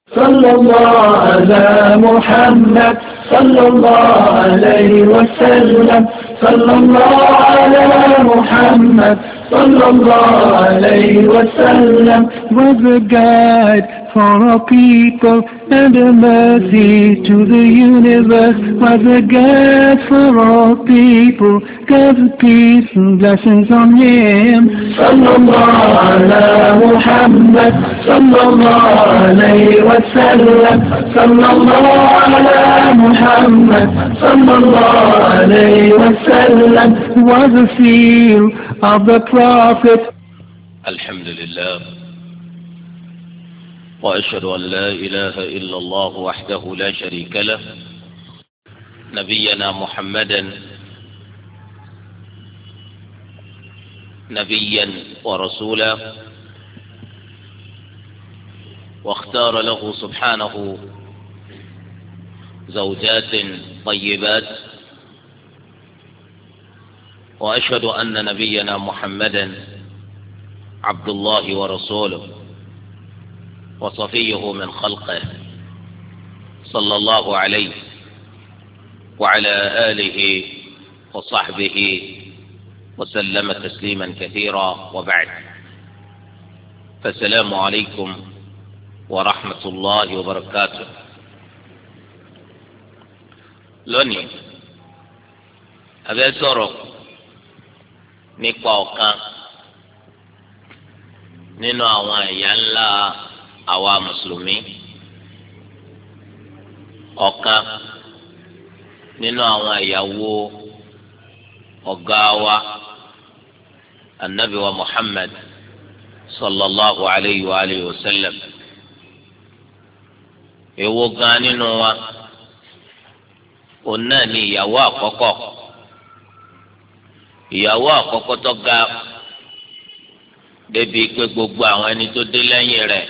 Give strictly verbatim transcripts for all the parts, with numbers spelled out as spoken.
صلى الله على محمد صلى الله عليه وسلم صلى الله على محمد صلى الله عليه وسلم was a guide for our people and a mercy to the universe, was a guide for our people, God's peace and blessings on him. Sallallahu ala Muhammad, sallallahu alayhi wa sallam, sallallahu ala Muhammad, sallallahu alayhi wa sallam, was a seal of the Prophet. Alhamdulillah. وأشهد أن لا إله إلا الله وحده لا شريك له نبينا محمدا نبيا ورسولا واختار له سبحانه زوجات طيبات وأشهد أن نبينا محمدا عبد الله ورسوله وصفيه من خلقه صلى الله عليه وعلى آله وصحبه وسلم تسليما كثيرا وبعد فالسلام عليكم ورحمة الله وبركاته. لوني أبي سورو nípa ọ̀kan nínú àwọn ẹ̀yà ńlá àwa mùsùlùmí, ọ̀kan nínú àwọn ìyàwó ọ̀gá wa anabi wa Muhammad sallallahu alayhi wa alayhi wa sallam. èwo gan nínú wa òun náà ni ìyàwó àkọ́kọ́ ìyàwó àkọ́kọ́ tó ga débi pé gbogbo àwọn ẹni tó dé lẹ́yìn rẹ̀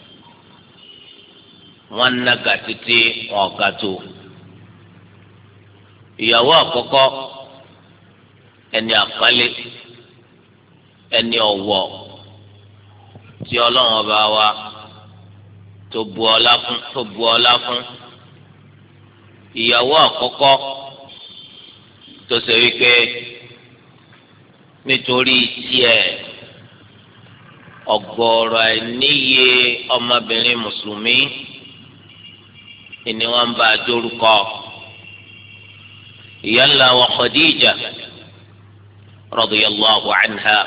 wọ́n nàgà títí wọn ga tó. ìyàwó àkọ́kọ́ ẹni àpọ́nlé ẹni ọ̀wọ̀ tí Ọlọ́run ọba wa tó bu ọlá fún tó bu ọlá fún. ìyàwó àkọ́kọ́ tó ṣe wípé nítorí tiẹ̀ ọ̀gọ̀ọ̀rọ̀ àìníye ọmọbìnrin mùsùlùmí ni wọ́n bá dórúkọ. ìyá ńlá wa Khadija radiyallahu anha,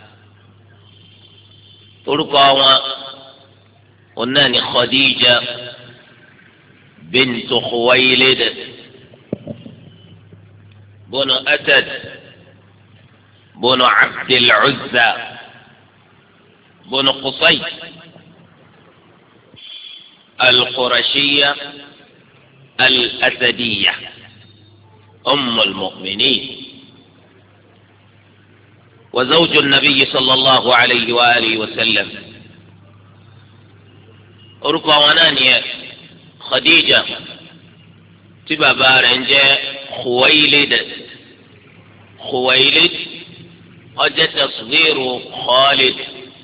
orúkọ wọn ọ̀nà ni Khadija bintu Khuwaylid bunu Asad bunu Abdil Uzza bunu Qusay al-Qurashiyya al-Asadiyya أم المؤمنين وزوج النبي صلى الله عليه وآله وسلم. orúkọ wọn náà ni Khadija tí bàbá rẹ̀ ń jẹ́ Khuwaylid. Khuwaylid ó jẹ́ tasghiru Khalid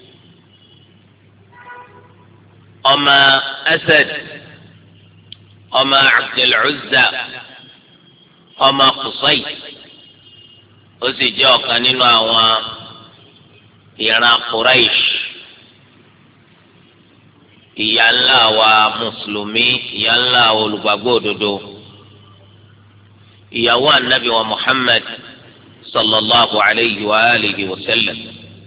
ọmọ Asad ọmọ Abdul Uzza ọmọ Qusay, ó sì jẹ́ ọ̀kan nínú àwọn ìran Quraish, ìyá ńlá wa mùsùlùmí, ìyá ńlá olùgbàgbọ́ òdodo, ìyàwó anabi wa Muhammad sallallahu alayhi wa alihi wa sallam.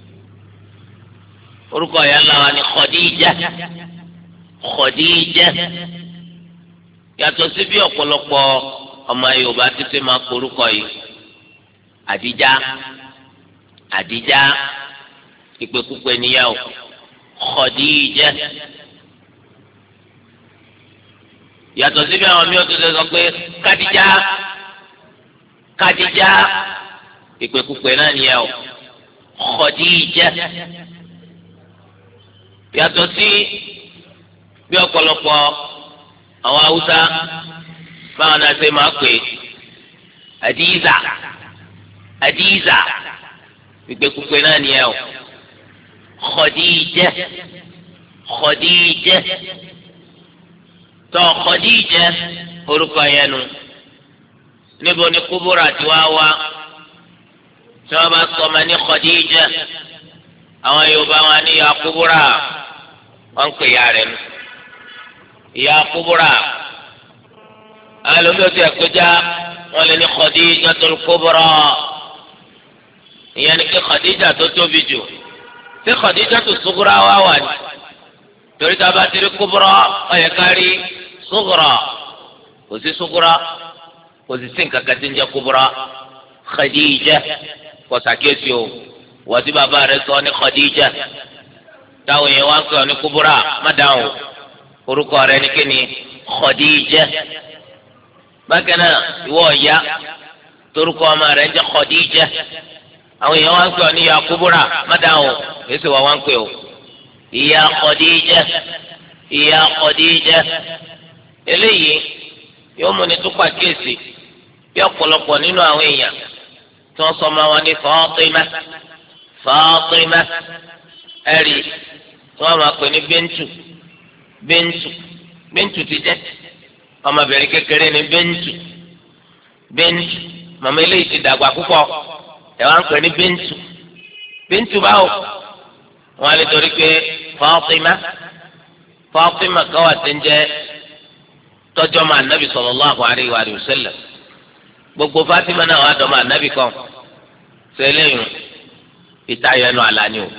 orúkọ ìyá ńlá wa ni Khadija. Khadija yàtọ̀ sí bí ọ̀pọ̀lọpọ̀ ọmọ Yorùbá títí máa korúkọ yìí, Àdíjà Àdíjà ìpèkúpè níyàwó. Khadija yàtọ̀ sí bí àwọn mi ò tó ṣe sọ pé Kádíjà Kádíjà ìpèkúpè náà níyàwó. Khadija yàtọ̀ sí bí ọ̀pọ̀lọpọ̀ àwọn Haúsá báwọn náà ṣe máa pè Àdíza Àdíza ìpèkúpè náà níyàwó. Khadija Khadija tó Khadija orúkọ yẹn nu níbo ni Kubura ti wá wá tí wọ́n bá sọ ma ní Khadija àwọn Yorùbá wọn ní ìyá Kubura wọ́n ń pè ya rẹ̀ nu ìyá Kubura àwọn lóbi ọtí ẹ̀kọ́já wọ́n lè ní Khadijatul Kubra ìyẹn ni kí Khadija tó tóbi jù tí Khadijatu Sughra wá wà ní torí tá a bá ti rí Kubra ọ̀yẹ̀ kárí Sughra kò sí Sughra kò sí sí nǹkan kan tí ń jẹ́ Kubra Khadija kò sàkíyèsí o wọ́n ti bàbá rẹ̀ sọ ní Khadija táwọn èèyàn wá ń sọ ní Kubra má dáhùn orúkọ rẹ̀ ní kíni Khadija bákan náà ìwọ ọ̀ya torúkọ ọmọ rẹ̀ ń jẹ́ Khadija àwọn èèyàn wá ń sọ ní ìyá Kubura má dáhùn èsì wà wá ń pè o ìyá Khadija ìyá Khadija eléyìí yóò múni tó pàkíyèsí bí ọ̀pọ̀lọpọ̀ nínú àwọn èèyàn tí wọ́n sọ ma wọn ní Fatima Fatima ẹ̀rí tí wọ́n máa pè ní Bintu Bintu Bintu ti jẹ́ ọmọbìnrin kékeré ní Bintu Bintu màmá eléyìí ti dàgbà púpọ̀ ẹ̀ wá ń pè ní Bintu Bintu báwo wọ́n á lè torí pé Fatima Fatima káwá ti ń jẹ́ tọ́jọ́ máa nábì sallallahu alaihi wa sallam gbogbo Fatima náà wà dọ́mọ ànábì kan sẹ́lẹ̀yìn ìtayẹnu àlàní o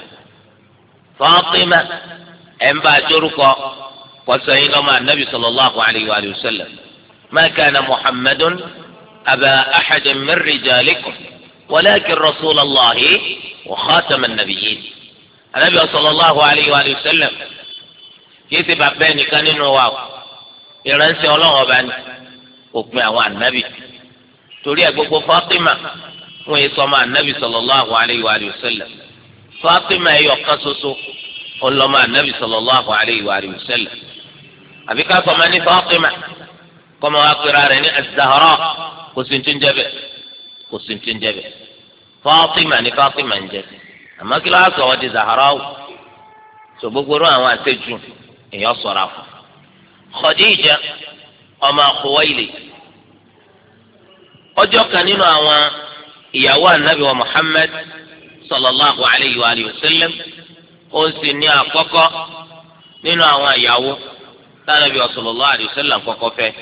Fatima ẹ̀ ń bá a jórúkọ kọsẹ̀yìn lọ́mọ ànábì sallallahu alaihi wa sallam ma kana Muhammadun aba ahadin min rijalikum walakin rasulallahi wa khataman nabiyyin ànábì sallallahu alaihi wa sallam kìí ṣe bàbá ẹnìkan nínú wa o ìránṣẹ́ Ọlọ́run ọba ni òpin àwọn ànábì torí ẹ̀ gbogbo Fatima wọn yìí sọmọ ànábì sallallahu alayhi wa sallam Fatima ẹyọ kan ṣoṣo ọlọmọ ànábì sallallahu alayhi wa sallam àbí ká sọmọ ní Fatima kọmọ wa pera rẹ̀ ní Az-Zahra kò sí ti ń jẹ́ bẹ́ẹ̀ kò sí ti ń jẹ́ bẹ́ẹ̀ Fatima ní Fatima ń jẹ́ àmọ́ kí ló wá sọ wọn di Zahra o tó gbogbo rú àwọn àtẹjù èèyàn ṣọ́ra fún Khadija ọmọ Khuwaylid ọjọ́ kan nínú àwọn ìyàwó anabi wa Muhammad sallallahu alayhi wa alihi wa sallam ó sì ní àkọ́kọ́ nínú àwọn ìyàwó tánàbí wa sallallahu alayhi wa sallam kọ́kọ́ fẹ́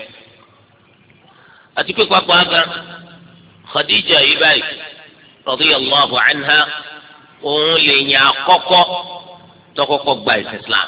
àti pé pápá gan Khadija yìí báyìí radiyallahu anha òun lè yàn àkọ́kọ́ tó kọ́kọ́ gba ìsìn Islam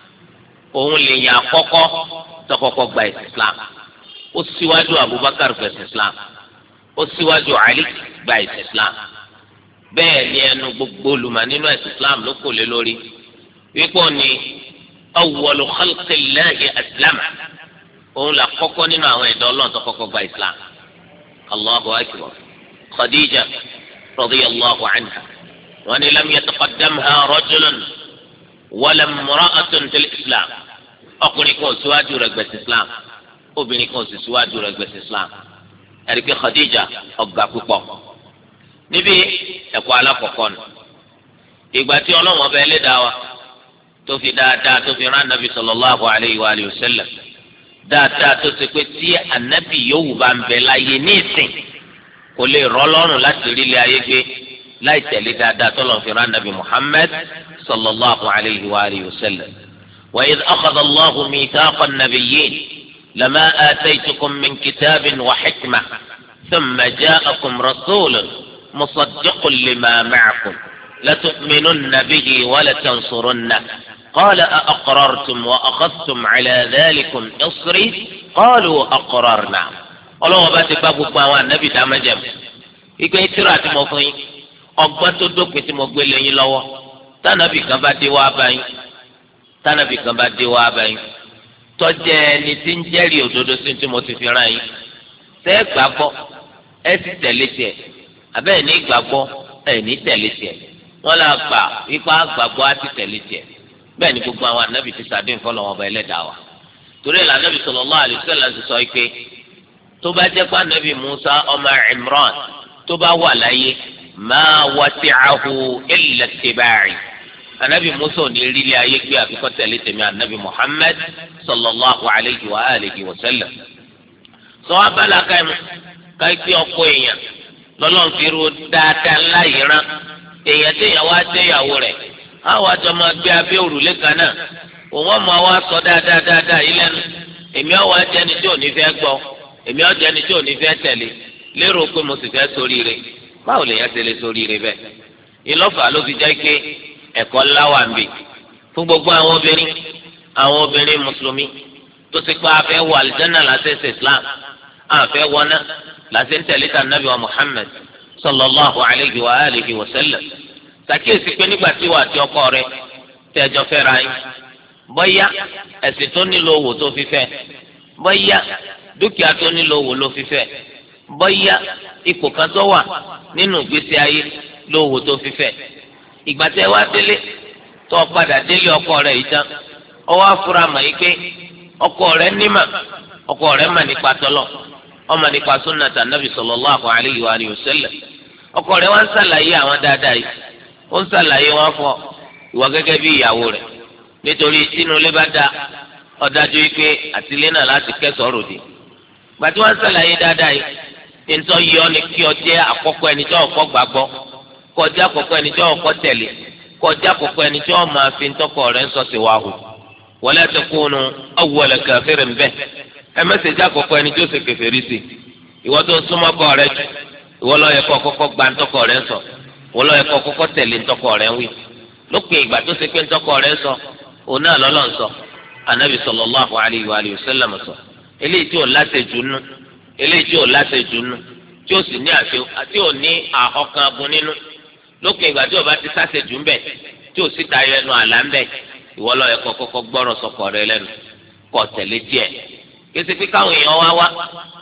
òun lè yàn àkọ́kọ́ tó kọ́kọ́ gba ìsìn Islam ó síwájú Abubakar fẹsẹ̀ Islam ó síwájú Ali gba ìsìn Islam bẹ́ẹ̀ ni ẹnu gbogbo olùmọ̀ nínú ẹ̀sìn Islam ló kò lé lórí wípé ní awwalu khalqillahi aslama òun là kọ́kọ́ nínú àwọn ẹ̀dọ́ Ọlọ́run tó kọ́kọ́ gba Islam Allahu akbar Khadija radiyallahu anha wa ni lam yataqaddamha rajulun wala imra'atun fil Islam ọkùnrin kan síwájú rẹ̀ gbẹ̀sìn Islam obìnrin kan sì síwájú rẹ̀ gbẹ̀sìn Islam ẹ̀ríkẹ́ Khadija ọ̀gá púpọ̀ níbi ẹ̀kọ́ alákọ̀ọ́kọ́ nù ìgbà tí Ọlọ́run ọba ẹlẹ́dàá wa tó fi dáadáa tó fi rán anabi sallallahu alayhi wa alihi wa sallam dáadáa tó ti pé tí anabi yòówù bá ń bẹ láyé ní ìsìn kò lè rọ́ lọ́rùn láti rí ilé ayé gbé láì tẹ̀lé dáadáa tó lọ́n fi rán anabi Muhammad sallallahu alayhi wa alihi wa sallam wa idh akhadha Allahu mithaqa an-nabiyyin لما آتيتكم من كتاب وحكمة ثم جاءكم رسول مصدق لما معكم لتؤمنن به ولتنصرنه قال أأقررتم وأخذتم على ذلكم إصري قالوا أقررنا Ọlọ́run bá ti bá gbogbo àwọn ànábì dá májẹ̀mú ìgbẹ́ ìtura tí mo fún yín ọgbọ́n tó dópin tí mo gbé lẹ́yìn lọ́wọ́ tánàbì kan bá dé wá bá yín tánàbì kan bá dé wá bá yín tọ́jẹ́ ẹni tí ń jẹ́rìí òdodo sí tí mo ti fi rán yín tẹ́ ẹ gbàgbọ́ ẹ sì tẹ̀lé tiẹ̀ abẹ́ ní gbàgbọ́ ẹ ní tẹ̀lé tiẹ̀ wọ́n lọ gbà ipá gbàgbọ́ á ti tẹ̀lé tiẹ̀ bẹ́ẹ̀ ni gbogbo àwọn ànábì ti sàdé nǹkan lọ́wọ́ ọba ẹlẹ́dàá wa torí ẹ̀ lànàbì sallallahu alaihi wasallam ti sọ pé tó bá jẹ́ pé ànábì Musa ọmọ Imran tó bá wà láyé ma wasi'ahu illa ittiba'i anabi musa ò ní rí ilé ayé gbé àfikọ́ tẹ̀lé tèmi anabi muhammad sallallahu alayhi wa alihi wa sallam. sọ abala káyọ̀ káyọ̀ ọkọ èèyàn lọ́lọ́run fi ru dáadáa ńlá yìí rán èèyàn téèyàn wá déyàwó rẹ̀ àwọn àjọ máa gbé abẹ́ òrùlé kan náà òun ọmọ wa sọ dáadáa dáadáa yìí lẹ́nu èmi ọwọ́ ajẹ́ni tí ò ní fẹ́ gbọ́ èmi ọjẹ́ni tí ò ní fẹ́ tẹ̀lé lérò pé mo sì fẹ́ ṣoríire báwo lèèyàn ṣe lè ṣoríire bẹ́ẹ̀ ìlọ́fà ló fi jẹ́ pé ẹ̀kọ́ ńlá wà ń bì fún gbogbo àwọn obìnrin àwọn obìnrin mùsùlùmí tó ti pa afẹ́ wọ àlìjáná làṣẹṣẹ islam àfẹ́ wọná làṣẹ ń tẹ̀lé tàn nàbì wa muhammed sallallahu alayhi wa alihi wa sallam ṣàkíyèsí pé nígbà tí wà á ti ọkọ rẹ tẹ́jọ́ fẹ́ra yín bóyá ẹ̀sìn tó nílò owó tó fi fẹ́ bóyá dúkìá tó nílò owó ló fi fẹ́ bóyá ipò kan tó wà nínú ìgbésí ayé lówó tó fi fẹ́ ìgbà tẹ́ wá délé tó o padà délé ọkọ rẹ yìí tán ọwọ́ afura mọ̀ yìí pé ọkọ rẹ nímà ọkọ rẹ mà nípa tọ́lọ̀ ọmọ nípa sunnata nabi sallallahu alayhi wa sallam ọkọ rẹ wá ń sàlàyé àwọn dáadáa yìí ó ń sàlàyé wọn fọ ìwọ gẹ́gẹ́ bí ìyàwó rẹ nítorí tínú ilé bá dá ọdájú yìí pé àtìlé náà láti kẹsàn-án ròde gbàtí wọn ń sàlàyé dáadáa yìí ntọ́ yọ ni kí ọ jẹ́ àkọ́kọ́ ẹni tí ọkọ gbàgbọ́ kọjá àkọ́kọ́ ẹni tí ọkọ tẹ̀lé kọjá àkọ́kọ́ ẹni tí ọmọ àfi ntọ́kọ rẹ̀ ń sọ sí wa hù wala takunu awwala kafirin bih ẹ mẹ́sẹ̀jì àkọ́kọ́ ẹni tí ó ṣe kèfèrí sí ìwọ tó súnmọ́ kọ rẹ jù ìwọ ló yẹ kó kọ́kọ́ gba ntọ́kọ rẹ̀ ń sọ ìwọ ló yẹ kó kọ́kọ́ tẹ̀lé ntọ́kọ rẹ̀ ń wí lópin ìgbà tó ṣe pé ntọ́kọ rẹ̀ ń sọ òun náà lọ́lọ́ ń sọ anabi sallallahu alayhi wa sallam sọ eléyìí tí ò láṣejù nù eléyìí tí ò láṣejù nù tí ó sì ní àṣẹ àti ò ní ọkàn agun nínú lókè ìgbà tí o bá ti sáṣejù ń bẹ tí o sì tayọ ẹnu àlá ń bẹ ìwọ lọ ẹkọ kọkọ gbọrọ sọkọ rẹ lẹ́nu kọ tẹ̀lé díẹ̀ kése pé káwọn èèyàn wá wá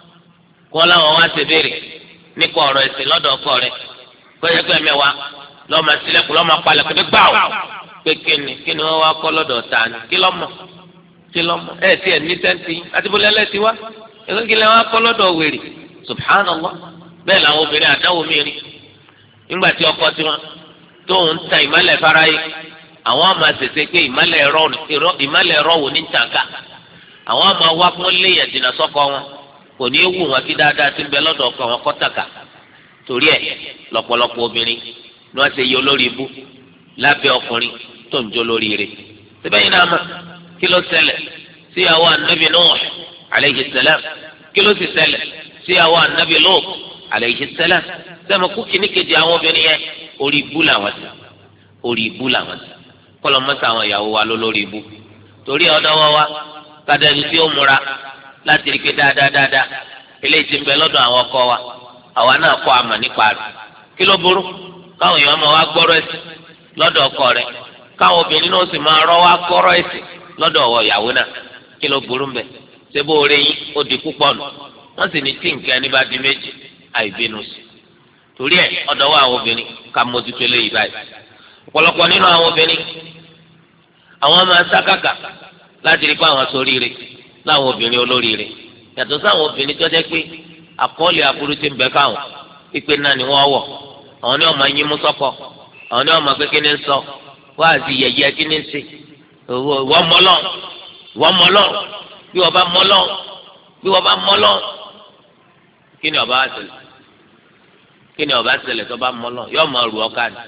kó láwọn wá ṣe béèrè nípa ọ̀rọ̀ ẹ̀sìn lọ́dọ̀ ọkọ rẹ gbẹdẹgbẹ mẹwàá lọmọ sílẹ̀kùn lọmọ palẹ pé gbáwò pé kíni kíni wọn wá kọ lọ́dọ̀ ta ni kí lọmọ kí lọmọ ẹ tiẹ̀ ní sẹńtì àti bọlẹ ẹlẹsì wá ẹgbẹ kí lẹ wá kọ lọ́dọ̀ wèrè subhanallah bẹ́ẹ̀ làwọn obìnrin àdáwò mi rí nígbà tí ọkọ tiwọn tóun ta ìmọ́lẹ̀ fáráyé àwọn àmà ṣẹṣẹ pé ìmọ́lẹ̀ ẹ̀rọ ìmọ́lẹ̀ ẹ̀rọ wò ní tàǹkà àwọn àmà wá fún léyìn àdínà sọ́kọ wọn kò ní í wù wọn kí dáadáa ti ń bẹ lọ́dọ̀ ọkọ wọn kọ́ tàkà torí ẹ̀ lọ́pọ̀lọpọ̀ obìnrin ni wọ́n ṣe yí olórí ibú lábẹ́ ọkùnrin tó ń jó lórí rẹ̀ síbẹ̀ yìí náà mọ̀ kí ló ṣẹlẹ̀ síyàwó ànábì Nuh alayhi salam kí ló sì ṣẹlẹ̀ síyàwó ànábì Lut alayhi salam sẹ́mi kú kìíní kejì àwọn obìnrin yẹn orí ibú làwọn sí orí ibú làwọn sí kọ́lọ́ mọ́sá àwọn ìyàwó wa ló lórí ibú torí ọ̀dọ́ wa wa kádẹ́ni tí ó múra láti rí pé dáadáa dáadáa eléyìí ti ń bẹ lọ́dọ̀ àwọn ọkọ wa àwa náà kọ́ àmà nípa rẹ̀ kí ló burú káwọn èèyàn máa wá gbọ́rọ̀ ẹ̀sìn lọ́dọ̀ ọkọ rẹ̀ káwọn obìnrin náà sì máa rọ́ wá gbọ́rọ̀ ẹ̀sìn lọ́dọ̀ ọwọ́ ìyàwó náà kí ló burú mbẹ ṣé bó oore yín ó di púpọ̀ nù wọ́n sì ní tí nǹkan ẹni bá di méjì àìbínú sí torí ẹ̀ ọ̀dọ̀ wa àwọn obìnrin ká mójútó eléyìí báyìí ọ̀pọ̀lọpọ̀ nínú àwọn obìnrin àwọn máa ń sákàkà láti rí pé àwọn ṣoríire láwọn obìnrin olóríire yàtọ̀ sáwọn obìnrin tó jẹ́ pé àkọọ́lẹ̀ aburú ti ń bẹ káwọn pípé náà ni wọ́n wọ̀ àwọn ní ọmọ yín mú sọ́kọ àwọn ní ọmọ kékeré ní ń sọ wáàzì yẹ̀yẹ́ kí ní ń ṣe wọ́n mọ́lọ́ wọ́n mọ́lọ́ bí wọ́n bá mọ́lọ́ bí wọ́n bá mọ́lọ́ kí ni ọba wa ṣẹlẹ̀ kí ni ọba ṣẹlẹ̀ tó bá mọ́lọ́ yóò máa rù ọ́ káàdì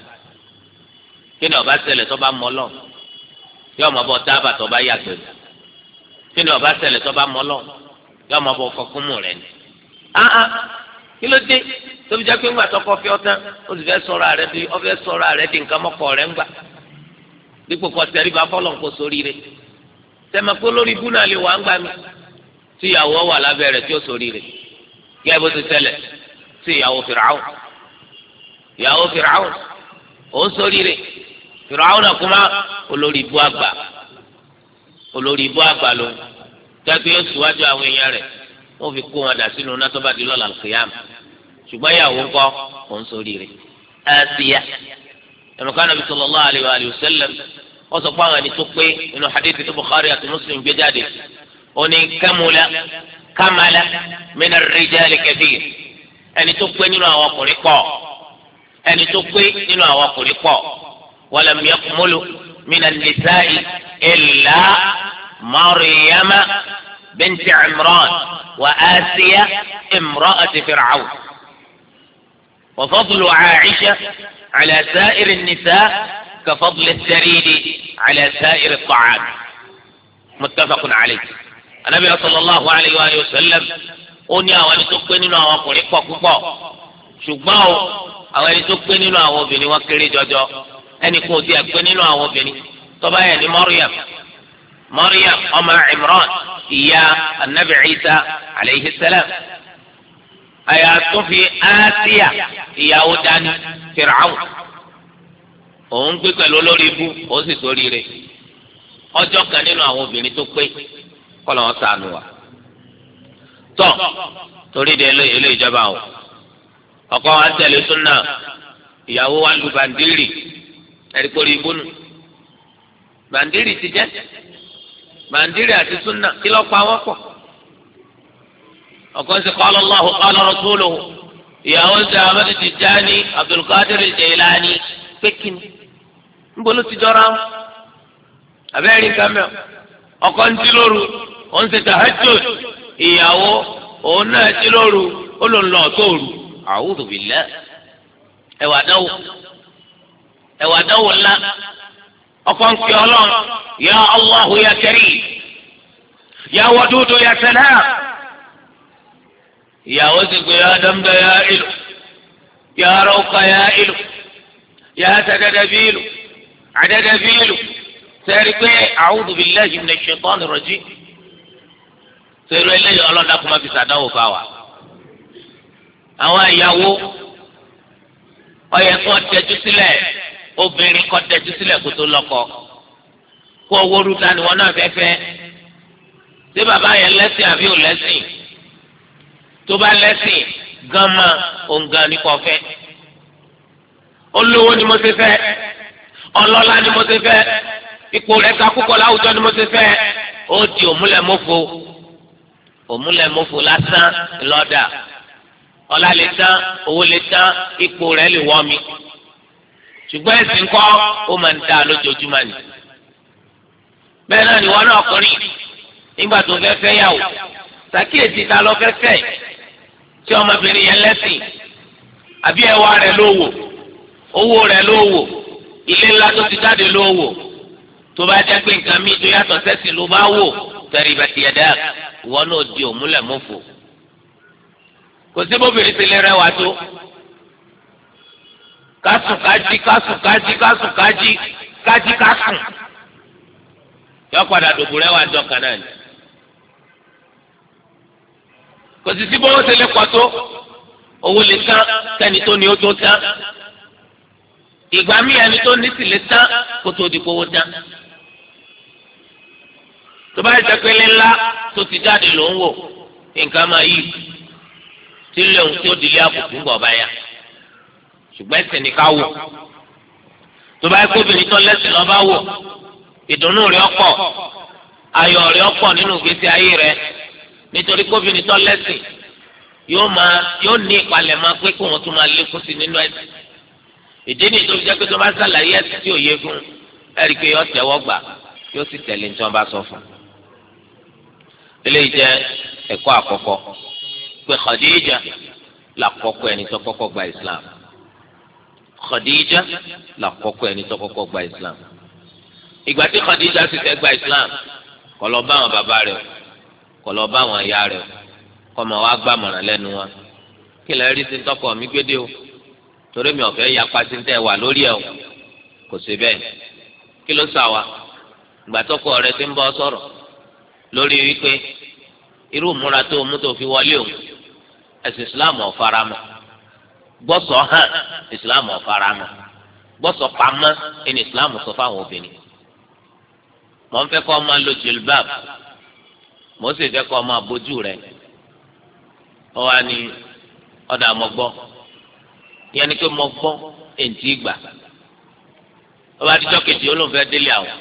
kí ni ọba ṣẹlẹ̀ tó bá mọ́lọ́ yóò máa bọ̀ tábà tó bá yàgbẹ́ kí ni ọba ṣẹlẹ̀ tó bá mọ́lọ́ yóò máa bọ̀ fọkúnmù rẹ̀ ni. áá kí ló dé tóbi jẹ́ pé ńgbà tó kọ́ fi ọ́ tán ó sì fẹ́ sọ̀rọ̀ rẹ̀ di ó fẹ́ sọ̀rọ̀ rẹ̀ di nǹkan mọ́kọ̀ rẹ̀ ńgbà dípò kọ́ tẹ̀rí bá fọ́lọ̀ kó sórí rẹ̀ tẹ̀mọ̀ pé lórí ibú náà lè wà ńgbà mi tí ìyàwó wà lábẹ́ rẹ̀ tí ó sórí rẹ̀ gẹ́gẹ́ bó ti ṣẹlẹ̀ sí ìyàwó Fìràwọn ìyàwó Fìràwọn òun sórí rẹ̀ Fìràwọn náà kúmá olórí ibú àgbà olórí ibú àgbà ló tẹ́gbẹ́ yóò síwájú àwọn èèyàn rẹ̀ wọ́n fi kó wọn dà sínú náà tó bá di lọ́la kìyàm ṣùgbọ́n ìyàwó ńkọ́ òun sórí rẹ̀ Àsíyà ẹnìkan Nàbí sallallahu alayhi wa sallam wọ́n sọ fún àwọn ẹni tó pé inú hadithi tó Bukhari àti Muslim gbé jáde ó ní kamula kamala mina rijali kathir ẹni tó pé nínú àwọn ọkùnrin pọ̀ ẹni tó pé nínú àwọn ọkùnrin pọ̀ ولم يكمل من النساء إلا مريم بنت عمران وآسيا امرأة فرعون. وفضل عائشة على سائر النساء كفضل الثريد على سائر الطعام. متفق عليه. النبي صلى الله عليه وآله وسلم ó ní àwọn ẹni tó pé nínú àwọn ọkùnrin pọ̀ púpọ̀ ṣùgbọ́n o àwọn ẹni tó pé nínú àwọn obìnrin wọn kéré jọjọ. ẹnì kan ò tiẹ̀ pé nínú àwọn obìnrin tó bá yẹ ní Maryam Maryam ọmọ Imran ìyá anabi Isa alayhi salam. àyàtọ̀ fi Asiya ìyàwó dání Fir'aun. òun gbé pẹ̀lú olórí ibú ó sì sórí rẹ̀. ọjọ́ kan nínú àwọn obìnrin tó pé kọ́ lọ́wọ́ ṣàánú wa. tọ́ torí de ilé ìjọba o ọkọ wa tẹ̀lé súnà ìyàwó wa lu bàndírì ẹ̀ríkórí ibùnú bàndírì ti jẹ́ bàndírì àti súnà kí ló pa wọ́n pọ̀ ọkọ ń sè qala Allahu qala rasuluhu ìyàwó ń sè Ahmad Tijani Abdul Qadir Jailani pékin ń bolo ti jọra wọn abẹ́rẹ́ nǹkan mẹ́ọ̀ ọkọ ń ti lóru ó ń sè tahajjud ìyàwó òun náà ti lóru ó ló ń lọ tóoru a'udhu billah ẹwà dáwò ẹwà dáwò ńlá ọkọ ń pè Ọlọ́run ya Allahu ya Karim ya Wadudu ya Salam ìyàwó sì pé ya Damda ya Ilu ya Rawqa ya Ilu ya Sadadabilu Adadabilu sẹ́rí pé a'udhu billahi minash shaitani rajim. sẹ́rù eléyìí ọlọ́dà kò má fi sàdánwò fà wá. àwọn ìyàwó ọyẹ kọ́ tẹ́jú sílẹ̀ obìnrin kọ́ tẹ́jú sílẹ̀ kó tó lọ́kọ. kó owó rúta ni wọn náà fẹ́ fẹ́. ṣé bàbá yẹn lẹ́sìn àbí ò lẹ́sìn? tó bá lẹ́sìn gánmà òǹgàn ní kò fẹ́. olówó ni mo ti fẹ́ ọlọ́lá ni mo ti fẹ́ ipò rẹ̀ ká púpọ̀ láwùjọ ni mo ti fẹ́. ó di òmùlẹ̀mọ́fo òmùlẹ̀mọ́fo lásán lọ́dà ọlá lè tán owó lè tán ipò rẹ̀ lè wọ́ mi ṣùgbọ́n ẹ̀sìn kọ́ ó máa ń dá lójoojúmọ́ ni. bẹ́ẹ̀ náà ni wọn náà kọrin nígbà tó fẹ́ fẹ́ yàwó sàkíyèsí ta lọ fẹ́ fẹ́ tí ọmọbìnrin yẹn lẹ́sìn àbí ẹwà rẹ̀ ló wò owó rẹ̀ ló wò ilé ńlá tó ti jáde ló wò tó bá jẹ́ pé nǹkan míì tó yàtọ̀ sẹ́sìn ló bá wò tẹ̀rìbẹ̀tì ẹ̀dá ìwọ náà di òmùlẹ̀mọ́fò. kò sí bóbìnrin ti lè rẹwà tó kásùn kájí kásùn kájí kásùn kájí kájí kásùn yọ padà dògbò rẹwà jọ kan náà ni. kò sì sí bówó ti lè pọ̀ tó owó lè tán kẹ́ni tó ní ó tó tán ìgbà míì ẹni tó ní sì lè tán kó tó di kówó tán. tó bá yẹ pélé ńlá tó ti jáde ló ń wò nǹkan máa yí tí lóun tí ó di ilé àbùkù ń bọ̀ báyà ṣùgbọ́n ẹ̀sìn ní ká wò. tó bá yẹ kóbìnrin tó lẹ́sìn lọ́ bá wò ìdùnnú rẹ̀ ọ̀pọ̀ ayọ̀ rẹ̀ ọ̀pọ̀ nínú ìgbésí ayé rẹ̀ nítorí kóbìnrin tó lẹ́sìn yóò máa yóò ní ìpalẹ̀ máa pé kó wọn tún máa lékún sí nínú ẹ̀sìn. ìdí ni tó fi jẹ́ pé tó bá sàlàyé ẹ̀sìn tí ò yé fún ẹ̀rí pé yóò tẹ́wọ́ gbà yóò sì tẹ̀lé ní tí wọ́n bá sọ fún un. eléyìí jẹ́ ẹ̀kọ́ àkọ́kọ́ pé Khadija làkọ́kọ́ ẹni tó kọ́kọ́ gba Islam. Khadija làkọ́kọ́ ẹni tó kọ́kọ́ gba Islam. ìgbà tí Khadija sì fẹ́ gba Islam kó lọ bá àwọn bàbá rẹ̀ kó lọ bá àwọn ìyá rẹ̀ kó máa wá gbàmọ̀ràn lẹ́nu wọn. kí lè rí sí tọkọ mi gbédè o torí mi ò fẹ́ yapa sí tẹ́ wà lórí ẹ̀ o kò sí bẹ́ẹ̀. kí ló sà wá ìgbà tọkọ rẹ̀ ti ń bọ́ sọ̀rọ̀ lórí wípé irú ìmúra tó mú tó fi wọlé o ẹ̀sìn Islam ò faramọ́ gbọ́sọ̀ hàn Islam ò faramọ́ gbọ́sọ̀ pamọ́ ẹni Islam sọ fáwọn obìnrin. mọ̀ ń fẹ́ kọ́ máa lo jilbab mọ̀ sì fẹ́ kọ́ máa bójú rẹ̀ ọ wá ní ọ̀dà mọ̀gbọ́ ìyẹn ni pé mọ̀gbọ́ èntì ìgbà ọba àtijọ́ kejì olóńfẹ́ délé àwọn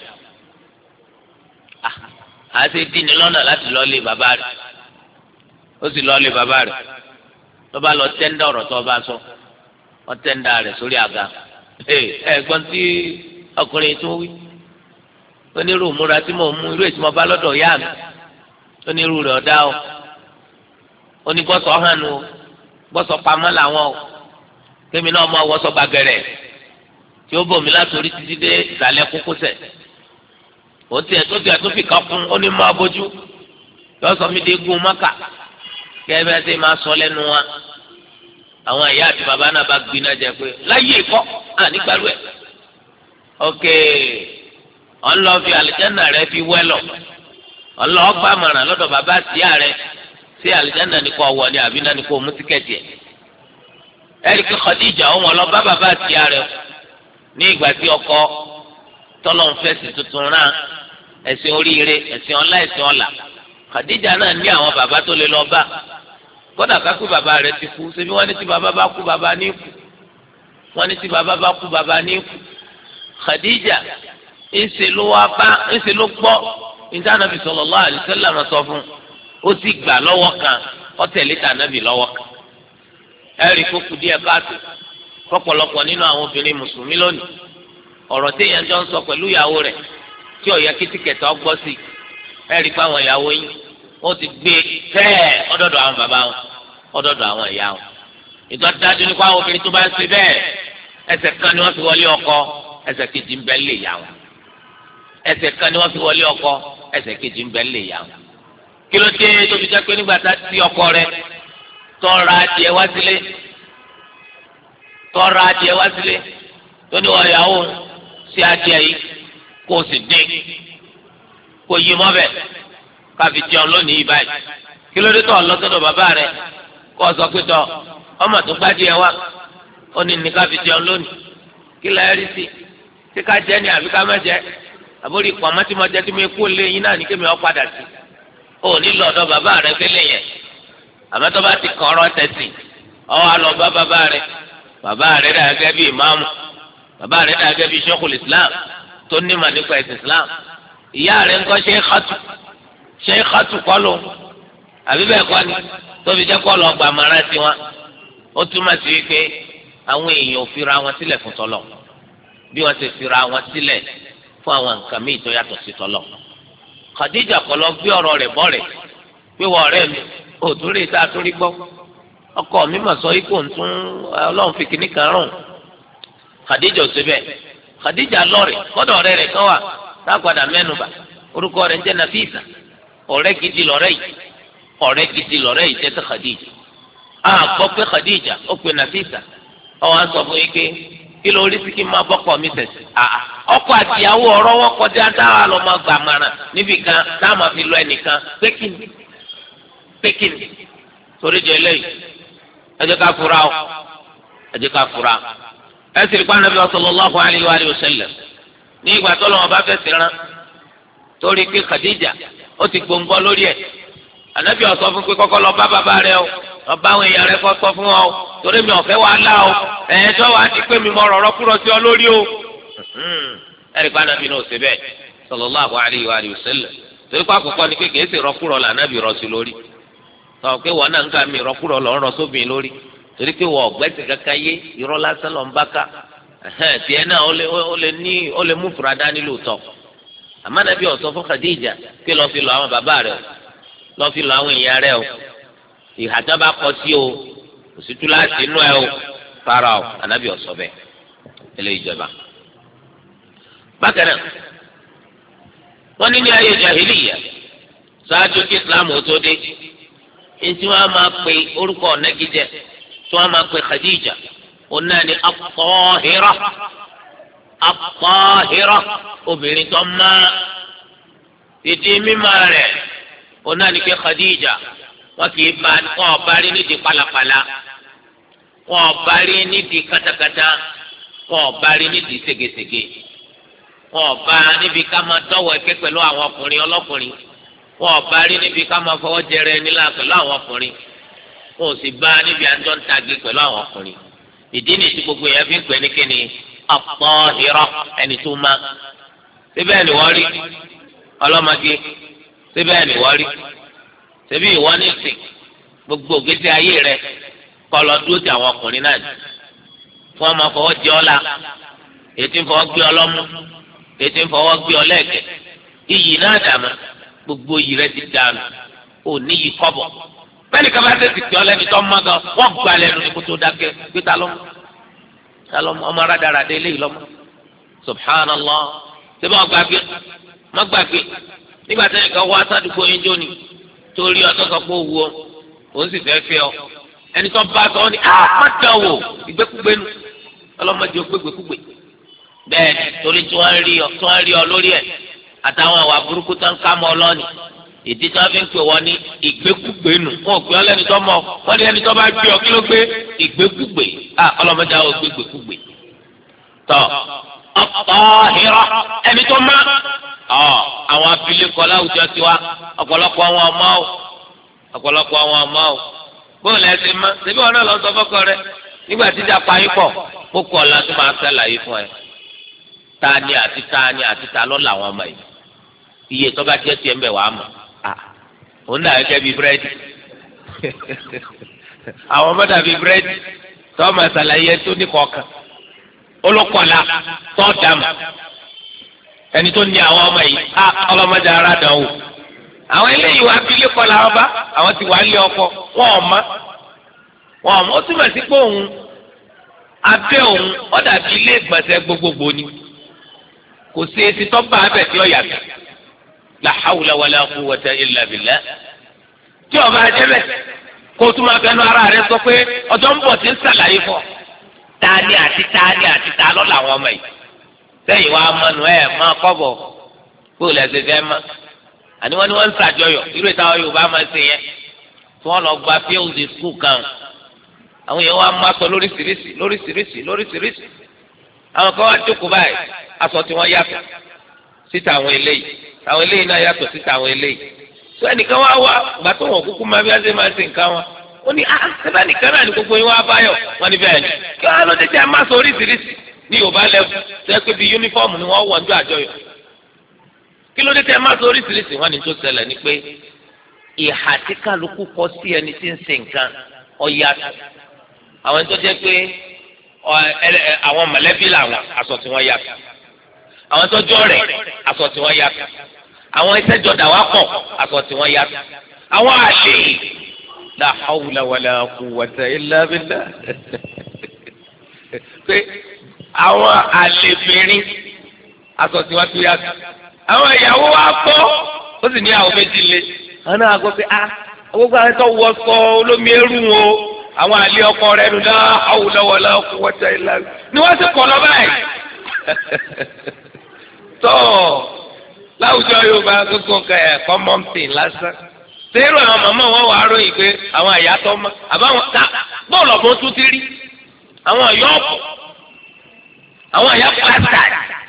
àti dínì lọ́nà láti lọ́ọ́lé bàbá rẹ̀ ó sì lọ́ọ́lé bàbá rẹ̀ tó bá lọ tẹ́ńdà ọ̀rọ̀ tó bá sọ wọ́n tẹ́ńdà rẹ̀ sórí àga ẹ gbọ́n tí ọkùnrin tó wí onírú múra tí mo mú irú ètí mo bá lọ́dọ̀ ìyá mi onírú rẹ̀ ọ̀dá o onígbọ́sọ̀ hàn o gbọ́sọ̀ pamọ́ làwọn o kémi náà mọ ọwọ́sọ gbàgẹ̀rẹ̀ tí ó bòmí látòrí títí dé ìsàlẹ̀ kókósẹ̀ ó tiẹ̀ tó tiẹ̀ tó fi kàn fún ó ní mọ́ abójú yọ sọ mi dé gún mọ́kà kẹ́ bẹ́ẹ̀ sẹ́ máa sọ lẹ́nu wa àwọn ìyá àti bàbá náà bá gbiná jẹ pé láyé ìkọ́ à nígbàlú ẹ̀ ok ọlọ́ fi àlìjáná rẹ fi wẹ́lọ̀ ọlọ́ ọgbà mọ̀ràn lọ́dọ̀ bàbá àtìyá rẹ sí àlìjáná ni kò wọ̀ ni àbí náà ni kò mú tíkẹ́ẹ̀tì ẹ̀ ẹ̀ríkì Khadija òun ọlọ́ba bàbá àtìyá rẹ ní ìgbà tí ọkọ tọ́lọ̀ ń fẹ́sì tuntun náà ẹ̀sìn oríire ẹ̀sìn ọlá ẹ̀sìn ọlà Khadija náà ní àwọn bàbá tó lè lọ bá kódà kákú bàbá rẹ ti kú ṣebí wọ́n ní tí bàbá bá kú bàbá ní kú wọ́n ní tí bàbá bá kú bàbá ní kú Khadija ńṣe ló wá bá ńṣe ló gbọ́ níta Ànábì sallallahu alaihi wasallam sọ fún ó sì gbà lọ́wọ́ kan ó tẹ̀lé tà Ànábì lọ́wọ́ kan ẹ̀rí kókù díẹ̀ káàtó kọ́pọ̀lọpọ̀ nínú àwọn obìnrin mùsùlùmí lónìí ọ̀rọ̀ téèyàn jọ ń sọ pẹ̀lú ìyàwó rẹ̀ tí ó yẹ kí tìkẹ̀tà ọgbọ́ sí ẹ̀rí pé àwọn ìyàwó yín ó ti gbé tẹ́ẹ̀ ọdọ́dọ̀ àwọn bàbá wọn ọdọ́dọ̀ àwọn ìyá wọn ìtọ́jú dájú nípa àwọn obìnrin tó bá ń ṣe bẹ́ẹ̀ ẹsẹ̀ kan ni wọ́n fi wọlé ọkọ ẹsẹ̀ kejì ń bẹ lè yà wọn ẹsẹ̀ kan ni wọ́n fi wọlé ọkọ ẹsẹ̀ kejì ń bẹ lè yà wọn kí ló dé tó fi jẹ́ pé nígbà tá ti ọkọ rẹ̀ tọ́ra adìẹ wá sílé tọ́ra adìẹ wá sílé tó ní wọ́n yàwó sí adìẹ yìí kó o sì dín kó yí mọ́bẹ̀ káfi jẹun lónìí yìí báyìí kí ló dé tó ọlọ́sọ̀dọ̀ bàbá rẹ̀ kó o sọ pé tọ ọmọ tó gbádìẹ wá ó ní ní káfi jẹun lónìí kí la rí sí tí ká jẹ ní àbí ká má jẹ àbórí ìpamọ́ tí mo jẹ tí mo kú lé yín náà ní kémi ọ padà sí ó ní lọ́dọ̀ bàbá rẹ̀ fẹ́lẹ̀ yẹn àmọ́ tó bá ti kàn ọ́rọ́ tẹ̀sí ọ wá lọ bá bàbá rẹ̀ bàbá rẹ̀ dà gẹ́gẹ́ bí ìmáàmù bàbá rẹ̀ dà gẹ́gẹ́ bí Sheikhul Islam tó ní mà nípa ẹ̀sìn Islam ìyá rẹ̀ ńkọ́ Sheikhatu Sheikhatu kọ́ ló àbí bẹ́ẹ̀ kọ́ ni tó fi jẹ́ kọ́ lọ gbà mara sí wọn ó túmọ̀ sí wípé àwọn èèyàn ò fira wọn sílẹ̀ fún tọ́lọ̀ bí wọ́n ti fira wọn sílẹ̀ fún àwọn nǹkan míì tó yàtọ̀ sí tọ́lọ̀ Khadija kọ́ lọ gbé ọ̀rọ̀ rẹ̀ bọ́ rẹ̀ pé wọ́n ọ̀rẹ́ mi òtún rí ta torí gbọ́ ọkọ mi mà sọ ikú ntún ọlọ́run fi kìnnì kan rùn Khadija ọ̀sẹ̀ bẹ́ẹ̀ Khadija lọ́ọ̀rẹ̀ kọ́dọ̀ ọ̀rẹ́ rẹ̀ kan wà lágbàdà mẹ́nuba orúkọ rẹ̀ ń jẹ́ Nafisa ọ̀rẹ́ gidi lọ́rẹ́ yìí ọ̀rẹ́ gidi lọ́rẹ́ yìí jẹ́ Khadija a gbọ́ pé Khadija ó pe Nafisa ọwọ́ à ń sọ fún yín pé kí ló rí sí kí n máa bọ́kọ̀ mi tẹ̀sí ọkọ àtìyàwó ọ̀rọ̀ wọn kọjá dáhà lọ́ máa gbà mara níbi kan táà máa fi lọ ẹnìkan pé kí ni pékin torí jẹ lẹ́yìn ẹ jẹ́ ká fura o ẹ jẹ́ ká fura ẹ sì rí pa Ànábì sallallahu alayhi wa sallam ní ìgbà tó lọ́wọ́ bá fẹ́ sẹ́ran torí pé Khadija ó ti gbòǹgbọ́ lórí ẹ̀ Ànábì ó sọ fún pé kọ́kọ́ lọ bá bàbá rẹ o lọ bá àwọn èèyàn rẹ kọ́ sọ fún ọ torí mi ò fẹ́ wàhálà o ẹ̀yẹn tó wàá ti pé mi mọ rọ̀rọ̀ kúrò sí ọ lórí o ẹ rí pa Ànábì náà ṣe bẹ́ẹ̀ sallallahu alayhi wa sallam torí pé àkọ́kọ́ ni pé kìí ṣe rọ́kúrọ̀ là Ànábì rọ sí lórí tọ́ pé wọn náà ń gbà mí ìrọ́kúrọ̀ lọ́ọ́ rọ sóbìn lórí torí pé wọ́n ọ̀gbẹ́sì kankan yé irọ́ lásán lọ́n bá ká tiẹ̀ náà ó lè ní ó lè mú fura dání lóòótọ́ àmọ́ Ànábì ó sọ fún Khadija pé lọ́ọ́ fi lọ àwọn bàbá rẹ̀ o lọ́ọ́ fi lọ àwọn èèyàn rẹ̀ o ìhàjọ́ bá kọ sí o òsìtú láti inú ẹ o fara o Ànábì ó sọ bẹ́ẹ̀ eléyìí jọba. bákan náà wọ́n ní ní ayé jahiliya ṣáájú kí Islam ó tó dé ntí wọn máa pe orúkọ ọ̀nẹ́gídẹ tí wọn máa pe Khadija ọ̀nà ni at-Tahira at-Tahira obìnrin tó máa ìdí mímọ́ rẹ̀ ọ̀nà ni pé Khadija wọn kì í bá wọn ọba rí nídìí pálapàla wọn ọba rí nídìí katakata wọn ọba rí nídìí ségesège wọn ọba níbi ká máa dọ́wọ́ ẹ̀kẹ́ pẹ̀lú àwọn ọkùnrin ọlọ́kùnrin wọn ọba rí níbi ká máa fọwọ́ jẹrẹ nílá pẹ̀lú àwọn ọkùnrin wọn ò sì bá níbi àjọ ń tagi pẹ̀lú àwọn ọkùnrin ìdí nìyí tí gbogbo yẹn fi ń pè ní kíni at-Tahira ẹni tó má síbẹ̀ ni wọ́n rí ọlọ́mọge síbẹ̀ ni wọ́n rí síbí ìwọ́n ní sìn gbogbo ògbésí ayé rẹ kọ́ lọ dúró ti àwọn ọkùnrin náà fún ọmọ fọwọ́ jẹ ọ́ la ètí ń fọwọ́ gbé ọlọ́mú ètí ń fọwọ́ gbé ọlẹ́ẹ̀kẹ́ iyì náà dàmú gbogbo iyì rẹ ti dànù ò ní yí kọ́bọ̀ bẹ́ẹ̀ni kaba tẹ̀sí pé ọlẹ́ni tó mọ́ gan wọ́n gba lẹ́nu ní kótó dákẹ́ gbé ta lọ́mọ ta lọ́mọ ọmọ rádaràdé eléyìí lọ́mọ subhanallah ṣé bá gbàgbé má gbàgbé nígbà tí ẹnìkan wá sádùúgbò yín jóni torí ọtọ́ sọ pé òwú ọ òun sì fẹ́ fẹ́ ọ ẹni tó bá sọ ọ ní àpàtà wò ìgbékúgbénu ọlọ́mọdé ó gbégbékúgbé bẹ́ẹ̀ torí tí wọ́n rí ọ tí wọ́n rí ọ lórí ẹ̀ àtàwọn àwà burúkú tó ń ká mọ́ ọlọ́ni ìdí tí wọ́n fi ń pè wọ́n ní ìgbékúgbénu wọn ò gbé ọ lẹ́ni tó mọ̀ wọ́n ní ẹni tó bá gbé ọ kí ló gbé ìgbékúgbé à ọlọ́mọdé àwọn gbégbékúgbé tọ́ ọ̀pọ̀ ìrọ̀ ẹni tó má ọ àwọn abilékọ láwùjọ tiwa ọ̀pọ̀lọpọ̀ àwọn ọmọ o ọ̀pọ̀lọpọ̀ àwọn ọmọ o bóòlù ẹsẹ̀ má ṣebí wọn náà lọ sọ fọ́kọ rẹ nígbà tí ìjà pa yín pọ̀ kókó ọ̀la tó máa ṣàlàyé fún ẹ tani àti tani àti ta lọ́ làwọn ọmọ yìí iye tó bá jẹ́ tiẹ̀ ń bẹ̀ wàá mọ̀ òun náà gẹ́gẹ́ bíi búrẹ́dì àwọn ọmọ dàbí búrẹ́dì tó máa ṣàlàyé tó ní kọ̀ọ̀kan olùkọ́lá tó dàmú ẹni tó ní àwọn ọmọ yìí á ọlọ́mọdé ara dàn wò àwọn eléyìí wá abilé kọ́ làwọn bá àwọn ti wà lé ọkọ wọn ò mọ wọn ò mọ ó túmọ̀ sí pé òun abẹ́ òun ó dàbí ilé ìgbọ̀nsẹ̀ gbogbogbò ni kò sí etí tó bá abẹ́ tí ó yàtọ̀ la hawla wala quwwata illa billah tí ọba ajẹ́bẹ̀ kó o tún máa fẹnu ara rẹ sọ pé ọjọ́ ń bọ̀ tí ń sàlàyé fún ọ tani àti tani àti ta lọ́ làwọn ọmọ yìí sẹ́yìn wa mọ́nu ẹ̀ máa kọ́bọ̀ bóòlù ẹ̀sẹ̀ fẹ́ mọ́ àní wọ́n ní wọ́n ń ṣàjọyọ̀ irú ìtawọ́ Yorùbá máa ń ṣe yẹn tí wọ́n lọ gba fíldì skul kan àwọn yẹn wọ́n á máa sọ lóríṣiríṣi lóríṣiríṣi lóríṣiríṣi àwọn kan wá jókòó báyìí aṣọ tí wọ́n yàtọ̀ síta àwọn eléyìí àwọn eléyìí náà yàtọ̀ síta àwọn eléyìí tó ẹnìkan wá wá gbà tó wọn kúkú máa bí wọ́n ṣe máa ṣe nǹkan wọn ó ní ah ṣẹba nìkan náà ní gbogbo yín wá báyọ̀ wọ́n ní bẹ́ẹ̀ ni kí wọ́n á lọ tẹ́tẹ́ máa sọ oríṣiríṣi ní Yorùbá lẹ́fù tẹ́ pé bí yúnífọ́ọ̀mù ni wọ́n wọ̀ ń jọ àjọyọ̀ kí ló dé tẹ́ máa sọ oríṣiríṣi wọ́n ní tó ṣẹlẹ̀ ni pé ìhà tí kálukú kọ sí ẹni tí ń ṣe nǹkan ó yàtọ̀ àwọn tó jẹ́ pé àwọn mọ̀lẹ́bí làwọn aṣọ tí wọ́n yàtọ̀ àwọn tó jọ rẹ̀ aṣọ tí wọ́n yàtọ̀ àwọn ìṣẹ́jọ dàwà pọ̀ aṣọ tí wọ́n yàtọ̀ àwọn àlè la hawla wala quwwata illa billah pé àwọn àlèbìnrin aṣọ tí wọ́n tún yàtọ̀ àwọn ìyàwó wa gbọ́ ó sì ní àwọn méjì lé àwọn náà gbọ́ pé ah gbogbo àwọn tó wọ sọ olómi ẹrú wọn àwọn àlè ọkọ rẹ nù la hawla wala quwwata illa billah ni wọ́n ti kọ̀ lọ báyìí tó láwùjọ Yorùbá gbogbo nǹkan ẹ̀ kọ́mọ́ǹtì lásán sẹ́rù àwọn màmá wọn wà á ròyìn pé àwọn àyà tó mọ́ àbáwọn ta bọ́ọ̀lù ọ̀bọ̀n tún ti rí àwọn ọ̀yọ́ ọ̀pọ̀ àwọn àyà pàṣẹ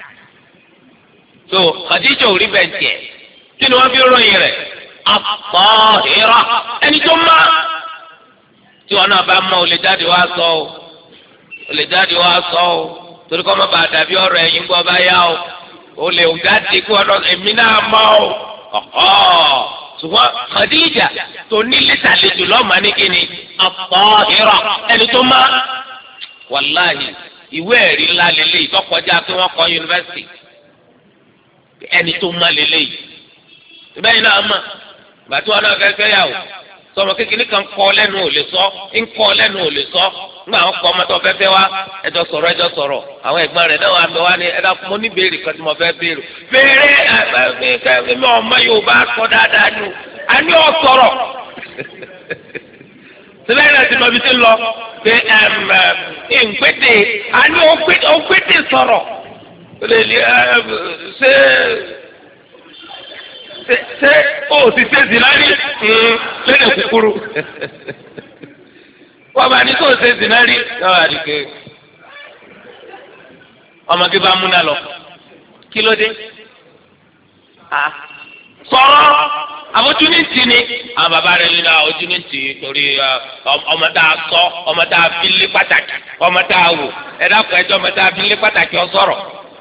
tó Khadija ò rí bẹ́ẹ̀ tiẹ̀ kí ni wọ́n fi ròyìn rẹ̀ àpọ̀ ìrọ̀ ẹni tó má tí wọn náà bá mọ ò lè jáde wá sọ ò ò lè jáde wá sọ ò torí kọ́ mọ́ bàa dàbí ọ̀rọ̀ ẹ̀yìn gbọ́ bá yá ò ò lè ò jáde kí wọn lọ èmi náà mọ́ ò ọ̀họ́ ṣùgbọ́n Khadija tó ní lẹ́tà lẹ́jọ́ lọ́mọ ní kíni ọ̀pọ̀ ìrọ̀ ẹni tó má wàláhì ìwé ẹ̀rí ńlá lélẹ́yìí tó kọjá pé wọ́n kọ́ yunifásitì ẹni tó má lélẹ́yìí ìbẹ́yìn náà mọ̀ gbàtí wọn náà fẹ́ fẹ́ yà wò sọmọ kékeré kan kọ́ lẹ́nu ò lè sọ ń kọ́ lẹ́nu ò lè sọ ńgbà wọn kọ́ ọmọ tó fẹ́ fẹ́ wá ẹjọ́ sọ̀rọ̀ ẹjọ́ sọ̀rọ̀ àwọn ẹ̀gbọ́n rẹ̀ náà wà mí wá ní ẹ̀dá mo ní béèrè kan tí mo fẹ́ béèrè béèrè ẹ̀ mi ọmọ Yorùbá sọ dáadáa ni a ní ọ sọ̀rọ̀ sílẹ̀ náà ti mọ ibi tí ń lọ pé ǹgbẹ́dẹ̀ a ní ọgbẹ́dẹ̀ sọ̀rọ̀ ṣé ṣé o ti ṣe zinari lédè kúkúrú wọ́n bá ní kó o ṣe zinari yọ̀ọ́ àdìgẹ́ ọmọge bá múná lọ kí ló dé sọ̀rọ̀ àbójúnìtì ni àwọn bàbá rẹ̀ nínú àbójúnìtì torí ọmọ tá a sọ ọmọ tá a fi lé pàtàkì ọmọ tá a wò ẹ̀dá kan ẹjọ́ ọmọ tá a fi lé pàtàkì ọ sọ̀rọ̀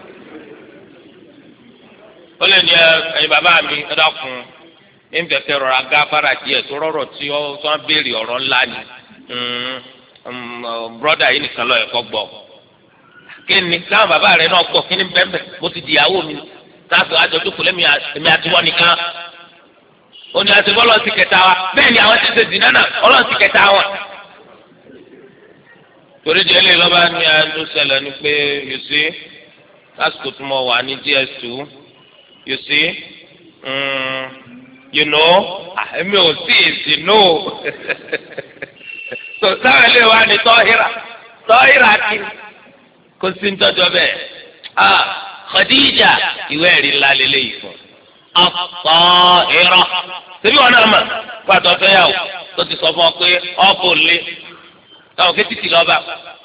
ó lè ní ẹ̀yin bàbá mi ẹ̀dá kun ẹ̀ńfẹ̀kẹ́ rọra gá fara díẹ̀ tó rọrọ̀ tí ó tó ń béèrè ọ̀rọ̀ ńlá ni brọ́dà yìí nìkan lọ́ọ́ ẹ̀kọ́ gbọ́ kí ni káwọn bàbá rẹ̀ náà gbọ́ kí ni bẹ́ẹ̀ mo ti di ìyàwó mi táàbù àjọjú kò lẹ́mi èmi àtiwọ́ nìkan ó ní àti bọ́lọ̀ sí kẹta wa bẹ́ẹ̀ ni àwọn ti ṣe dì náà ọlọ́run sí kẹta wọn. torí di ẹlẹ́yìn lọ́ba ní adó ṣẹlẹ̀ ni pé you see lásìkò tí mo wà ní D S two you see um, you know èmi ò sí èsì no so sáwọn ilé wa ni tọ́hírà tọ́hírà kí kò sí ń tọ́jọ́ bẹ́ẹ̀ ah Khadija ìwé ẹ̀rí ńlá lélẹ́yìí fún at-tahira ṣebí wọn náà mọ̀ pàtó fẹ́yàwó tó ti sọ fún ọ pé ọ̀pọ̀ lé táwọn kẹ́tì tì lọ́ba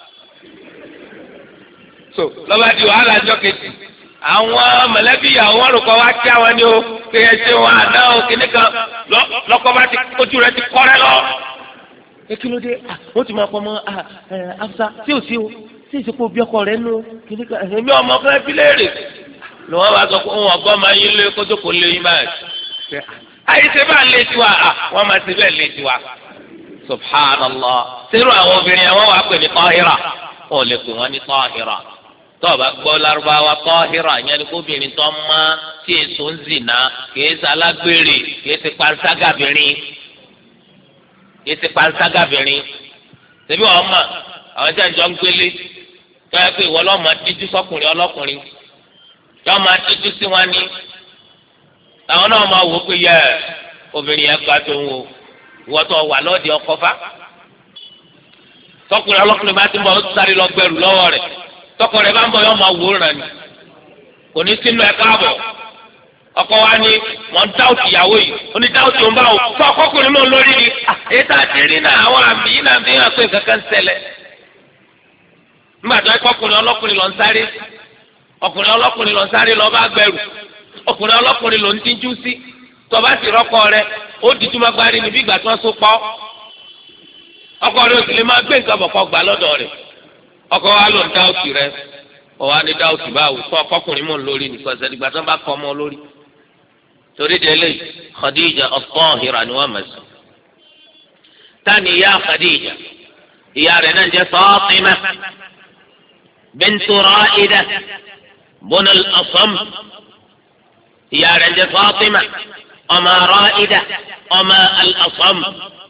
so lọ́ba di wàhálà ọjọ́ kejì àwọn mọ̀lẹ́bí ìyàwó wọn rò kọ́ wá kí àwọn ni ó kéye ṣe wọn àná o kíní kan lọ́kọ́ bá ti ojú rẹ ti kọ́rẹ́ lọ. ẹ kí ló dé ó ti máa pọ̀ mọ́ Afsa tí ò sí o tí ìsìnkú bí ọkọ rẹ nù kíní kan èmi ọmọ fẹ́ fi léèrè ni wọ́n bá sọ pé òun ọgbọ́n máa yín lé kótó kò lé yín báyìí. àyíṣe bá lé tiwa wọ́n máa ti bẹ́ẹ̀ lé tiwa subhanallah sẹ́rù àwọn obìnrin àwọn wà pè ní tọ́hírà wọn ò lè pè wọ́n ní tọ́hírà tó o bá gbọ́ lárúbáwá tọ́hírà yẹn ni kóbìnrin tó má tí èso ń zìnà kìí ṣe alágbèrè kìí ṣe panṣágàbìnrin kìí ṣe panṣágàbìnrin ṣebí wọn mọ àwọn tí a jọ ń gbélé tó yẹ pé ìwọ lọ́ọ́ máa díjú sọkùnrin ọlọ́kùnrin yọọ máa díjú sí wọn ní àwọn náà máa wò ó pé yẹ obìnrin yẹn gba tó ń wo ìwọ tó wà lọ́ọ̀dì ọkọ fa tọkùnrin ọlọ́kùnrin bá ti ń bọ̀ ó sáré lọ gbẹrù lọ́wọ́ rẹ̀ tọkọ rẹ̀ bá ń bọ̀ yọ máa wò ó ràn ní kò ní sínú ẹ̀ káàbọ̀ ọkọ wa ni mọ̀ ń dáwùtì ìyàwó yìí ó ní dáwùtì òun bá wò fún ọkọkùnrin náà lórí ni èyí tá a ti rí náà àwọn àmì yìí náà fi hàn pé kankan ṣẹlẹ̀ nígbà tó ọkùnrin ọlọ́kùnrin lọ ń sáré ọkùnrin ọlọ́kùnrin lọ ń sáré lọ bá gbẹrù ọkùnrin ọlọ́kùnrin ló ń tíjú sí tọba sì rọ́kọ rẹ̀ ó di túmọ̀ gbárí níbi ìgbà tí wọ́n so pa ọ́ ọkọ rẹ̀ òsì lè máa gbé nǹkan bọ̀ kọ́ gbà lọ́dọ̀ rẹ̀ ọkọ wa ló ń dá òsì rẹ̀ ọwọ́ á ní dá òsì báwò tó ọkọkùnrin mọ̀ lórí nìkan ṣe ìgbà tí wọ́n bá kọ́ ọmọ lórí torí délé Khadija at-Tahira ni wọ́n mọ̀ sí. tani ìyá Khadija ìyá rẹ̀ náà jẹ́ Fatima bintu Ra'ida bun al-Asam ìyá rẹ̀ jẹ́ Fatima ọmọ Ra'ida ọmọ al-Asam.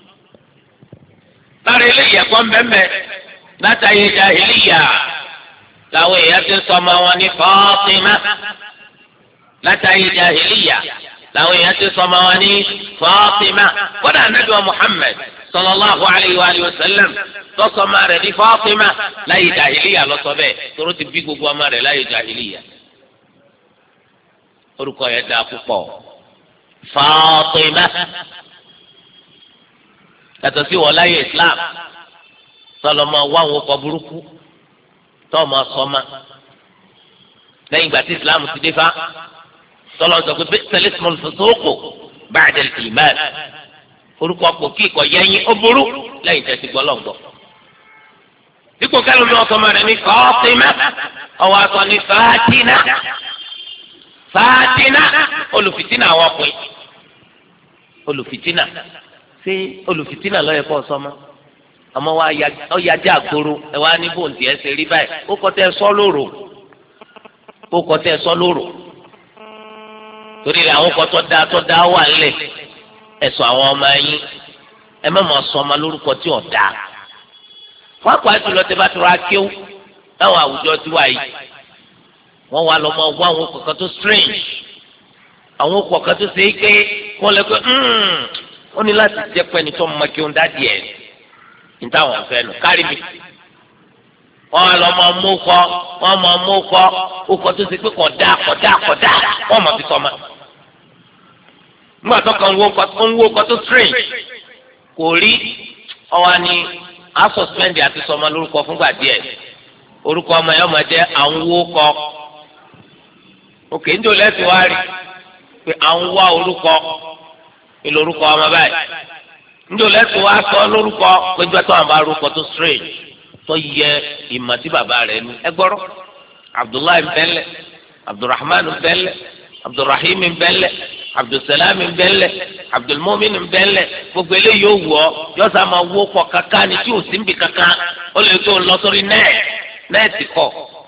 lára eléyìí ẹ̀kọ́ mbẹ́mbẹ́ látàyè jahiliya làwọn èèyàn ti ń sọmọ wọn ní Fatima látàyè jahiliya làwọn èèyàn ti ń sọmọ wọn ní Fatima kódà Ànábì wa Muhammad sallallahu alayhi wa sallam lọ́sọ̀mọ rẹ̀ ní Fatima láyé jahiliya lọ́sọ̀ bẹ́ẹ̀ tóró ti bí gbogbo ọmọ rẹ̀ láyé jahiliya orúkọ yẹn dáa púpọ̀ Fatima yàtọ̀ sí wọ́n láyé Islam tọ́lọ́ máa wá àwọn ọkọ̀ burúkú tọ́ máa sọ ma lẹ́yìn ìgbà tí Islam ti dé fa tọ́lọ́ sọ pé bi'sal ismul fusuqu ba'da al-iman orúkọ pò kí ìkọ̀ yẹ́yìn ó burú lẹ́yìn tẹ̀sí gbọ́ lọ́gbọ́. dípò kẹ́lu ní ọ̀sán máa rẹ̀ ní Fatima ọwọ́ àtọ̀ ní Fatina Fatina olùfìtínà àwọn ọkùnrin olùfìtínà ṣé olùfìtínà ló yẹ kó sọ ma àmọ́ wa ọ̀yájà àgbòrò ẹ̀ wá ní bòǹtì ẹ̀ ṣe rí báyìí ó kọ́ tẹ́ ẹ sọ́ lóru ó kọ́ tẹ́ ẹ sọ́ lóru torí rẹ̀ àwọn kọ́ tó dáa tó dáa wà nílẹ̀ ẹ̀sọ́ àwọn ọmọ yín ẹ má máa sọ ọmọ lórúkọ tí ò dáa wọ́n àpò àti lọ́tẹ́ bá tó ra kéwú láwọn àwùjọ tí wà yìí wọ́n wá lọ́mọ wọ́n àwọn kọ̀ọ̀kan tó strange àwọn kọ̀ọ̀kan tó ṣe é ké wọ́n lè pé ó ní láti jẹ́ pẹ́ni tó mọ kí ó ń dá díẹ̀ ní táwọn fẹ́ nù kárí mi wọ́n lọ mọ mú kọ́ wọ́n mọ mú kọ́ ó kọ́ tó ṣe pé kọ̀dá kọ̀dá kọ̀dá wọ́n mọ̀ fi sọ́mọ. nígbà tó kàn ń wó kọ́ tó strange kò rí ọwọ́ ni a suspend àti sọ́mọ lórúkọ fúngbà díẹ̀ orúkọ ọmọ yẹn ọmọ jẹ́ àwọn wó kọ́ òkè ń jò lẹ́sìn wá rí pé à ń wá orúkọ ìlú orúkọ ọmọ báyìí ń jò lẹ́sìn wá sọ lórúkọ péjọ tó àwọn bá orúkọ tó strange tó yẹ ìmọ̀ tí bàbá rẹ̀ ní ẹgbọ́rọ́ Abdullahi bẹ́lẹ̀ Abdulrahman bẹ́lẹ̀ Abdulrahim bẹ́lẹ̀ Abdulsalam bẹ́lẹ̀ Abdulmumin bẹ́lẹ̀ gbogbo eléyìí yóò wọ̀ yóò sá máa wó pọ̀ kankan ní tí ò sí níbi kankan ó lè tó lọ sórí nẹ́ẹ̀ nẹ́ẹ̀tì kọ̀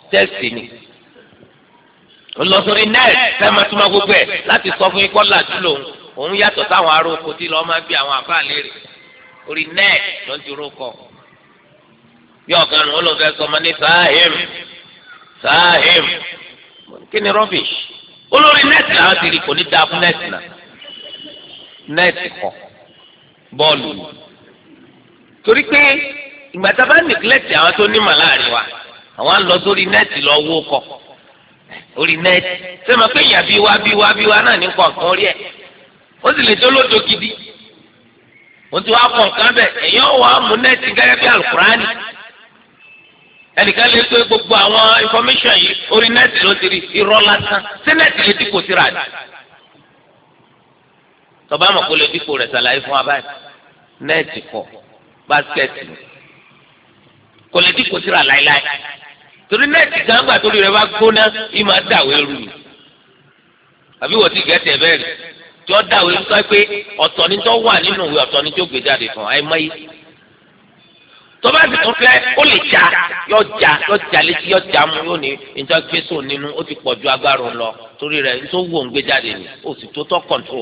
tẹ́sì ni olùsọ̀rí nẹ́ẹ̀t fẹ́ẹ́ túmọ̀ gbogbo ẹ̀ láti sọ fún ikọ́ làjú lòun òun yàtọ̀ sáwọn ará oko tí lọ́ọ́ máa bí àwọn àbá léèrè orí nẹ́ẹ̀t ló ń ti rókọ bí ọ̀gá nù olùfẹ́ sọmọ ní sáhìm sáhìm kí ni rubbish olórí nẹ́ẹ̀tì làwọn ti rí kò ní dáa fún nẹ́ẹ̀tì náà nẹ́ẹ̀tì kọ bọ́ọ̀lù torí pé ìgbà tá a bá nìgílẹ̀tì àwọn tó ní màláàrin wa àwọn á lọ sórí nẹ́ẹ̀tì lọ wó kọ orí nẹ́ẹ̀tì sẹ́mi pé ìyá bí wá bí wá bí wá náà ní kọ̀ọ̀kan orí ẹ̀ ó sì lè tó lódò gidi wọ́n ti wá kọ̀ nǹkan bẹ̀ èèyàn wà á mú nẹ́ẹ̀tì gẹ́gẹ́ bí alukurani ẹnìkan lè pé gbogbo àwọn information yìí orí nẹ́ẹ̀tì ló ti rí irọ́ lásán sí nẹ́ẹ̀tì lè dípò síra ni tọ́ba àmọ̀ kó lè dípò rẹ̀ ṣàlàyé fún wa báyìí nẹ́ẹ̀tì kọ̀ báskẹ́tì kò lè dípò síra láéláé torí nẹ́ẹ̀tì gbàgbà torí rẹ̀ bá gbóná yìí máa dàwé rú ni àbí wọ́n ti gẹ̀ẹ́tì ẹ̀ bẹ́ẹ̀ rí tí wọ́n dàwé rú sọ pé ọ̀tọ̀ ni tó wà nínú ìwé ọ̀tọ̀ ni tó gbé jáde fún ẹ mọ́ yìí tọ́ba ti tún fẹ́ ó lè já yọ já yọ já létí yọ já mu yóò ní ìjọ gbèsò nínú ó ti pọ̀ ju agbára ń lọ torí rẹ̀ tó wò ń gbé jáde ni ó sì tó tọ́ kọ̀ǹtrol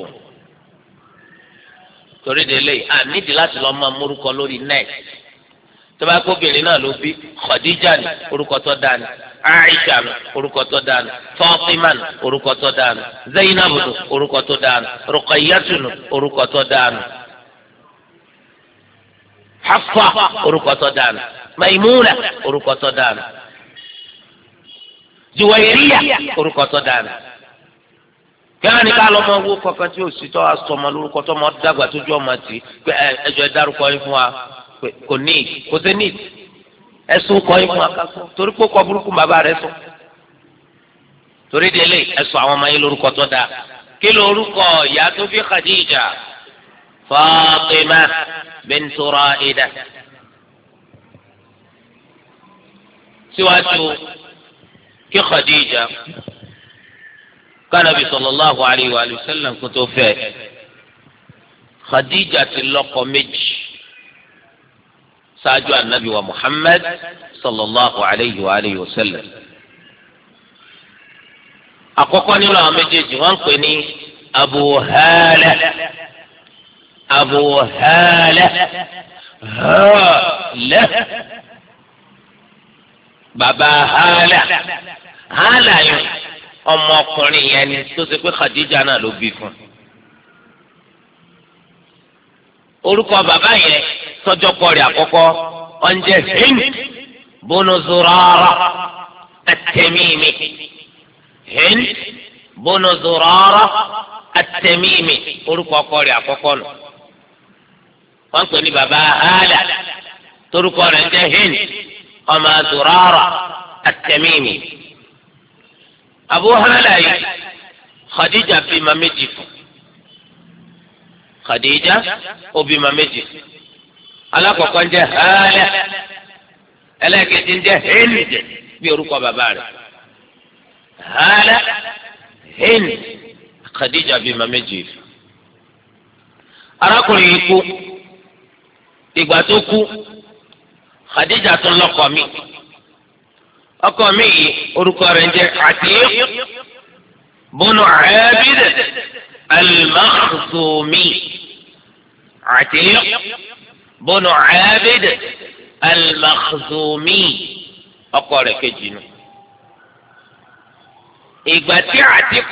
torí délé à nídìí láti lọ́ọ́ máa mórúkọ lórí net tọ́ba kóbìnrin náà ló bí Khadija ni orúkọ tó dáa ni Aisha ni orúkọ tó dáa ni Fatima ni orúkọ tó dáa ni Zainab ni orúkọ tó dáa ni Ruqayyatu ni orúkọ tó dáa ni Hafsa orúkọ tó dáa ni Maimuna orúkọ tó dáa ni Juwayriya orúkọ tó dáa ni kíáni ká lọ́mọ owó kankan tí òsì tó asọmọ lórúkọ tó mọ dàgbà tójú ọmọ tì pé ẹjọ ẹ dárúkọ yín fún wa kò ní kò sí ní ẹsùn kọ yín fún wa kásán torí pé kọ burúkú bàbá rẹ sùn torí délé ẹsùn àwọn ọmọ yín lórúkọ tó dáa kí lórúkọ ìyá tó bí Khadija Fatima bintu Ra'ida síwájú kí Khadija kánàbì sallallahu alayhi wa sallam kó tó fẹ́ Khadija ti lọ́kọ méjì ṣáájú anabi wa Muhammad sallallahu alayhi wa alihi wa sallam. àkọ́kọ́ nínú àwọn méjèèjì wọ́n ń pè ní Abu Hala Abu Hala Hala baba Hala Hala yẹn ọmọkùnrin yẹn ni tó ṣe pé Khadija náà ló bí fún. orúkọ bàbá yẹn tọjọkọ rẹ̀ àkọ́kọ́ ọ̀njẹ́ Hind bunu Zurara at-Tamimi Hind bunu Zurara at-Tamimi orúkọ ọkọ rẹ̀ àkọ́kọ́ nù. wọ́n pè ní bàbá Hala torúkọ rẹ̀ ń jẹ́ Hind ọmọ Zurara at-Tamimi. Abu Hala yìí Khadija bímọ méjì fún Khadija ó bímọ méjì fún alákọ̀ọ́kọ́ ń jẹ́ Hala ẹlẹ́ẹ̀kejì ń jẹ́ Hind bí orúkọ bàbá rẹ̀ Hala Hind Khadija bímọ méjì fún. arákùnrin yìí kú ìgbà tó kú Khadija tún lọ́kọ mi. ọkọ mi yìí orúkọ rẹ̀ ń jẹ́ Atiq bunu Abid al-Makhzumi Atiq bunu Abid al-Makhzumi ọkọ rẹ̀ kejì nù. ìgbà tí Atiq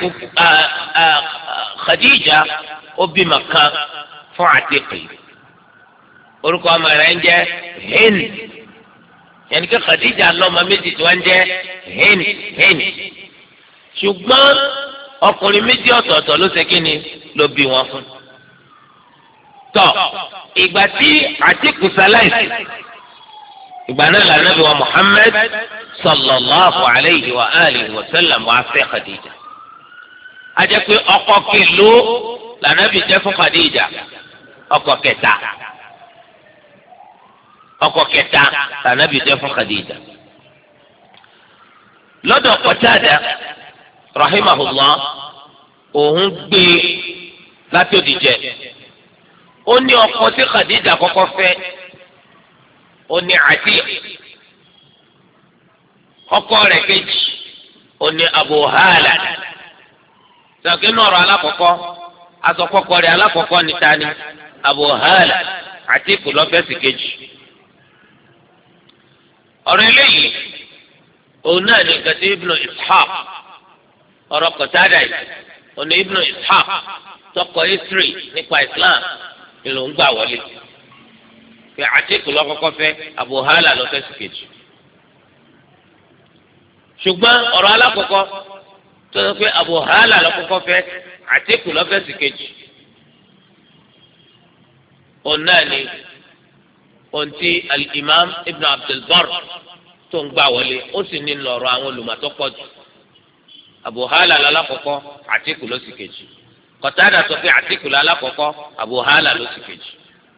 Khadija ó bímọ kan fún Atiq orúkọ ọmọ rẹ̀ ń jẹ́ Hind yẹnni kí Khadija lọ́mọ méjì tí wọ́n jẹ́ Hind Hind ṣùgbọ́n ọkùnrin méjì ọ̀tọ̀ọ̀tọ̀ ló ṣe kí ni ló bí wọn fún. tọ́ ìgbà tí Àtíkù sáláìsì ìgbà náà la Ànábì wa Muhammad sallallahu alayhi wa alihi wa sallam wá fẹ́ Khadija. a jẹ́ pé ọkọ kìlú la Ànábì jẹ́ fún Khadija ọkọ kẹta. ọkọ kẹta tànàbì jẹ́ fún Khadija. lọ́dọ̀ Qatada rahimahullah òun gbé láti òdìjẹ ó ní ọkọ tí Khadija kọ́kọ́ fẹ́ ó ní Atiq ọkọ rẹ̀ kejì ó ní Abu Hala sọ̀kè nọ̀rọ̀ alákọ̀ọ́kọ́ asọ̀kọ́kọ́ rẹ̀ alákọ̀ọ́kọ́ ní tani Abu Hala Atiku lọ́fẹ̀sì kejì. ọ̀rọ̀ eléyìí òun náà ní nǹkan tí Ibnu Ishaq ọ̀rọ̀ Qatada yìí òun ní Ibnu Ishaq tọkọ history nípa Islam ìlú ń gbà wọlé pé Atiku lọ́kọ́kọ́ fẹ́ Abu Hala lọ́fẹ̀sì kejì. ṣùgbọ́n ọ̀rọ̀ alákọ̀ọ́kọ́ tó sọ pé Abu Hala lọ́kọ́kọ́ fẹ́ Atiku lọ́fẹ̀sì kejì òun náà ní ohun tí al-Imam Ibn Abdul Barr tó ń gbà wọlé ó sì ní lọ́rọ̀ àwọn olùmọ̀tò pọ̀ jù. Abu Hala lálákọ̀ọ́kọ́ Atiku ló sì kejì. Qatada sọ pé Atiku lálákọ̀ọ́kọ́ Abu Hala ló sì kejì.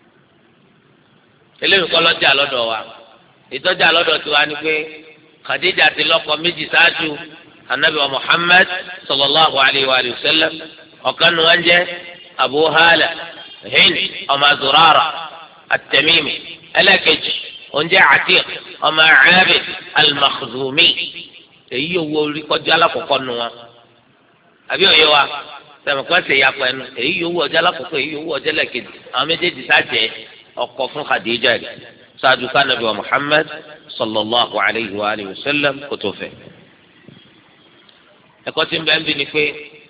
eléyìí kọ́ lọ́jà lọ́dọ̀ wa ìtọ́jà lọ́dọ̀ tiwa ni pé Khadija ti lọ́kọ méjì ṣáájú anabi wa Muhammad sallallahu alayhi wa sallam ọ̀kan nu wọn jẹ́ Abu Hala Hind ọmọ Zurara at-Tamimi ẹlẹ́kejì oúnjẹ Atiq ọmọ Abid al-Makhzumi èyí owó orí kọjá alákọ̀ọ́kọ́ nu wọn àbí òye wa sẹ́mi kọ́ ṣe ya pẹ́ẹ́nu èyí owó ọjà alákọ̀ọ́kọ́ èyí owó ọjà lẹ́kejì àwọn méjèèjì sájẹ́ ọkọ fún Khadija rẹ̀ ṣáájú kánàbí wa Muhammad sallallahu alayhi wa alihi wa sallam kó tó fẹ́. ẹ̀kọ́ tí ń bẹ ń bí ni pé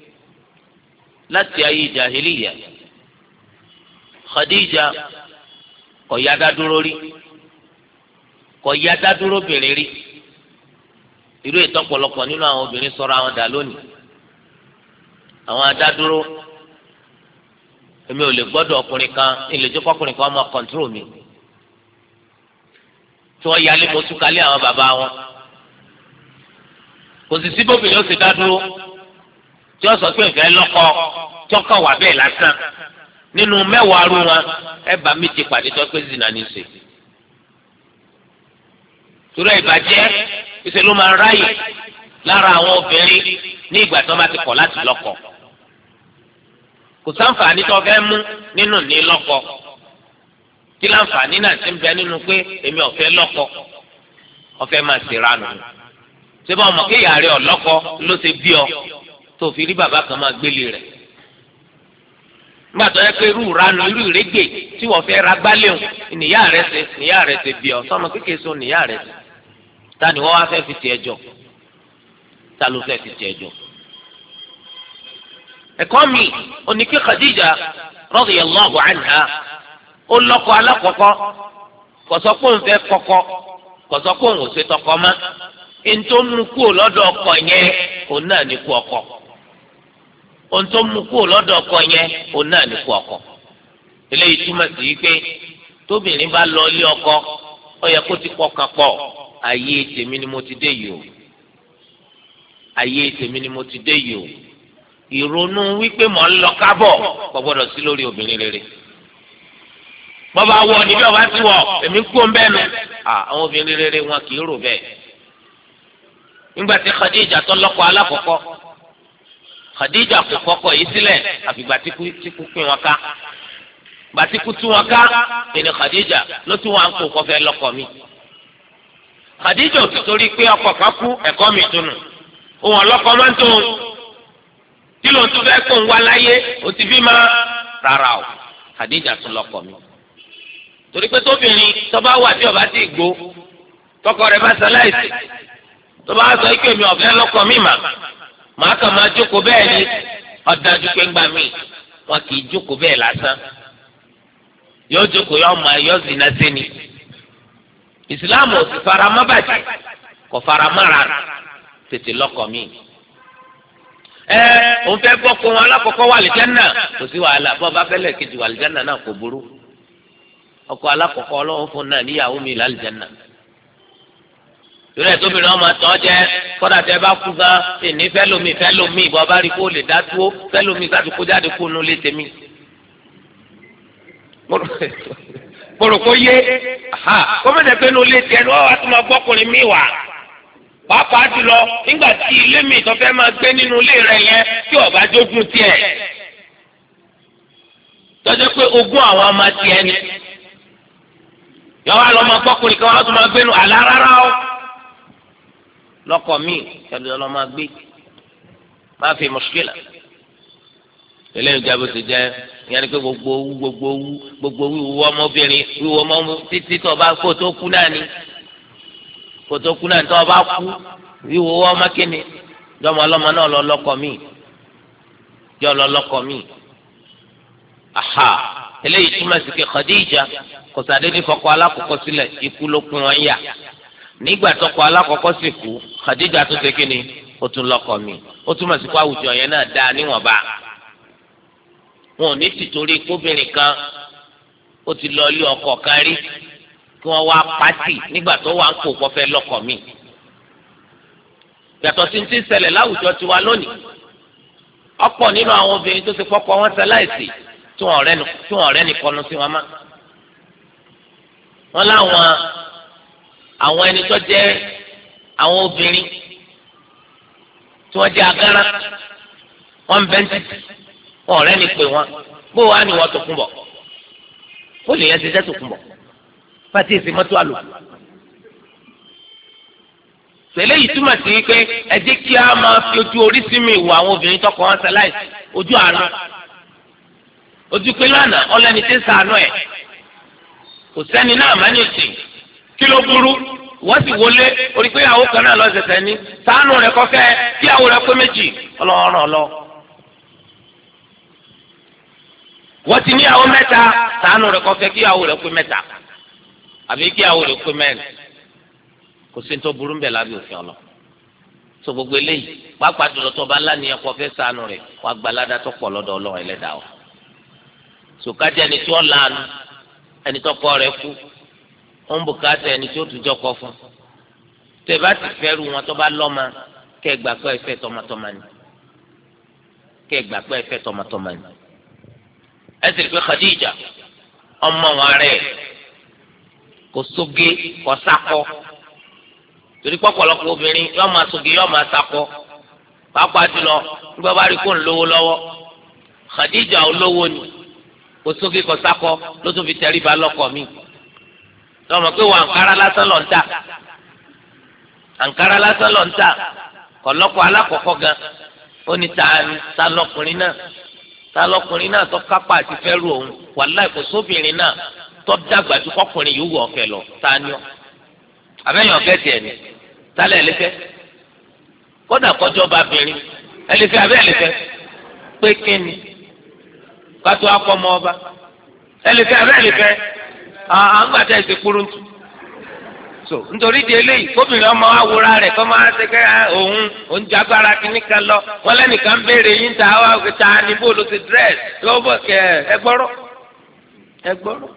láti ayé jahiliya Khadija kò yá dádúró rí kò yá dádúró bìnrin rí irú ìtọ́pọ̀lọpọ̀ nínú àwọn obìnrin sọ̀rọ̀ àwọn dà lónìí àwọn adádúró èmi ò lè gbọ́dọ̀ ọkùnrin kan ilé jókòó ọkùnrin kan máa kọ̀ǹtúrò mi tí wọ́n yálé mo túkalé àwọn bàbá wọn kò sì sí bóbìnrin ó sì dádúró tí wọ́n sọ pé ìfẹ́ lọ́kọ tí wọ́n kàn wà bẹ́ẹ̀ lásán nínú mẹ́wàá rú wọn ẹ bá méje pàdé tó pé zina ní í ṣe torí ìbàjẹ́ ìṣe ló máa ń ráyè lára àwọn obìnrin ní ìgbà tí wọ́n bá ti kọ̀ láti lọ́kọ kò sáǹfààní tó fẹ́ mú nínú ní lọ́kọ kí láǹfààní náà ti ń bẹ nínú pé èmi ò fẹ́ lọ́kọ ọ̀fẹ́ máa ṣe ránu ṣé bá ọmọ kéèyàn rẹ ọlọ́kọ ló ṣe bí ọ tó fi rí bàbá kan máa gbélé rẹ̀ nígbà tó yẹ pé irú ránu irú ìrégbè tí wọ́n fẹ́ ra gbálẹ́hùn níyà rẹ̀ ṣe níyà rẹ̀ ṣe bí ọ sọmọ kékeré so níyà rẹ̀ ṣe ta ni wọ́n wá fẹ́ fi tiẹ̀ jọ ta ló fẹ́ fi tiẹ̀ jọ. ẹ̀kọ́ mi oníkí Khadija radiyallahu anha ó lọ́kọ alákọ̀ọ́kọ́ kọ̀sọ́ pé òun fẹ́ kọ́kọ́ kọ̀sọ́ pé òun ò ṣe tọkọ mọ́ ẹni tó mú kúrò lọ́dọ̀ ọkọ yẹn òun náà ní kú ọkọ ohun tó mú kúrò lọ́dọ̀ ọkọ yẹn òun náà ní kú ọkọ eléyìí túmọ̀ sí pé tóbìnrin bá lọ ilé ọkọ ó yẹ kó ti pọkàn pọ̀ ayé tèmi ni mo ti dé yìí o ayé tèmi ni mo ti dé yìí o ìrònú wípé mò ń lọ kábọ̀ kò gbọdọ̀ sí lórí obìnrin rere bọ́ba wọ níbí ọba ti wọ èmi kú ń bẹ́ẹ̀ nu àwọn obìnrin rere wọn kì í rò bẹ́ẹ̀ nígbà tí Khadija tó lọ́kọ alákọ̀ọ́kọ́ Khadija kò kọ́kọ́ yìí sílẹ̀ àfìgbà tí kú pín wọn ká gbàtíkú tí wọn ká ẹni Khadija ló tún wọn kó kọfẹ lọ́kọ mi Khadija ò ti torí pé ọkọ kan kú ẹ̀kọ́ mi tunu òun ọlọ́kọ máa ń tó tí lóun tún fẹ́ kó ń wá láyé ó ti fi máa rárá o Khadija tún lọ́kọ mi torí pé tóbìnrin tọ́ba wà tí ọba ti gbó tọkọ rẹ̀ bá ṣaláìsí tọ́ba sọ ike mi ọ̀fẹ́ lọ́kọ mi mà màá kàn máa jókòó bẹ́ẹ̀ ni ọ̀dájú pé ń gbà mí wọn kì í jókòó bẹ́ẹ̀ lásán yóò jókòó yóò máa yọ zina sẹ́ni ìsìláàmù ò sì fara mọ́ bàjẹ́ kò fara mọ́ra tètè lọ́kọ mi. ẹ òun fẹ́ gbọ́ pé wọn alákọ̀ọ́kọ́ wà lìjánà kò sí wàhálà bọ́ bá fẹ́lẹ̀ kejì wà lìjánà náà kò burú ọkọ alákọ̀ọ́kọ́ ọlọ́run fún náà níyàwó mi lálìjánà. ìrẹ́ tóbi náà máa tọ́ jẹ́ kọ́dà tẹ́ bá kú gan ìní fẹ́lómi fẹ́lómi ìbọn bá rí kó lè dá dúró fẹ́lómi sáti kó jáde kó nu lé tèmi. kpọ̀rọ̀kọ̀ yé kọ́mọ̀dé pé ní olè tiẹ̀ ní wọ́n wá tó máa gbọ́kùnrin mi wá pàápàá jùlọ nígbà tí ilé mi tó fẹ́ máa gbé nínú ilé rẹ̀ yẹn tí ọba jógun tiẹ̀ tọ́jú pé ogún àwọn ọmọ tiẹ̀ ni yọ wá lọ́ máa gbọ́kùnrin kan wọ́n tó máa gbé nu àlá rárá o lọ́kọ míì kẹ́lẹ́ ọlọ́ máa gbé máa fi mùṣkílà eléyìí jẹ́ bó ti jẹ́ ìyẹn ni pé gbogbo owó gbogbo owó gbogbo wíwọ ọmọbìnrin wíwọ ọmọ títí tó bá kó tó kú náà ni kó tó kú náà ni tó bá kú wíwọ ọmọ kíni jọmọ ọlọ́mọ náà lọ lọ́kọ míì jọ lọ lọ́kọ míì aha eléyìí túmọ̀ sí pé Khadija kò sàdédé fọkọ alákọ̀ọ́kọ́ sílẹ̀ ikú ló pín wọn yà nígbà tọkọ alákọ̀ọ́kọ́ sì kú Khadija tó ṣe kíni ó tún lọ́kọ míì ó túmọ̀ sí pé àwùjọ yẹn náà dáa níwọ̀nba wọn ò ní tìtorí kóbìnrin kan ó ti lọ ilé ọkọ kan rí kí wọ́n wá pátì nígbà tó wà ń kó kọfẹ́ lọ́kọ míì yàtọ̀ sí ti ń ṣẹlẹ̀ láwùjọ tiwa lónìí ọ̀pọ̀ nínú àwọn obìnrin tó ti fọ́kọ wọn ṣaláìsí tí wọn ọ̀rẹ́ tí wọn ọ̀rẹ́ nìkanu sí wọn má wọn láwọn àwọn ẹni tó jẹ́ àwọn obìnrin tí wọ́n jẹ́ agárá wọn bẹ ń títì wọn ọ̀rẹ́ ní pé wọn bó wàá ní wọn tó kún bọ̀ ó lè yẹn ti jẹ́ tó kún bọ̀ pàtí èsì mọ́tò àlò tẹ̀lé yìí túmọ̀ sí pé ẹ jẹ́ kí a máa fi ojú orí sí mi wò àwọn obìnrin tọkọ wọn ṣaláìsí ojú àánú ojú pé lánàá ọlẹ́ni tí ń sànú ẹ̀ kò sẹ́ni náà má ní ìsìn kí ló burú wọ́n sì wọlé orí pé ìyàwó kan náà lọ ṣẹ̀ṣẹ̀ ní sànú rẹ̀ kọ́fẹ́ kí ìyàwó rẹ̀ pé méjì ọlọ́run ọlọ́ wọ́n ti ní ìyàwó mẹ́ta sànú rẹ̀ kọ́fẹ́ kí ìyàwó rẹ̀ pé mẹ́ta àbí kí ìyàwó rẹ̀ pé mẹ́rin kò sí ní tó burú ń bẹ̀ lábẹ́ òfin ọlọ́ so gbogbo eléyìí pàápàá jùlọ tó bá lánìyàn kọ́fẹ́ sànú rẹ̀ wàá gbalada tó pọ̀ lọ́dọ̀ ọlọ́run ẹlẹ́dàá o sòkájẹ ẹni tí wọn lànà ẹni tó kọ rẹ̀ kú wọn bùkátà ẹni tí ó tún jọkọ fún tẹ bá ti fẹ́rù wọn tó bá lọ́mọ kẹ gbà pé ẹ fẹ́ tọmọtọmọ ni kẹ gbà pé ẹ fẹ́ tọmọtọmọ ni ẹ sì rí pé Khadija ọmọ wọn rẹ̀ kò sóge kò sakọ torí pọ̀pọ̀lọpọ̀ obìnrin yóò máa sóge yóò máa sakọ pàápàá jùlọ nígbà bá rí kó ń lówó lọ́wọ́ Khadija olówó ni kò sókè kò sákọ ló tún fi tẹrí ba lọ́kọ mi lọ́mọ pé wọ́n àǹkárá lásán lọ ń tà àǹkárá lásán lọ ń tà kọ̀lọ́kọ̀ alákọ̀ọ́kọ́ gan ó ní ta ta lọkùnrin náà ta lọkùnrin náà tó kápá àti fẹ́rù òun wàláì kò sóbìnrin náà tó dàgbà ju kọkùnrin yìí wù ọ̀fẹ́ lọ ta ni ọ́ àbẹ́yẹn ọ̀fẹ́ tiẹ̀ ni tálẹ̀ ẹ̀lẹ́fẹ́ kódà kọjọ́ bá bìnrin ẹ̀lẹ́fẹ́ àbẹ́ ẹ̀lẹ́fẹ́ pé kíni kátó akọmọ ọba ẹlẹfẹ abẹ ẹlẹfẹ àǹgbàtà ẹsẹ kúrúntù so nítorí di eléyìí kóbìnrin ọmọ awòrán rẹ kọ́ máa ṣe kẹ́ òun òun jagbára kínní kan lọ wọn lẹ́nìkan ń béèrè yín ta wá ta ni bó ló ti dírẹ́sì lọ́wọ́ bọ̀ kẹ́ ẹ gbọ́rọ̀ ẹ gbọ́rọ̀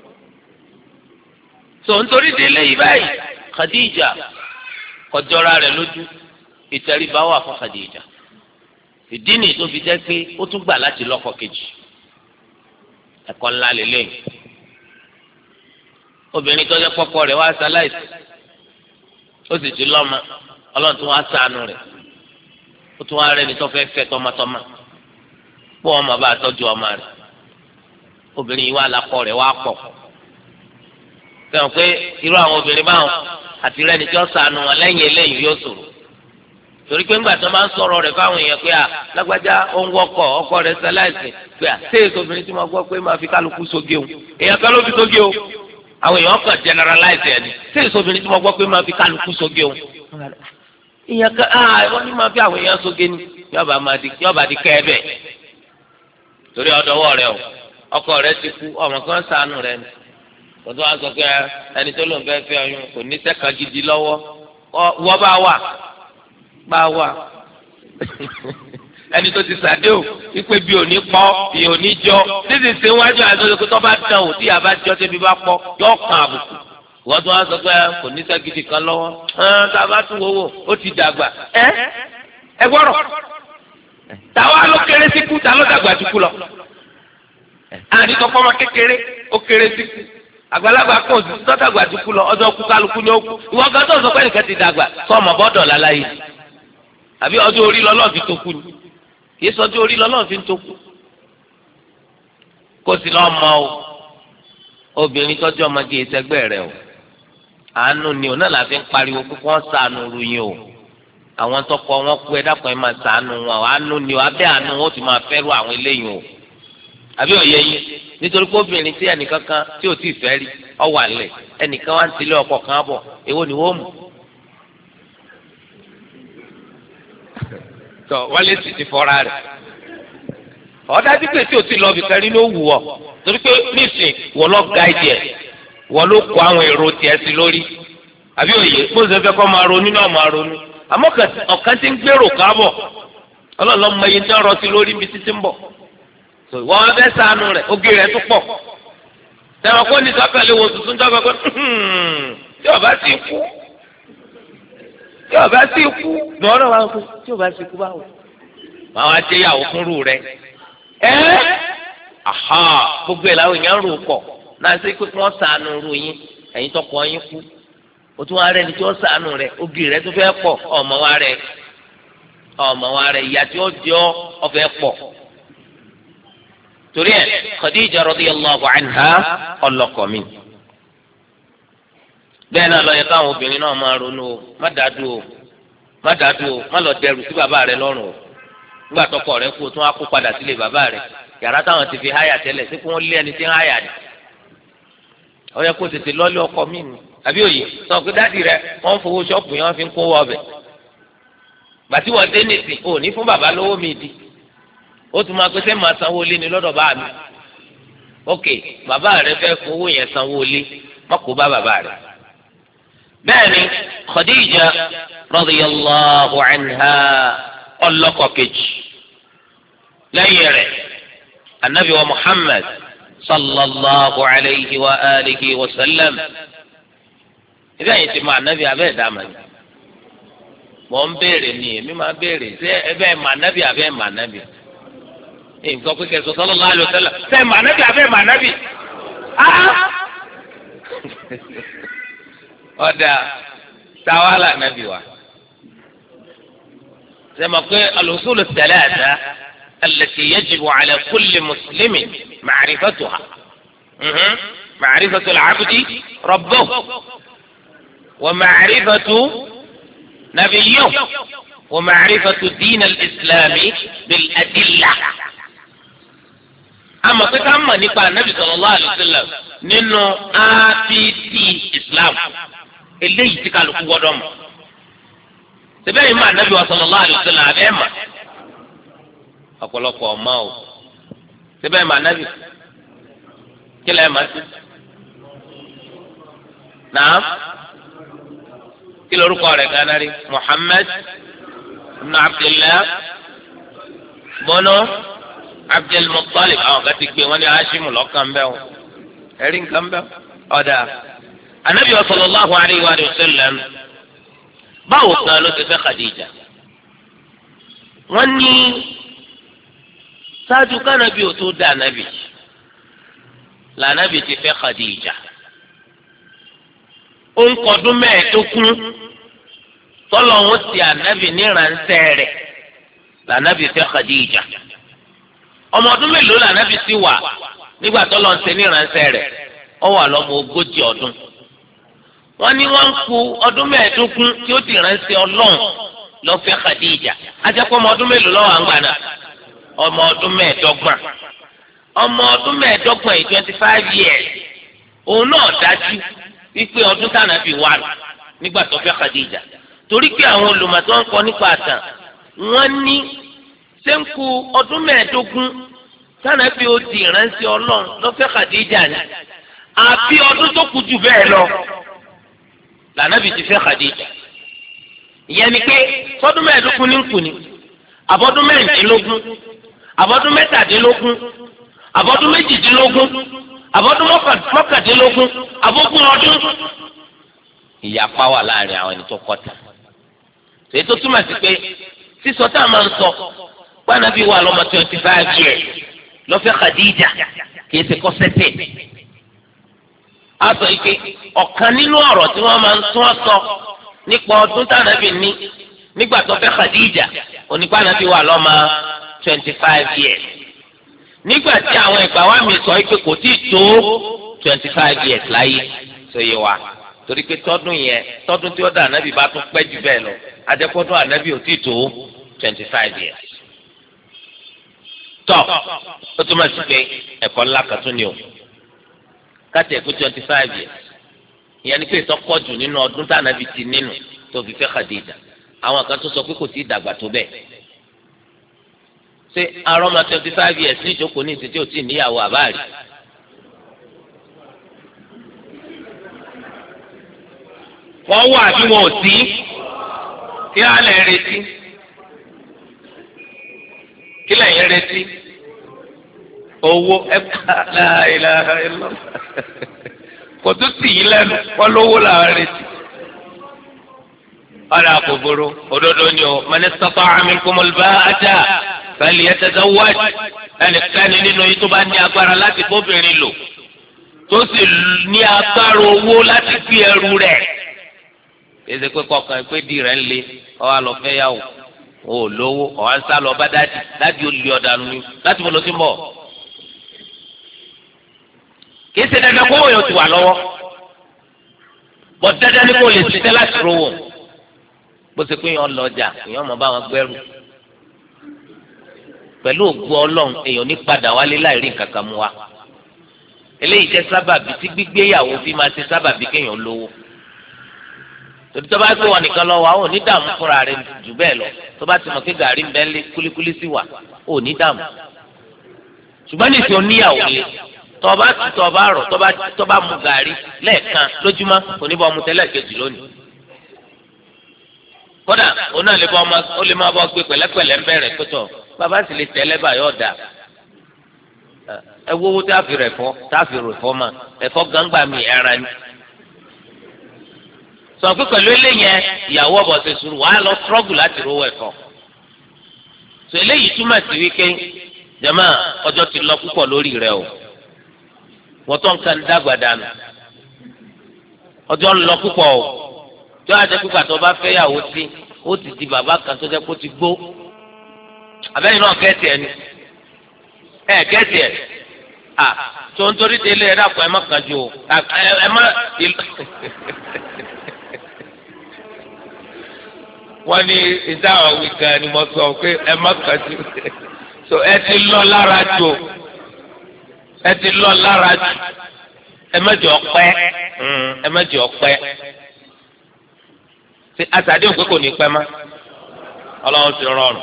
so nítorí di eléyìí báyìí Khadija kọjọra rẹ lójú ìtẹríba wà fún Khadija ìdí nìyí tó fi jẹ́ pé ó tún gbà láti lọ́kọ kejì ẹ̀kọ́ ńlá lélẹ́yìn obìnrin tó jẹ́ pọ́pọ́ rẹ̀ wá ṣaláìsí ó sì ti lọ́mọ ọlọ́run tó wá ṣàánú rẹ̀ ó tún wá rẹ́ni tó fẹ́ fẹ́ tọmọtọmọ pọ́ ọmọ bá tọ́jú ọmọ rẹ̀ obìnrin yìí wá lakọ rẹ̀ wá pọ̀ fẹ́ràn pé irú àwọn obìnrin báwọn àti rẹ́ni tí ó ṣàánú wọn lẹ́yìn eléyìí yóò ṣòro torí pé ńgbà tó máa ń sọ̀rọ̀ rẹ̀ fáwọn èèyàn pé à lágbájá ó ń wọ́kọ̀ ọkọ rẹ̀ ṣaláìsí pé à téèso obìnrin tí mo gbọ́ pé máa fi kálukú sóge o èèyàn kan ló fi sóge o àwọn èèyàn kan generalize ẹ̀ ni téèso obìnrin tí mo gbọ́ pé máa fi kálukú sóge o èèyàn kan ah wọ́n ní máa fi àwọn èèyàn sóge ni yọba máa di yọba di kẹ́ ẹ bẹ́ẹ̀ torí ọ̀dọ́wọ́ rẹ o ọkọ rẹ̀ ti kú ọmọ kan ṣàánú rẹ̀ ni kò tó wá sọ pé ẹni tó lòun fẹ́ fẹ́ ọyún kò ní sẹ́ka gidi lọ́wọ́ wọ́ bá wà bá wà ẹni tó ti sàdé o wípé bí òní pọ̀ bí òní jọ títí sí wájú àti ọjọ́ tó bá dán o tí yàrá jọ tẹ́bi bá pọ̀ yọ kàn àbùkù wọ́n tún wá sọ pé kò ní sẹ́gidi kan lọ́wọ́ ẹn tá a bá tún wọ́wọ́ ó ti dàgbà ẹ ẹ gbọ́rọ̀ táwa ló kéré sí kú tá ló dàgbà jù kú lọ àní tó fọmọ kékeré ó kéré sí kú àgbàlagbà kò sí tó dàgbà jù kú lọ ọjọ́ kú kálukú ni ó kú ìwọ gan tó sọ pé nìkan ti dàgbà sọ ọmọ bọ́dọ̀ láláyé àbí ọjọ́ orí lọ́lọ́ọ̀ fi tó kú ni kìí sọjọ́ orí lọ́lọ́ọ̀ fi tó kú kó sì lọ́ọ́ mọ o obìnrin tọ́jú ọmọge ìṣẹ́gbẹ́ rẹ o àánú ni òun náà la fi ń pariwo kó wọ́n sànù ru yín o àwọn tọkọ wọn kú ẹ dákun ẹ máa ṣàánú wọn àánú ni ọ abẹ́ àánú wọn ó ti máa fẹ́rù àwọn eléyìí o àbí òye yín nítorí pé obìnrin tí ẹnìkan kan tí ò tí ì fẹ́ rí ọ wà lẹ̀ ẹnìkan wá ń tilé ọkọ kan bọ̀ èwo ni wọ́n mú. tọ wálé sì ti fọ́ra rẹ̀ ọ̀dájú pé tí o ti lọ bìkan rí ló wù ọ́ torí pé nísìn wọ́n lọ gáìdì ẹ̀ wọ́n ló kó àwọn èrò tiẹ̀ sí lórí àbí òye bó ṣe fẹ́ kọ́ máa ronú náà máa ronú àmọ́ ọ̀kan ti ń gbèrò káàbọ̀ ọlọ́ọ̀lọ́ mọ iye tí wọ́n rọ sí lórí ibi títí ń bọ̀ wọ́n fẹ́ ṣàánú rẹ̀ oge rẹ̀ tún pọ̀ tẹ̀wọ̀n kó ní sọ́kàlẹ̀ wo tuntun tó fẹ́ kó tí ọba ti kú tí ọba ti kú lọ́rọ̀ wa kú tí ọba ti kú báwo máa wá jẹ́ ìyàwó fúnrú rẹ̀ ẹ́ aha gbogbo ẹ̀ làwọn èèyàn rò pọ̀ náà ṣe pé wọ́n ṣàánú ru yín ẹ̀yin tọkọ yín kú o tún wá rẹ̀ ní tí wọ́n ṣàánú rẹ̀ oge rẹ̀ tún fẹ́ pọ̀ ọmọ wa rẹ̀ ọmọ wa rẹ̀ ìyá tí ó jẹ́ ọ fẹ́ pọ̀ torí ẹ Khadija radiyallahu anha ọlọkọ mi bẹ́ẹ̀ náà lọ yẹ káwọn obìnrin náà máa ronú o má dàdú o má dàdú o má lọ dẹrù sí bàbá rẹ lọ́rùn o nígbà tọkọ rẹ kú o tún wá kó padà sílé bàbá rẹ yàrá táwọn ti fi háyà tẹ́lẹ̀ sí kí wọ́n lé ẹni tí ń háyà ni ó yẹ kó tètè lọ́lé ọkọ mi ni àbí òye sọ pé dádì rẹ wọ́n fowó ṣọ́ọ̀bù yẹn wọ́n fi ń kó wọ́ ọbẹ̀ gbàtí wọ́n dé nìsín ò ní fún bàbá lówó mi di ó tún máa pèsè máa sanwó lé ní lọ́dọ̀ bá mi ok bàbá rẹ fẹ́ fowó yẹn sanwó lé má kó bá bàbá rẹ. bẹ́ẹ̀ni Khadija radiyallahu anha ọlọ́kọ kejì lẹ́yìn rẹ̀ anabi wa Muhammad sallallahu alayhi wa alihi wa sallam ibi àyè ti máa anabi abẹ́ ìdáàmà ni mọ̀ ń béèrè ni èmi máa béèrè ṣé ẹ bẹ́ẹ̀ máa anabi abẹ́ máa anabi nǹkan pé kẹsàn sallallahu alaihi wasallam ṣe mànàbí àbẹ mànàbí ọ̀dà tàwálà nàbí wa ṣe mọ̀ pé al-usul ath-thalatha allati yajibu ala kulli muslimin ma'rifatuha ma'rifatu al-'abdi rabbahu wa ma'rifatu nabiyyihi wa ma'rifatu din al-islami bil-adillah. àmọ́ pé ká mọ̀ nípa anabi sallallahu alaihi wasallam nínú ápìtì islam eléyìí tí kálukú gbọ́dọ̀ mọ̀ síbẹ̀ yìí mọ̀ anabi wa sallallahu alaihi wasallam abẹ́ mọ̀ ọ̀pọ̀lọpọ̀ ọmọ o síbẹ̀ mọ̀ anabi kí lẹ́ẹ̀ mọ̀ sí náà kí lórúkọ rẹ̀ gánà rí muhammad ibn abdillah bọ́nà. Abdul Muttalib àwọn kan ti gbé wọn ní Hashim lọ́kàn bẹ́ẹ̀ o ẹ̀rí nǹkan bẹ́ẹ̀ ọ̀dà anabi sallallahu alayhi wa sallam báwo kan ló ti fẹ́ Khadija wọ́n ní sáájú kánábì ò tó dá anabi lànàbì ti fẹ́ Khadija ó ń kọdún mẹ́ẹ̀ẹ́dógún tọ́lọ̀ ń ti anabi níranṣẹ́ rẹ̀ lànàbì fẹ́ Khadija. ọmọ ọdún mélòó la Ànábì sí wà nígbà tó lọ ń ṣe ní ìránṣẹ́ rẹ̀ ó wà lọ́mọ ogójì ọdún wọ́n ní wọ́n ń ku ọdún mẹ́ẹ̀ẹ́dógún tí ó di ìránṣẹ́ Ọlọ́run lọ fẹ́ Khadija ajẹpọ ọmọ ọdún mélòó lọ́wọ́ àgbà náà ọmọ ọdún mẹ́ẹ̀ẹ́dọ́gbọ̀n ọmọ ọdún mẹ́ẹ̀ẹ́dọ́gbọ̀n yìí twenty five years òun náà dájú wípé ọdún tànàbí wà nígbà tó fẹ́ Khadija torí pé àwọn olùmọ̀ tó ń kọ nípa àtàn wọ́n ní sẹ́ńkù ọdún mẹ́ẹ̀ẹ́dógún tànàbí ó di ìránṣẹ́ Ọlọ́run ló fẹ́ Khadija ni àbí ọdún tó kù jù bẹ́ẹ̀ lọ lànàbí ti fẹ́ Khadija ìyẹn ni pé fọdún mẹ́ẹ̀ẹ́dógún ní nkù ni àbọ̀dún mẹ́rìndínlógún àbọ̀dún mẹ́tàdínlógún àbọ̀dún méjìdínlógún àbọ̀dún mọ́kàndínlógún àbọ̀gún ọdún ìyapa wà láàrin àwọn ẹni tó kọta èyí tó túmọ̀ sí pé sísọ tá a máa ń sọ pànàbí wà lọ́mọ twenty five years lọ́fẹ́ Khadija kìí ṣe kọ́sẹ́tẹ̀ a sọ ike ọ̀kan nínú ọ̀rọ̀ tí wọ́n máa ń tún ọ sọ nípa ọdún tànàbí ní nígbà tó fẹ́ Khadija onípànàbí wà lọ́mọ twenty five years nígbà tí àwọn ìgbà wa mi sọ pé kò tíì tó twenty five years láyé tó yẹ wa torí pé tọdún yẹn tọdún tí ó dá ànábì bá tún pẹ́ jù bẹ́ẹ̀ lọ ajẹ́pọ́dún ànábì ò tí tó twenty five years. tọ́ ó túmọ̀ sí pé ẹ̀kọ́ ńlá kan tún ni o káàtì ẹ̀kú twenty five years ìyẹn ni pé ìtọ́pọ̀ jù nínú ọdún tí ànábì ti nínú tó fi fẹ́ Khadija àwọn kan tó sọ pé kò tí ì dàgbà tó bẹ́ẹ̀. ṣé arọ́mọ twenty five years ní ìjókòó ní ìsìn tí ò tí ì níyàwó àbáàrí. wọ́n wà bí wọn ò sí kí á lè retí kí lẹ́yìn retí owó ẹ̀ka láìláha ẹ̀lọ́ kò tún sì yín lẹ́nu wọ́n lówó làwọn retí. ọ̀rẹ́ àkókòrò òdodo ni o man istata'a minkumul ba'ata falyatazawwaj ẹnikẹ́ni nínú yìí tó bá ní agbára láti bóbìnrin lò tó sì ní agbára owó láti gbé ẹrù rẹ̀. èsì pé kọkàn pé di rẹ̀ ń le ọwọ́ àlọ́ fẹ́ yà wò ó lówó ọ̀hán sá lọ bá dáàdì dáàdì ó lé ọ̀dànù ni láti mọ̀ lọ sí mọ̀. kì í ṣe dandan kó wọ́n yóò ti wà lọ́wọ́ bọ́ dandan ni kò lè ṣiṣẹ́ láti rówó bó ṣe pé yẹn lọ ọjà èèyàn mọ̀ bá wọn gbẹ́rù pẹ̀lú ògbó ọlọ́run èèyàn ní padà wálé láì rí nǹkan kan mú wa eléyìí jẹ́ sábàbí tí gbígbéyàwó fi máa ṣe sábàbí kéèyàn lówó tòbí tó bá gbé wọn nìkan lọ wà ó ní dààmú fúnra rẹ̀ jù bẹ́ẹ̀ lọ tó bá ti mọ̀ pé gàrí ń bẹ lé kúlíkúlí sí wà ó ní dààmú ṣùgbọ́n nìṣẹ́ oníyàwó lé tọba tọba rọ tọba tọba mu gàrí lẹ́ẹ̀kan lójúmọ́ oníbọ̀ mu tẹ́lẹ̀ kejì lónìí kódà òun náà lè bọ́ ọmọ ó lè má bọ́ gbé pẹ̀lẹ́pẹ̀lẹ́ ń bẹ̀rẹ̀ pẹ́tọ̀ bàbá sì lè tẹ́lẹ̀ báyọ̀ dà ẹ wo owó tá a fi rẹ̀ fọ́ tá a fi rẹ̀ fọ́ ma ẹ̀fọ́ gángbà mi ẹran ni sọ pé pẹ̀lú eléyẹn ìyàwó ọ̀bọ̀ ṣe sùúrù wàá lọ struggle láti rówó ẹ̀fọ́ sọ eléyìí túmọ̀ sí wípé jàmá ọjọ́ ti lọ púpọ̀ lórí rẹ o wọ́n tó ń kan dàgbà dànù ọjọ́ ń lọ púpọ̀ o tó a jẹ́ pípa tó bá fẹ́ yàwó sí ó ti di bàbá kan tó jẹ́ kó ti gbó abẹ́yìn náà kẹ́tì ẹ̀ ni ẹ̀ kẹ́tì ẹ̀ à tó ń torí délé ẹ̀ dàpọ̀ ẹ̀ má kánjú o ẹ̀ má wọ́n ní ìdáhùn wíkẹ́ ni mo sọ pé ẹ̀ má kánjú so ẹ ti lọ lára jù ẹ ti lọ lára jù ẹ mẹjọ ọpẹ ẹ mẹjọ ọpẹ ṣe àtàdé òpè kò ní pẹ́ má Ọlọ́run ti rọrùn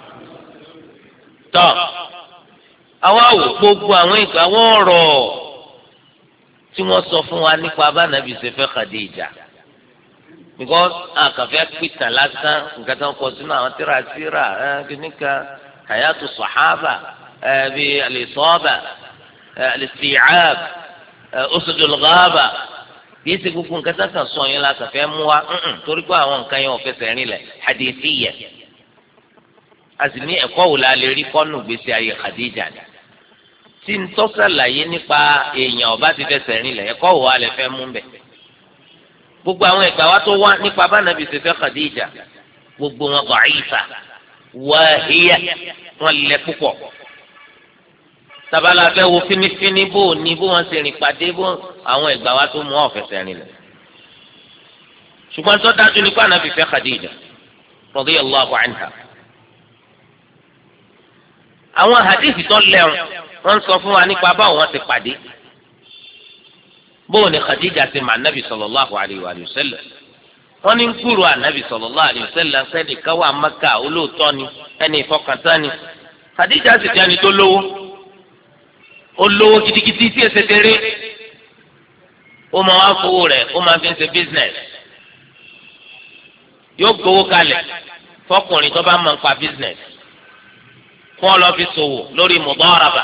tọ àwọn àwò gbogbo àwọn ìgbà wọn ọ̀rọ̀ tí wọ́n sọ fún wa nípa abánabi ṣe fẹ́ Khadija because àkàfẹ́ pìtàn lásán nǹkan tó ń kọ sínú àwọn tíra tíra ẹ kìnnìkan hayatu sahaba ẹ bíi al-isaba al-isti'ab usudul ghaba kìí ṣe gbogbo nǹkan tó kàn sọ yẹn la kàn fẹ́ mú wa torí pé àwọn nǹkan yẹn ò fẹsẹ̀ rìn lẹ̀ hadithiyya a sì ní ẹ̀kọ́ wò la lè rí kọ́nù gbèsè ayé Khadija ni tí ń tọ́sàlàyé nípa èèyàn ọba ti fẹsẹ̀ rìn lẹ̀ ẹ̀kọ́ wò wa lè fẹ́ mú bẹ̀ gbogbo àwọn ẹ̀gbà wa tó wá nípa bánàbí ṣe fẹ́ Khadija gbogbo wọn da'ifa wahiya wọn lẹ púpọ̀ tabala fẹ́ wo finifini bó ní bó wọn ṣe rìn pàdé bó àwọn ìgbà wa tó mú ọ̀fẹ́sẹ̀ rìn lẹ̀ ṣùgbọ́n tó dájú nípa Ànábì fẹ́ Khadija radiyallahu anha àwọn hadith tó lẹ́rùn wọ́n sọ fún wa nípa báwọn wọn ti pàdé bó ní Khadija ti mọ Ànábì sallallahu alayhi wa sallam wọ́n ní kúrò Ànábì sallallahu alayhi wa sallam sẹ́ni káwá Mẹ́kà olóòótọ́ ni ẹni ìfọkàntán ni Khadija sì jẹ́ ẹni tó lówó olówó gidigidi tí ẹsẹ̀ tẹ̀lé ó máa wá fowó rẹ̀ ó máa fi ń ṣe business yóò gbowó kalẹ̀ fọkùnrin tó bá máa ń pa business fún ọ lọ fi ṣòwò lórí mudaraba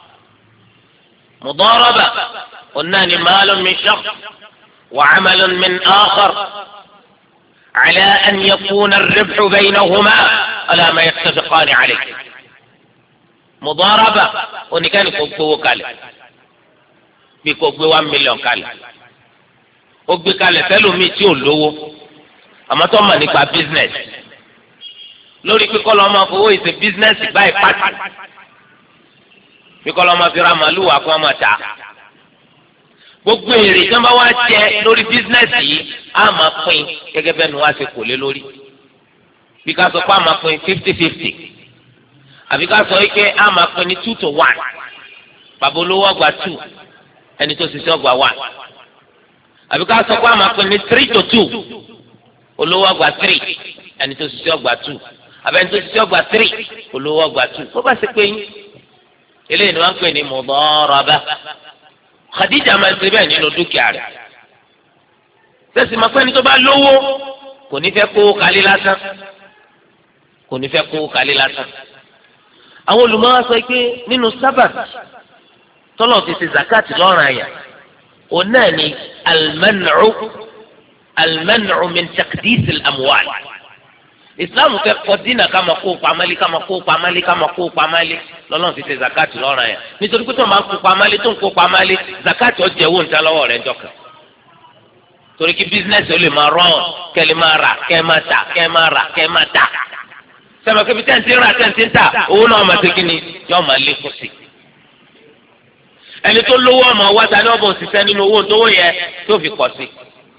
mudaraba onáni maalun min shakhs wa amalun min akhar ala an yakuna ar-ribhu baynahuma ala ma yattafiqani alayhi. Mudaraba oníkànnì kò gbowó kalẹ̀ bí kò gbé one million kalẹ̀ ó gbé kalẹ̀ fẹ́lómi tí ò lówó àmọ́ tó mọ̀ nípa business lórí pé kọ́ lọ́ máa fowó ìṣe business báyìí pátá bí kọ́ lọ́ máa fi ra màlúù wà fún ọmọ ta gbogbo èrè tí wọ́n bá wá jẹ lórí bísínẹ́sì yìí á máa pín gẹ́gẹ́ bẹ́ẹ̀ ni wọ́n á ṣe kò lé lórí bí ká sọ pé á máa pín fifty fifty àbí ká sọ pé á máa pín ní two to one bàbá olówó ọgbà two ẹni tó ṣiṣẹ́ ọgbà one àbí ká sọ pé á máa pín ní three to two olówó ọgbà three ẹni tó ṣiṣẹ́ ọgbà two àbí ẹni tó ṣiṣẹ́ ọgbà three olówó ọgbà two bó bá ṣe pé yín eléyìí ni wọ́n ń pè ní mudaraba. Khadija máa ń ṣe bẹ́ẹ̀ nínú dúkìá rẹ̀ sẹ́sì máa pẹ́ ní tó bá lówó kò ní fẹ́ kó kálí lásán kò ní fẹ́ kó kálí lásán. àwọn olùmọ̀ọ́ sọ pé nínú sábàbí tọ́lọ̀ ti ṣe zakati lọ́rùn àyà òun náà ni almanu almanu min takdis amuwal islam fẹ́ kọ́ dínà ká máa kó pamali ká máa kó pamali ká máa kó pamali lọ́lọ́run ti ṣe zakati lọ́rùn àyà nítorí pé tó máa kó pamali tó ń kó pamali zakati ọjà owó níta lọ́wọ́ rẹ̀ jọ̀kan torí kí bísínẹ́sì ó lè máa rán kẹ́ lè máa rà kẹ́ máa tà kẹ́ máa rà kẹ́ máa tà sẹ́mi kí bí tẹ́ǹtì ń rà tẹ́ǹtì ń tà owó náà máa ṣe kí ni yóò máa lékún sí i ẹni tó lówó ọmọ wa ta ni ọba òṣìṣẹ́ nínú owó tó wó yẹ tó fi pọ̀ sí i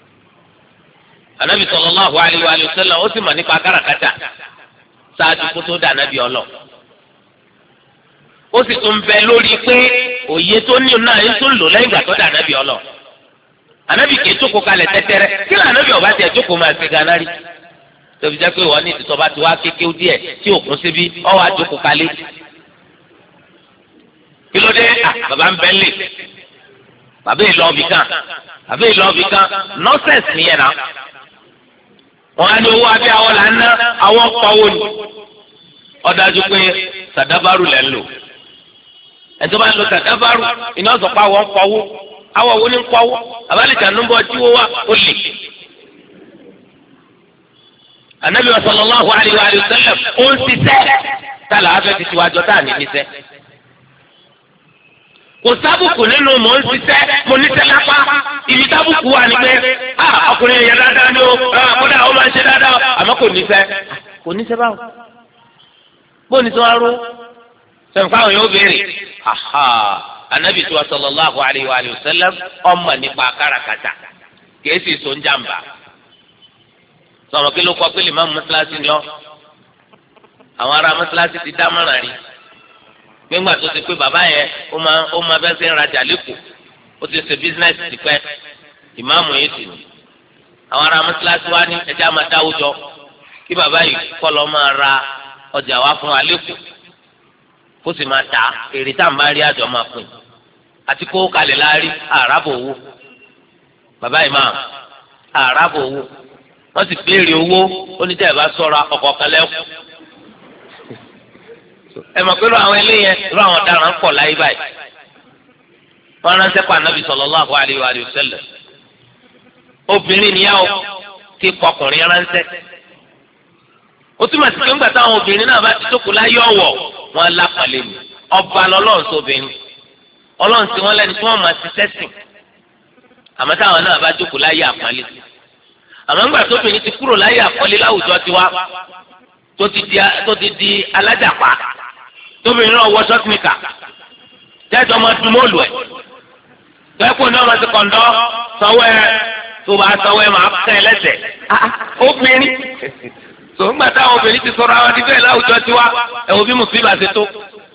anabi sallallahu alayhi wa sallam ó sì mọ̀ nípa káràkátà ṣáájú kó tó dà anabi ọlọ ó sì tún bẹ lórí pé òye tó ní náà ń tún lò lẹ́yìn ìgbà tó dà anabi ọlọ anabi kì í jókòó kalẹ̀ tẹ́tẹ́rẹ́ kí ló anabi ọba tiẹ̀ jókòó máa ṣe gánà rí tóbi jẹ́ pé wọ́n ní ìtìtọ́ bá ti wá kékeré díẹ̀ tí òkun síbi ọ̀ wá jókòó kalẹ̀ kí ló dé bàbá ń bẹ́ lè bàbá ìlọ́ọ̀bì kan bàbá ìlọ́ọ̀bì kan nọ́ọ̀sẹ̀sì nìyẹn náà wọn á ní owó abẹ́ àwọn là ń ná àwọn pawó ni ọ̀dájú pé sàdábàrù lẹ́ ń lò ẹ̀tọ́ bá ń lo sàdábàrù iná sọ pé àwọn pawó àwọn wo ni ń pawó àbálẹ̀jà ń bọ̀ tí wọ́n wá ó lè. Ànábì sallallahu alaihi wa sallam ó ń ṣiṣẹ́ tálà afẹ́ ti tiwájọ́ tá à ní níṣẹ́. Kò sábùkù nínú mò ń ṣiṣẹ́ mo níṣẹ́ lápá ibi sábùkù wà ní pé ọkùnrin yẹn dáadáa ni ó kódà ó máa ń ṣe dáadáa àmọ́ kò níṣẹ́ kò níṣẹ́ báwo bó ní tí wọ́n á rú sẹ̀ǹfà àwọn yóò béèrè Ànábì tí wa sallallahu alaihi wa sallam ọmọ nípa káràkátà kìí sì so ń jàǹbá sọ̀rọ̀ kí ló kọ́ pé lè má mọ́sálásí ni ọ́ àwọn ará mọ́sálásí ti dá mọ́ràn rí gbẹ́ngbà tó ti pé bàbá yẹn ó máa ó máa bẹ́ẹ̀ sẹ́ ń rajà lẹ́kọ̀ọ́ ó ti ṣe bísínẹ́sì ti pẹ́ ìmáàmù yìí sì ni àwọn ará mọ́sálásí wa ní ẹja máa dáwó jọ kí bàbá yìí kọ́ lọ́ máa ra ọjà wá fún wa lẹ́kọ̀ọ́ kó sì máa tà èrè tá à ń bá rí àjọ máa pín àti kó kalẹ̀ láàrí àràbò owó bàbá ìmáàmù àràbò owó wọ́n sì béèrè owó oníjà ìbá sọ̀rọ̀ ọkọ̀ kan lẹ́kọ̀ọ́ ẹ mọ̀ pé irú àwọn eléyẹn irú àwọn ọ̀daràn ń pọ̀ láyé báyìí wọ́n ránṣẹ́ pa Ànábì sallallahu alaihi wa sallam obìnrin níyàwó kí kọkùnrin ránṣẹ́ ó túmọ̀ sí pé ńgbà táwọn obìnrin náà bá ti jókòó láyé ọ̀wọ̀ wọn lápàlẹ́ mi ọba lọ́lọ́run sóbìnrin ọlọ́run tí wọ́n lẹ́ni tí wọ́n máa ti sẹ́sìn àmọ́ táwọn náà bá jókòó láyé àpọ́nlé àmọ́ ńgbà tóbìnrin ti kúrò láyé àpọ́nlé láwùjọ tiwa tó ti di tó ti di alájàpá tóbìnrin náà wọ ṣọ́tìmíkà jẹ́jọ́ máa dùn mọ́ọ̀lù ẹ̀ tẹ́kùn náà máa ti kọ̀ǹdọ́ sanwó ẹ̀ tó bá sanwó ẹ̀ máa kẹ́ ẹ lẹ́sẹ̀ obìnrin tó ń gbà táwọn obìnrin ti sọ̀rọ̀ àwọn adìbẹ́ láwùjọ tiwa ẹ̀ wò bí mùsùlùmí àti tó.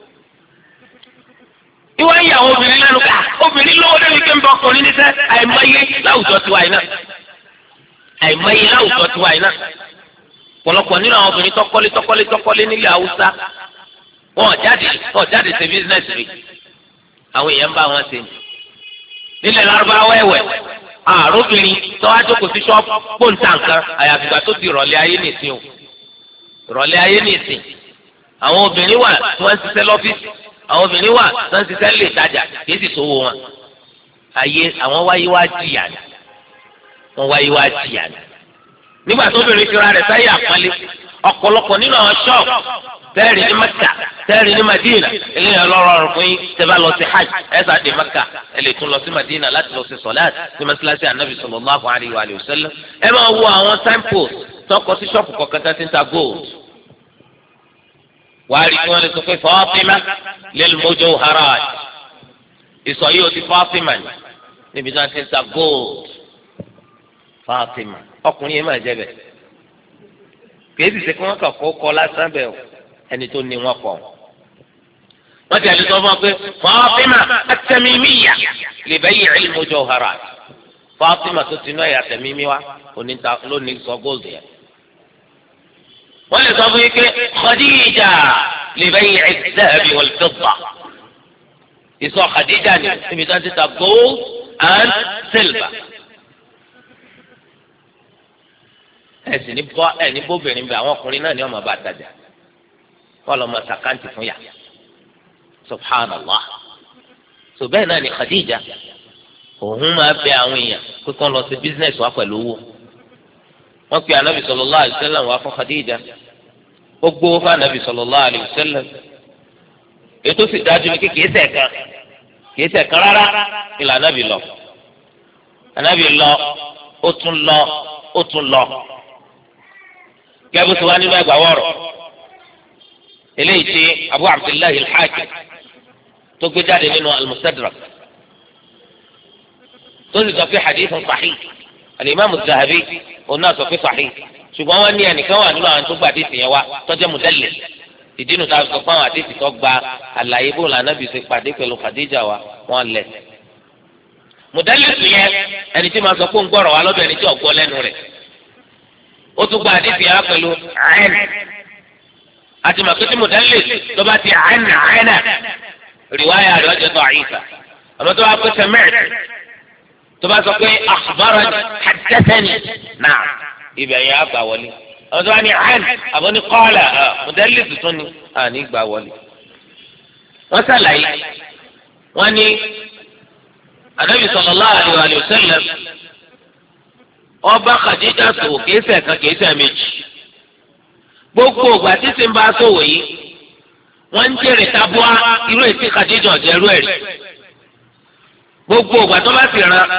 ìwọ ń yà àwọn obìnrin lẹ́nu ká obìnrin lówó débi kí n bọ ọkùnrin níṣẹ́ àìmọye láwùjọ tiwa yìí náà àìmọye láwùjọ tiwa yìí náà pọ̀lọpọ̀ nínú àwọn obìnrin tọkọlé tọkọlé tọkọlé nílẹ̀ Haúsá wọn jáde wọn jáde ṣe bísínẹsì rí àwọn èèyàn bá wọn ṣe nílẹ̀ Lárúbáwá ẹ̀wẹ̀ àròbìnrin tọ́wájú kò sí ṣọ́ọ̀bù pọ́ńtà nǹkan àyàfìgbà tó di ìrọ̀lẹ́ ayé nìsín o ìrọ̀lẹ́ ayé nìsín àwọn obìnrin wà tí wọ́n ń ṣiṣẹ́ lọ́fíìsì àwọn obìnrin wà tí wọ́n ń ṣiṣẹ́ lè tajà kì í sì sówó wọn ayé àwọn wáyé wá jìyà ni wọ́n wáyé wá jìyà ni nígbà tó obìnrin fira rẹ̀ sáyé àpọ́nlé ọ̀pọ̀lọpọ̀ nínú àwọn ṣọ́ọ̀bù tẹ́ẹ̀rì ní Mẹ́kà tẹ́ẹ̀rì ní Madina eléyìí ọlọ́rọ̀ fún yín tẹ́ bá lọ sí hajj ẹ̀ sá dé Mẹ́kà ẹ̀ lè tún lọ sí Madina láti lọ sí sọ̀láàt ní mọ́sálásí ànábì sallallahu alaihi wa sallam ẹ máa wo àwọn signpost tọkọ sí ṣọ́ọ̀pù kọ̀ọ̀kan tó ti ń ta gold wàá rí kí wọ́n lè sọ pé Fatima lil mujawharat ìsọ̀ yìí ó ti Fatima níbi tí wọ́n ti ń ta gold Fatima ọkùnrin yẹn máa jẹ bẹ́ẹ̀ kìí sì ṣe kí wọ́n kàn kó kọ́ lásán bẹ́ẹ̀ ẹni tó ní wọn kọ́ wọ́n ti àdúgbò fún ọ pé Fatima at-Tamimiyya li bay'i al-mujawharat Fatima tó ti náà yà Tamimi wa oníta lónìí sọ gold yẹn. wọ́n lè sọ fún yín pé Khadija li bay'i al-dhahabi wal-fidda ìsọ Khadija ni níbi tí wọ́n ti ta gold and silver. ẹ̀sìn ní bọ́ ẹ̀ ní bóbìnrin bẹ́ẹ̀ àwọn ọkùnrin náà ni wọ́n máa bá tajà wọ́n lọ máa sàkáǹtì fún yà subhanallah so bẹ́ẹ̀ náà ni Khadija òun máa bẹ àwọn èèyàn pé kí wọ́n lọ sí business wa pẹ̀lú owó wọ́n pe anabi sallallahu alaihi wasallam wá fún Khadija ó gbówó fún anabi sallallahu alaihi wasallam ètò sì dájú ní kékeré sẹ̀kan kìí sẹ̀kan rárá ìlà anabi lọ anabi lọ ó tún lọ ó tún lọ gẹ́gẹ́ bí wọ́n nínú ẹgbàá wọ̀rọ̀ eléyìí tí Abu Abdullahi al-Hakim tó gbé jáde nínú al-Mustadrak tó sì sọ pé hadithun sahih al-Imam az-Zahabi òun náà sọ pé sahih ṣùgbọ́n wọ́n ní ẹnìkan wà nínú àwọn tó gba àdéhìí yẹn wá tó jẹ́ mudallis ìdí nu táwọn sọ pé àwọn àdéhìí tó gba àlàyé bó lànà bí ṣe pàdé pẹ̀lú Khadija wa wọ́n lẹ̀ mudallis yẹn ẹni tí máa sọ pé ń gbọ́rọ̀ wá lọ́dọ̀ ẹni tí ò gbọ́ lẹ́nu rẹ̀ ó tún gba àdéhìí yẹn wá pẹ̀lú àìn àti màkìtì mudallis tó bá ti àìn àìn rìwáyà rẹ̀ ọjọ́ tó àyíká àmọ́ tó bá pẹ́ sẹ́mẹ́ẹ̀tì tó bá sọ pé akhbarani haddathani náà ibẹ̀ yẹn á gbà wọlé àwọn tó bá ní àn àbọ̀ ní qala mudallis tuntun ni à ní gbà wọlé. wọ́n sàlàyé wọ́n ní anabi sallallahu alaihi wa sallam ọba Khadija sòwò kéésẹ̀ kan kéésẹ̀ méjì gbogbo ògbà títí ń bá sòwò yìí wọ́n ń jèrè tabua irú èsì Khadija ọ̀jẹ̀rú ẹ̀rí gbogbo ògbà tó bá sì ran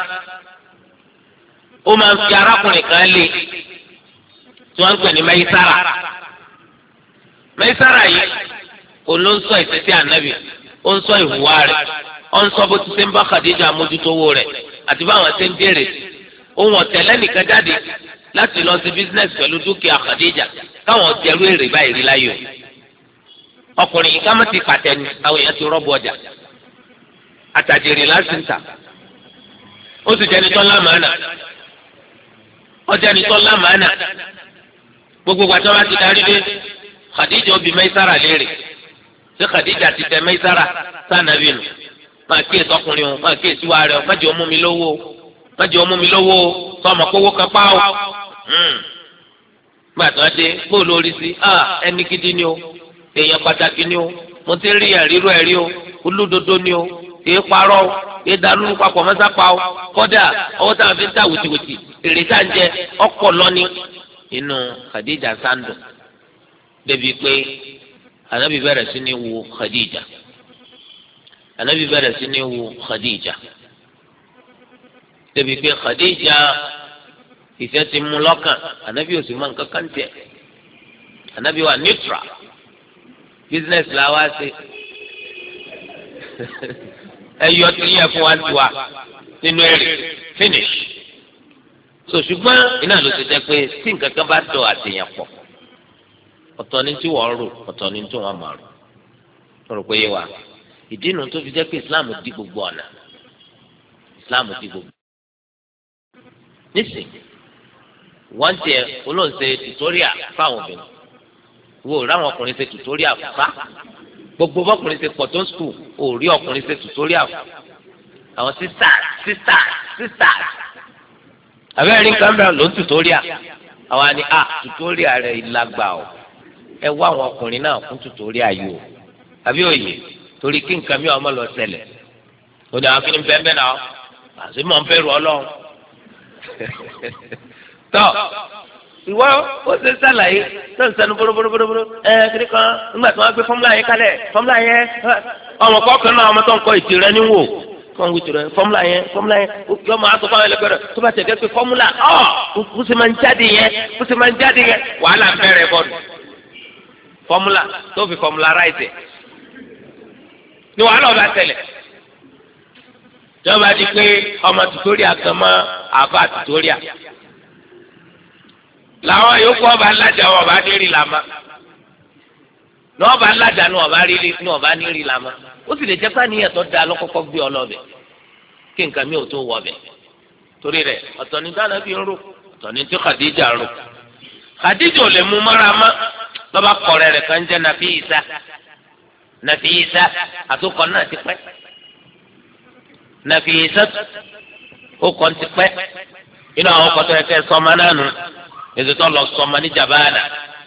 ó máa ń fi arákùnrin kan lé tí wọ́n ń pè ní Maisara Maisara yìí kò ló ń sọ ìṣesí ànábì ó ń sọ ìhùwà rẹ̀ ó ń sọ bó ti ṣe ń bá Khadija mójútówó rẹ̀ àti báwọn ṣe ń béèrè ohun ọ̀tẹ̀lẹ́ nìkan jáde láti lọ sí bísínẹ́sì pẹ̀lú dúkìá Khadija káwọn jẹrú èrè báyìí rí láyò ọkùnrin yìí ká má ti pàtẹ ni àwọn èèyàn ti rọ́bù ọjà àtàjèrè lásìntà ó sì jẹni tó lámàánà ọjẹni tó lámàánà gbogbo gbàtọ́ bá ti darí dé Khadija ó bi Maisara léèrè ṣé Khadija ti tẹ Maisara sànàbí nù máa kí èso ọkùnrin o máa kí èso wa rẹ o má jẹ́ ó mú mi lówó o má jẹ́ ó mú mi lówó o sọmọ kówó kan pa o gbàtọ́ dé bóòlù orí sí ẹni gidi ni o èèyàn pàtàkì ni o mo ti rí ẹ̀rírú ẹ̀rí o olódodo ni o kìí parọ́ o kìí dàlú papọ̀ mọ́sápá o kọ́dà ọwọ́ táwọn fi ń ta wìtìwìtì èrè tá à ń jẹ ọkọ̀ lọ́ni inú Khadija sandu débi pé anabi bẹ̀rẹ̀ sí ní wo Khadija anabi bẹ̀rẹ̀ sí ní wo Khadija débi pé Khadija ìfẹ́ ti mú lọ́kàn anabi ò sì mọ nǹkan kan tiẹ̀ anabi wà neutral business la wá sí ẹyọ tí yẹ fún wa ti wa nínú èrè finish so ṣùgbọ́n iná ló ti jẹ́ pé tí nǹkan kan bá dọ̀ àtẹ̀yàn pọ̀ ọ̀tọ̀ ni tí wọ́n rò ọ̀tọ̀ ni tí wọ́n máa rò tó rò pé yé wa ìdí nu tó fi jẹ́ pé Islam di gbogbo ọ̀nà Islam di gbogbo nísìnyí wọ́n tiẹ̀ olóhùn ṣe tutorial fáwọn obìnrin wo ráwọn ọkùnrin ṣe tutorial fa gbogbo bọ́kùnrin ṣe pọ̀ tó ń skul ò rí ọkùnrin ṣe tutorial àwọn sisters sisters sisters àbẹ́rẹ́ ní kámẹ́rà ló ń tutorial àwọn àni à tutorial rẹ̀ ìlàgbà o ẹ wá àwọn ọkùnrin náà fún tutorial yìí o àbí òye torí kí nǹkan mi ò mọ̀ lọ ṣẹlẹ̀ ó ní àwọn kí ni bẹ́ẹ̀ bẹ́ẹ̀ náà àti mọ̀ ń bẹ̀rù ọlọ́run tọ́ ìwọ ó ṣe sàlàyé tó ń sẹnu bórobórobóró ẹ kiri kan nígbà tí wọn gbé fọmúlà yẹn kalẹ̀ fọmúlà yẹn ọmọ kọkàn náà ọmọ tó ń kọ ìtì rẹ níwò kàn wí tirẹ fọmúlà yẹn fọmúlà yẹn yọ máa sọ fáwọn ẹlẹgbẹ́ rẹ tó bá tẹgẹ pé fọmúlà ọ kó sì máa ń jáde yẹn kó sì máa ń jáde yẹn wàhálà ń bẹ̀rẹ̀ bọdù fọmúlà tó fi fọmúlà ráìtì ni wàhálà ọba tẹ́lẹ̀ jọba di pé ọmọ tutoria kan mọ àbá tutoria làwọn yòókù ọba alájà wọn ọba ní rí làmá ní ọba alájà ní ọba rí ní ọba ní rí làmá ó sì lè jẹ́ pé àníyàn tó dáa lọ́kọ́kọ́ gbé ọ lọ́bẹ̀ kí nǹkan mi ò tó wọ bẹ̀ torí rẹ̀ ọ̀tọ̀ ní dáná bí ń rò ọ̀tọ̀ ní tí Khadija rò Khadija ò lè mú mọ́ra mọ́ lọ́ba kọ̀rẹ́ rẹ̀ kan jẹ́ Nafisa Nafisa àtúkọ̀ náà ti pẹ́ Nafisa ó kọ́ ti pẹ́ inú àwọn ọkọ̀ tó yẹ kẹ́ sọ́mọ náà nù ètò tó lọ sọ́mọ ní Jabana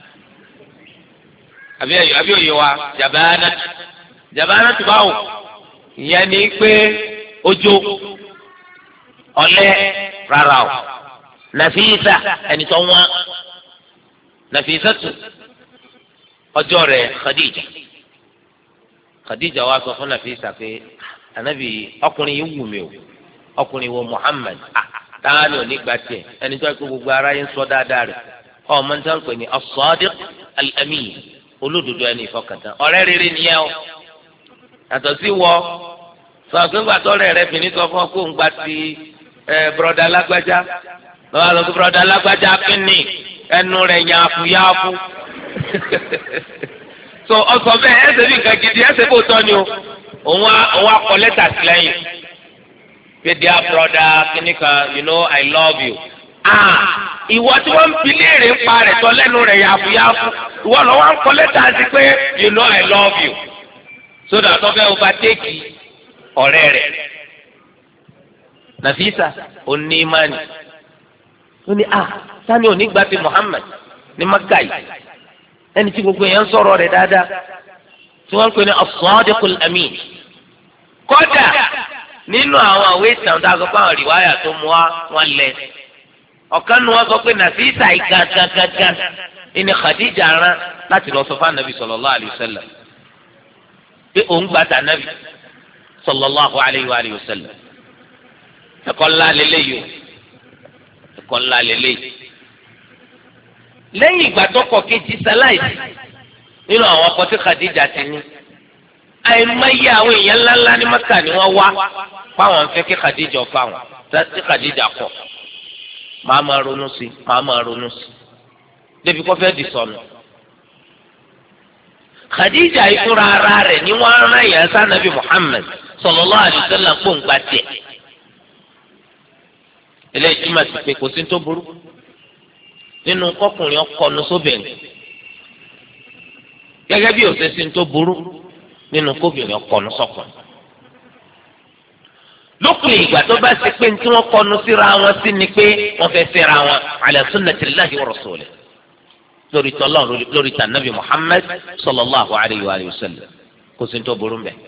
àbí òye wa Jabana Jabana ti báwò ìyẹn ni pé ojú ọ̀lẹ rárá o Nafisa ẹni tó wọ́n Nafisa tù ọjọ́ rẹ̀ Khadija Khadija wa sọ fún Nafisa pé anabi ọkùnrin yìí wù mí o ọkùnrin wo Muhammad ah táwọn ní onígbà tiẹ̀ ẹni tó kó gbogbo ara yẹn sọ dáadáa rẹ̀ ọmọ níta ń pè ní as-sadiq al-amin olódodo ẹni ìfọkàntán ọ̀rẹ́ rere nìyẹn o yàtọ̀ sí wọ sọ̀gbẹ́ngbà tọ́rẹ́ rẹ̀ fìní sọ fún ọ kó ń gba ti ẹ bùrọ̀dá lágbájá lọ́wọ́ àlọ́ kó bùrọ̀dá lágbájá kínní ẹnu rẹ̀ yàáfu yàáfu so ọsọ bẹ́ẹ̀ ẹsẹ̀ bí nǹkan gidi ẹsẹ̀ bó tọ́ ni o òun á òun á kọ lẹ́tà sí lẹ́yìn pé dear brother kínní kan you know I love you ah ìwọ tí wọ́n ń fi léèrè ń pa rẹ̀ tọ́ lẹ́nu rẹ̀ yàáfu yàáfu ìwọ lọ́wọ́ ń kọ lẹ́tà sí pé you know I love you so that ọbẹ̀ overtake ọ̀rẹ́ rẹ̀ Nafisa oní imani ó ní ah sani òní gba ti Muhammad ní Maka yìí ẹni tí gbogbo yẹn ń sọ̀rọ̀ rẹ̀ dáadáa tí wọ́n ń pè ní as-sadiqul amin kódà nínú àwọn àwé ìtàn tá a sọ pé àwọn rìwáyà tó mú wa wọn lẹ ọ̀kan nu wọn sọ pé Nafisa yìí gàgàgàgà ìní Khadija rán láti lọ sọ fún Anabi sallallahu alayhi wa sallam pé òun gbàtà Nabi sallallahu alayhi wa alihi wa sallam ẹ̀kọ́ ńlá lélẹyìí o ẹ̀kọ́ ńlá lélẹyìí lẹ́yìn ìgbà tó kọ kejì sáláìsì nínú àwọn ọkọ tí Khadija ti ní àìmọye àwọn èèyàn ńláńlá ní Mẹ́kà ni wọ́n wá fáwọn fẹ́ kí Khadija fáwọn tí Khadija kọ màá máa ronú sí màá máa ronú sí débi kó fẹ́ di sọnù Khadija ìfúnra ara rẹ̀ ni wọ́n rán èèyàn sá Nabi Muhammad sallallahu alaihi wasallam kó ń gba tiẹ̀ eléyìí túmọ̀ sí pé kò sí tó burú nínú kọkùnrin ọkọnu sóbìnrin gẹ́gẹ́ bí òṣèṣin tó burú nínú kóbìnrin ọkọnu sọ́kùnrin lópin ìgbà tó bá ṣe pé tí wọ́n kọnu síra wọn sí ni pé wọ́n fẹ́ẹ́ fẹ́ra wọn ala sunnatillahi wa rasulih lórí tọlọ́n lórí tànàbí Muhammad sallallahu alayhi wa sallam kò sí tó burú mbẹ.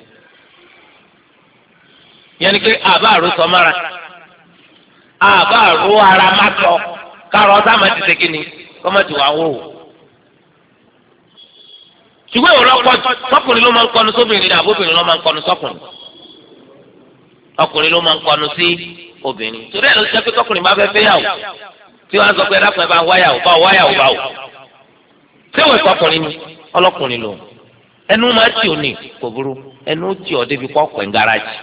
yẹn ni pé àbá àròsọ mára àbá àrò ara má sọ kárọ̀ ọ̀tá máa ti ṣe kí ni kọ́mọ̀ tí wàá wò ó. ṣùgbọ́n ìwọ lọ́pọ̀ sọ́kùnrin ló máa ń kọnu sóbìnrin ní àbóbìnrin ló máa ń kọnu sọ́kùnrin. ọkùnrin ló máa ń kọnu sí obìnrin. torí ẹ̀ ló ṣe pé sọ́kùnrin bá fẹ́ fẹ́ yàwó tí wọ́n á sọ pé ẹ̀dá kan bá wáyàwó bá wáyàwó bá wò. ṣé wọ́n sọkùnrin ni ọlọ́kùnrin lò ẹnu máa tì ọ́ ní kò burú ẹnu tì ọ́ débi kọ́ pẹ̀ ń gáràjì.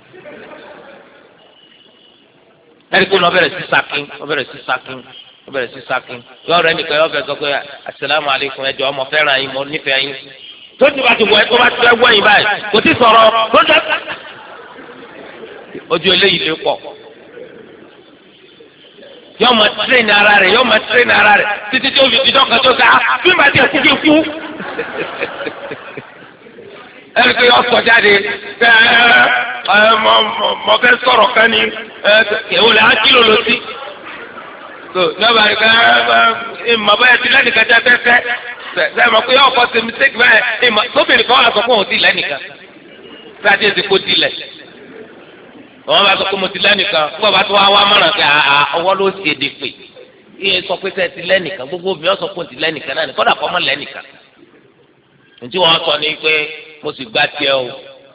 ẹ̀rí kó ní ọbẹ̀rẹ̀ sí sakin ọbẹ̀rẹ̀ sí sakin ọbẹ̀rẹ̀ sí sakin yọ ọ̀rẹ́ nìkan yọ ọbẹ̀ sọ pé asalaamu aleykum ẹjọ ọmọ fẹ́ràn yín mo nífẹ̀ẹ́ yín tó ti bá ti wọ ẹ tó bá ti fẹ́ wọ yín báyìí kò tí sọ̀rọ̀ tó jẹ́ ojú eléyìí lè pọ̀ yọ ọmọ tírẹ̀nì ara rẹ̀ yọ ọmọ tírẹ̀nì ara rẹ̀ títí tí ó fi dídọ́ kan tó ká bí màá ti ẹ̀kú kí n kú ẹni pé yọ sọ jáde ẹ ẹ mọ fẹ́ sọ̀rọ̀ kan ní èwo lè á kílò lọ sí so nígbà yìí ká ẹ mọ báyìí ti lẹ́nìkan jẹ́ fẹ́fẹ́ ṣe mọ̀ pé ọkọ̀ ṣe mistake báyìí ẹ mọ tóbìnrin kan wà sọ pé òun ti lẹ́nìkan tí a ti ṣe kó tilẹ̀ wọ́n bá sọ pé mo ti lẹ́nìkan kó bá tó wá wá mọ̀ràn pé ọwọ́ ló ṣe èdè pè iye sọ pé sẹ́ẹ̀ ti lẹ́nìkan gbogbo obìnrin sọ pé òun ti lẹ́nìkan náà ní kọ́dà kọ́ mọ́ lẹ́nìkan ntí wọ́n sọ ni pé mo sì gbá tiẹ̀ o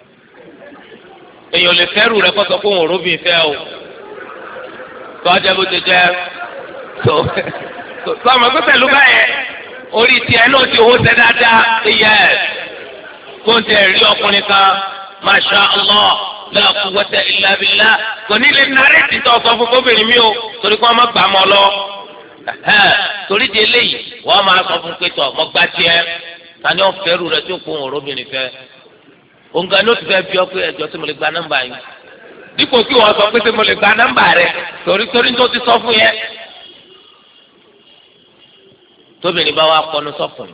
èèyàn lè fẹ́rù rẹ kó sọ pé òun ò róbìn fẹ́ o tó ọjọ́ bó ti jẹ́ tó tó ọmọ pé pẹ̀lú báyẹn orí tiẹ̀ náà ti owó ṣe dáadáa yẹ kó n tẹ̀ rí ọkùnrin kan masha allah la quwwata illa billah kò ní lè narí ti tọ́ sọ fún kóbìnrin mi o torí kí wọ́n má gbà mọ́ lọ. torí di eléyìí wọ́n máa sọ fún pétọ́ mọ́ gbá tiẹ̀ tani ó fẹ́rù rẹ tí ó kó òróbìnrin fẹ́. òǹkà ni ó ti fẹ́ bí ọ pé ẹjọ́ tí mo lè gba nọ́mbà yín dípò kí wọ́n sọ pé tí mo lè gba nọ́mbà rẹ torí torí tó ti sọ fún yẹn. tóbìnrin bá wà kọnu sọkùnrin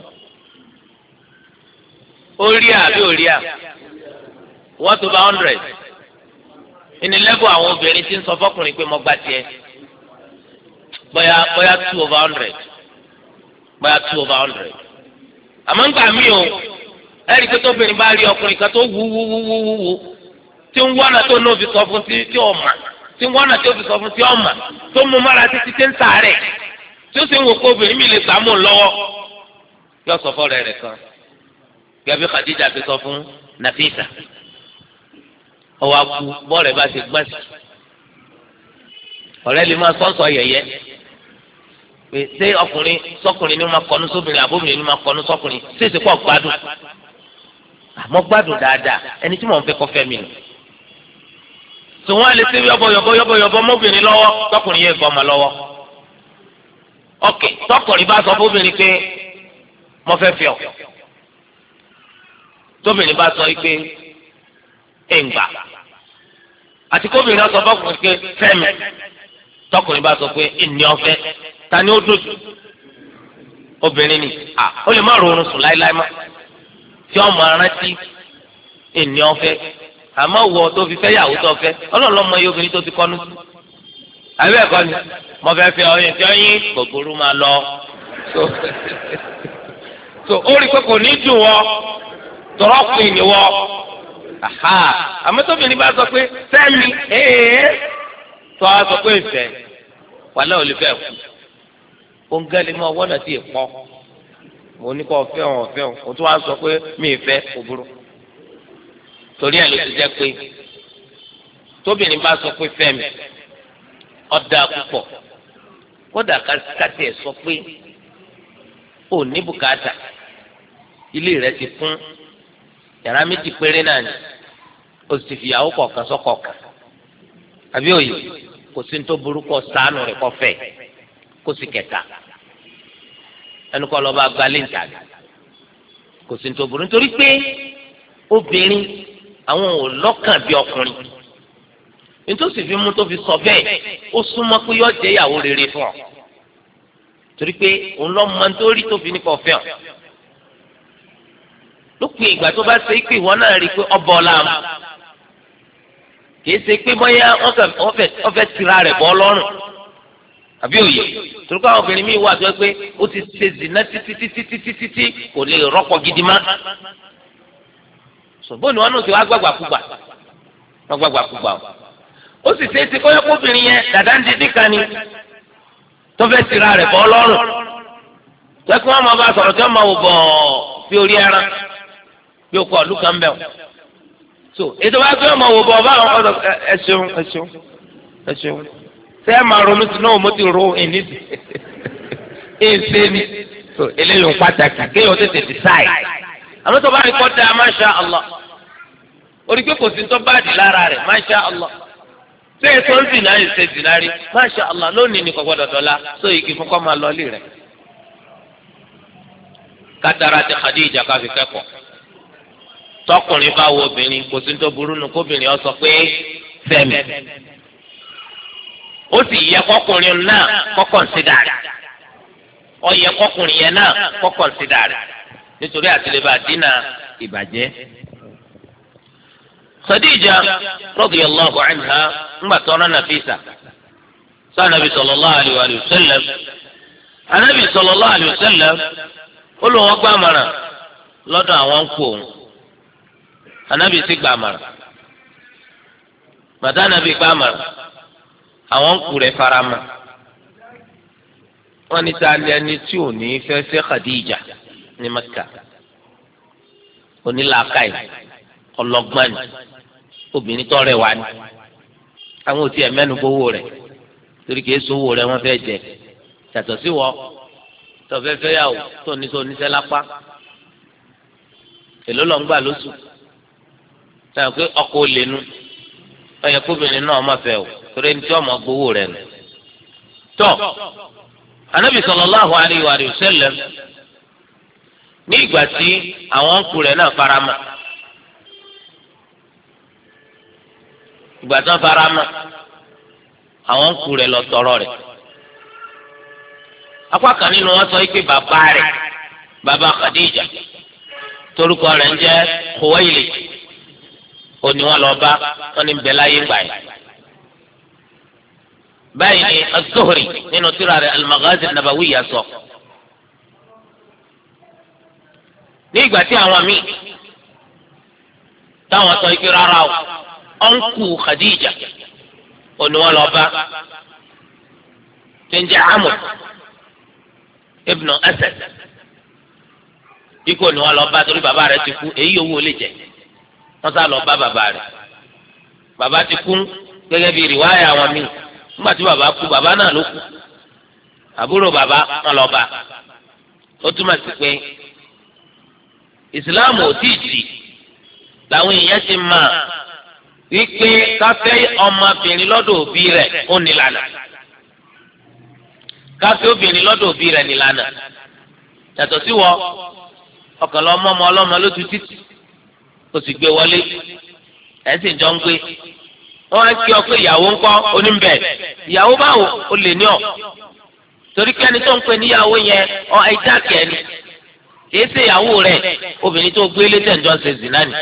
orí àbí orí à one to hundred ìní lẹ́bù àwọn obìnrin tí ń sọ fọkùnrin pé mo gba tiẹ̀ bóyá bóyá two over hundred bóyá two over hundred àmọ́ ń gbà mí o ẹ̀rí pé tóbìnrin bá rí ọkùnrin kan tó wú wú wú wú wú wú tí ń wọ́nà tó ní òbí sọ fún tí ó mà tí ń wọ́nà tó òbí sọ fún tí ó mà tó mú mára títí tí ń sàárẹ̀ tí ó sì ń wò kó obìnrin mi lè gbà mú un lọ́wọ́ yóò sọ fọ́ọ̀rẹ́ rẹ̀ kan gẹ́gẹ́ bí Khadija fi sọ fún Nafisa ọwọ́ akú bọ́ọ̀rẹ́ bá ṣe gbọ́n sí ọ̀rẹ́ lè máa sọ́nsọ́ yẹ̀yẹ́ pé ṣé ọkùnrin sọkùnrin ni wọ́n máa kọnu sóbìnrin àbóbìnrin ni wọ́n máa kọnu sọkùnrin ṣé èsì pọ̀ gbádùn àmọ́ gbádùn dáadáa ẹni tí mò ń fẹ́ kọ́ fẹ́ mi nù tí wọ́n á lè ṣe yọ̀bọ̀ yọ̀bọ̀ yọ̀bọ̀ yọ̀bọ̀ mọ́bìnrin lọ́wọ́ tọkùnrin yẹn bọ́ ọmọ lọ́wọ́ ọkè tọkùnrin bá sọ fóbìnrin pé mo fẹ́ fi ọ́ tóbìnrin bá sọ pé ẹ̀ǹgbà àti kóbìnrin náà sọ fọkùnrin pé fẹ́mi tọkùnrin bá sọ pé ìní ọ̀fẹ́ ta ni ó dòdò obìnrin ni à ó lè má rọrùn sùn láéláé má tí ọmọ arántí ìní ọ̀fẹ́ àmọ́ wọ tó fi fẹ́ yàwó tó fẹ́ ọlọ́ọ̀lọ́ mọ iye obìnrin tó ti kọ́nu sí àbí ẹ̀kọ́ ni mo fẹ́ fẹ́ ọyìn tí ọyìn gbogbooro máa lọ so ó rí pé kò ní dùn wọ tọrọ pin ni wọ aha àmọ́ tóbìnrin bá sọ pé sẹ́mi ee tó a sọ pé ìfẹ́ wàlẹ́ ò lè fẹ́ kú òǹgẹ́lẹ́ mọ́ wọ́n náà ti pọ́ mo ní kó fẹ́ wọn fẹ́ wọn o tún wá sọ pé mi ì fẹ́ kò burú torí ẹ̀ ló ti jẹ́ pé tóbìnrin bá sọ pé fẹ́mi ọ̀dà púpọ̀ kódà kátì ẹ̀ sọ pé ò ní bùkátà ilé rẹ̀ ti kún yàrá méjì péré náà ni o sì fìyàwó kọ̀ọ̀kan sọ́kọ̀ọ̀kan àbí òye kò sí ní tó burú kọ ṣàánú rẹ̀ kọ́ fẹ́ kó sì kẹta ẹnu kọ́ lọ́ba gbalẹ̀ ntàgé kò sí ní tó burú nítorí pé obìnrin àwọn ò lọ́kàn bí ọkùnrin nítòsí fi mú tó fi sọ bẹ́ẹ̀ ó súnmọ́ pé yọ jẹ́ ìyàwó rere fún ọ torí pé òun lọ́ mọ nítorí tó fi ní kọ́ fẹ́ ọ lópin ìgbà tó bá ṣe é pé ìwọ náà rí i pé ọbọ ọláàmù kìí ṣe pé bóyá wọ́n fẹ́ tira rẹ̀ bọ́ lọ́rùn àbí òye torí pé àwọn obìnrin míì wà tó pé ó ti ṣe zìnà títí títí títí títí kò lè rọ́pò gidi má ṣùgbọ́n ni wọn náà ti wá gbàgbà kúgbà wọn gbàgbà kúgbà o ó sì ṣe é ṣe kọ́yọ́ kóbìnrin yẹn dàda ń dídí kan ni tó fẹ́ tira rẹ̀ bọ́ lọ́rùn tó ẹ kí wọ́n máa bá sọ̀rọ̀ tí wọ́n máa wò bọ̀ fi orí ẹran bí o kọ ọdún kan bẹ́ẹ̀ o so ètò bá gbé ọmọ wò bọ̀ ọba àwọn ọ̀dọ̀ ẹ ṣeun ẹ ṣeun ẹ ṣeun ṣé ẹ máa ronú sí náà mo ti ro ẹni sí ẹ ṣe ni so eléyìí ń pàtàkì kéèyàn tètè decide àmọ́ tó bá rí kọ́ da masha Allah orí pé kò sí tó bá di lára rẹ̀ masha Allah ṣé ètò ń zìnà yìí ṣe zìnà rí masha Allah lónìí ní kò gbọdọ̀ dọ́là so igi fún kọ́ máa lọ lé rẹ̀ kátàrà ti Khadija káfí kẹ́kọ̀ọ́ tọkùnrin bá wo obìnrin kò sí tó burú nu kóbìnrin ọ sọ pé fẹ́mi ó sì yẹ kọkùnrin náà kọ́kọ́ ń sídà rẹ̀ ó yẹ kọkùnrin yẹn náà kọ́kọ́ ń sídà rẹ̀ nítorí àtìlẹ́bà dínà ìbàjẹ́. Khadija radiyallahu anha ńgbà tó rán Nafisa sọ Ànábì sallallahu alayhi wa sallam Ànábì sallallahu alayhi wa sallam ó lò wọ́n gbà mọ̀ràn lọ́dọ̀ àwọn ń kú òun. Ànábì sì gbà mọ̀ràn bàtà Ànábì gbà mọ̀ràn àwọn ń kú rẹ̀ farama wọ́n ní ta ni ẹni tí ò ní fẹ́ fẹ́ Khadija ní Mẹ́kà onílàákàyè ọlọ́gbọ́n ni obìnrin tó rẹwà ni àwọn ò tiẹ̀ mẹ́nu bówó rẹ̀ torí kìí sówó rẹ̀ wọ́n fẹ́ jẹ yàtọ̀ sí wọ́ tó fẹ́ fẹ́ yàwó tó ní sọ oníṣẹ́ lápá èló lọ ń gbà lóṣù sáyẹn pé ọkọ̀ olè nu ọyẹ kóbìnrin náà má fẹ́ o torí ẹni tí ọmọ gbowó rẹ̀ nù. tọ́ Ànábì sallallahu alayhi wa sallam ní ìgbà tí àwọn ọ̀nkù rẹ̀ náà farama ìgbà tí wọ́n farama àwọn ọ̀nkù rẹ̀ lọ tọrọ rẹ̀. apá kan nínú wọn sọ pé bàbá rẹ̀ bàbá Khadija torúkọ rẹ̀ ń jẹ́ Khuwaylid òní wọn lọ bá wọn ní bẹ láyé gbà yìí. báyìí ni Az-Zuhri nínú tírà rẹ̀ Al-Maghazi An-Nabawiyya sọ. ní ìgbà tí àwọn míì táwọn sọ ike rárá o ọ̀nkù Khadija òní wọn lọ bá tí ń jẹ́ Amr ibn Asad ikú òní wọn lọ bá torí bàbá rẹ̀ ti kú èyí owó lè jẹ wọ́n sá lọ bá bàbá rẹ̀ bàbá ti kú gẹ́gẹ́ bí rìwáyà àwọn míì nígbà tí bàbá kú bàbá náà ló kú àbúrò bàbá wọn lọ bá ó túmọ̀ sí pé ìsìláàmù ò tí ì dì làwọn èèyàn ti mọ̀ wípé káfẹ́ ọmọbìnrin lọ́dọ̀ òbí rẹ̀ ó nílànà káfẹ́ obìnrin lọ́dọ̀ òbí rẹ̀ nílànà yàtọ̀ sí wọ ọkàn lọ mọ́ ọmọ ọlọ́mọ lójú títì ó sì gbé wọlé ẹ̀ sì jọ ń gbé wọ́n á kí ọ pé ìyàwó ńkọ́ oníbẹ̀ ìyàwó báwo ó lè ní ọ torí kẹ́ni tó ń pè níyàwó yẹn ọ ẹja kẹ́ni kìí ṣe ìyàwó rẹ̀ obìnrin tó gbé lé tẹ̀jọ́ ṣe zìnnà ni.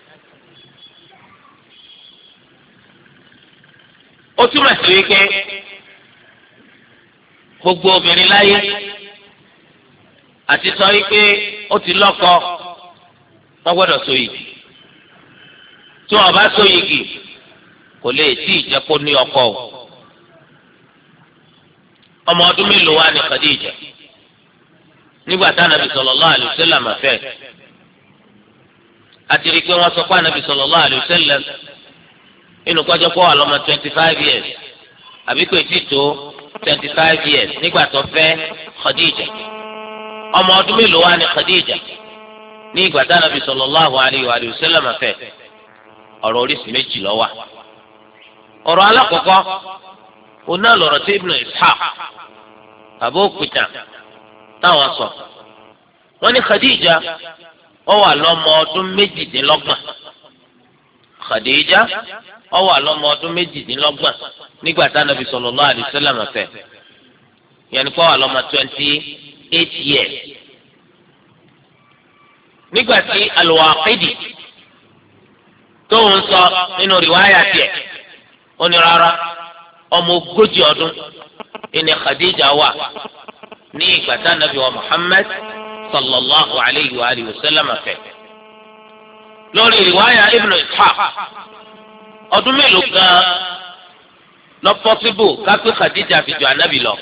ó túmọ̀ sí wípé gbogbo obìnrin láyé àti sọ wípé ó ti lọ́kọ wọ́n gbọ́dọ̀ so yìí tí wọ́n bá so yìí kò lè tí ì jẹ́ kó ní ọkọ o. ọmọ ọdún mélòó wá ní Khadija nígbà tá Ànábì sallallahu alaihi wasallam fẹ́ àti rí i pé wọ́n sọ pé Ànábì sallallahu alaihi wasallam inú kọjọ kó wà lọ́mọ twenty five years àbí kò tí tó twenty five years nígbà tó fẹ́ Khadija. ọmọ ọdún mélòó wá ní Khadija ní ìgbà tá Ànábì sallallahu alaihi wasallam fẹ́ ọ̀rọ̀ oríṣìí méjì ló wà. ọ̀rọ̀ alákọ̀ọ́kọ́ oná lọ̀rọ̀ tí Ibn Ishaq àbó òkúta táwọn sọ wọ́n ní Khadija ó wà lọ́mọ ọdún méjìdínlọ́gbọ̀n Khadija ó wà lọ́mọ ọdún méjìdínlọ́gbọ̀n nígbà tá Ànábì sallallahu alaihi wasallam fẹ́ yẹn kó wà lọ́mọ twenty eight years nígbà tí Al-Waqidi tó ń sọ nínú rìwáyà tiẹ̀ ó ní rárá ọmọ ogójì ọdún ìní Khadija wà ní ìgbà tá Ànábì wa Muhammad sallallahu alayhi wa alihi wa sallam fẹ́. lórí rìwáyà Ibn Ishaq ọdún mélòó gan lọ pọ́sibú kápẹ́ Khadija fi ju Ànábì lọ.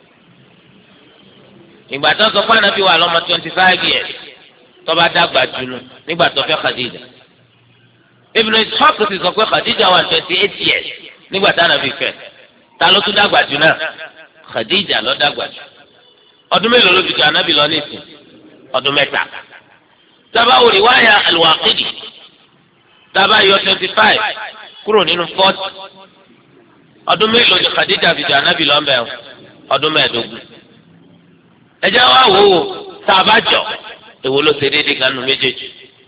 ìgbà tó sọ pé Ànábì wà lọ́mọ twenty five years tó bá dàgbà jùlọ nígbà tó fẹ́ Khadija. Ibn Ishaq ti sọ pé Khadija wà twenty eight years nígbà tá Ànábì fẹ́. ta ló tún dàgbà jù náà Khadija ló dàgbà jù. ọdún mélòó ló fi ju Ànábì lọ nísìn ọdún mẹ́ta. tábà wò riwaya Al-Waqidi tábà yọ twenty five kúrò nínú forty ọdún mélòó ni Khadija fi ju Ànábì lọ mbẹ ọdún mẹ́ẹ̀ẹ́dógún. ẹ jẹ́ wá wò ó tábà jọ èwo ló ṣe déédéé kan nù méjèèjì.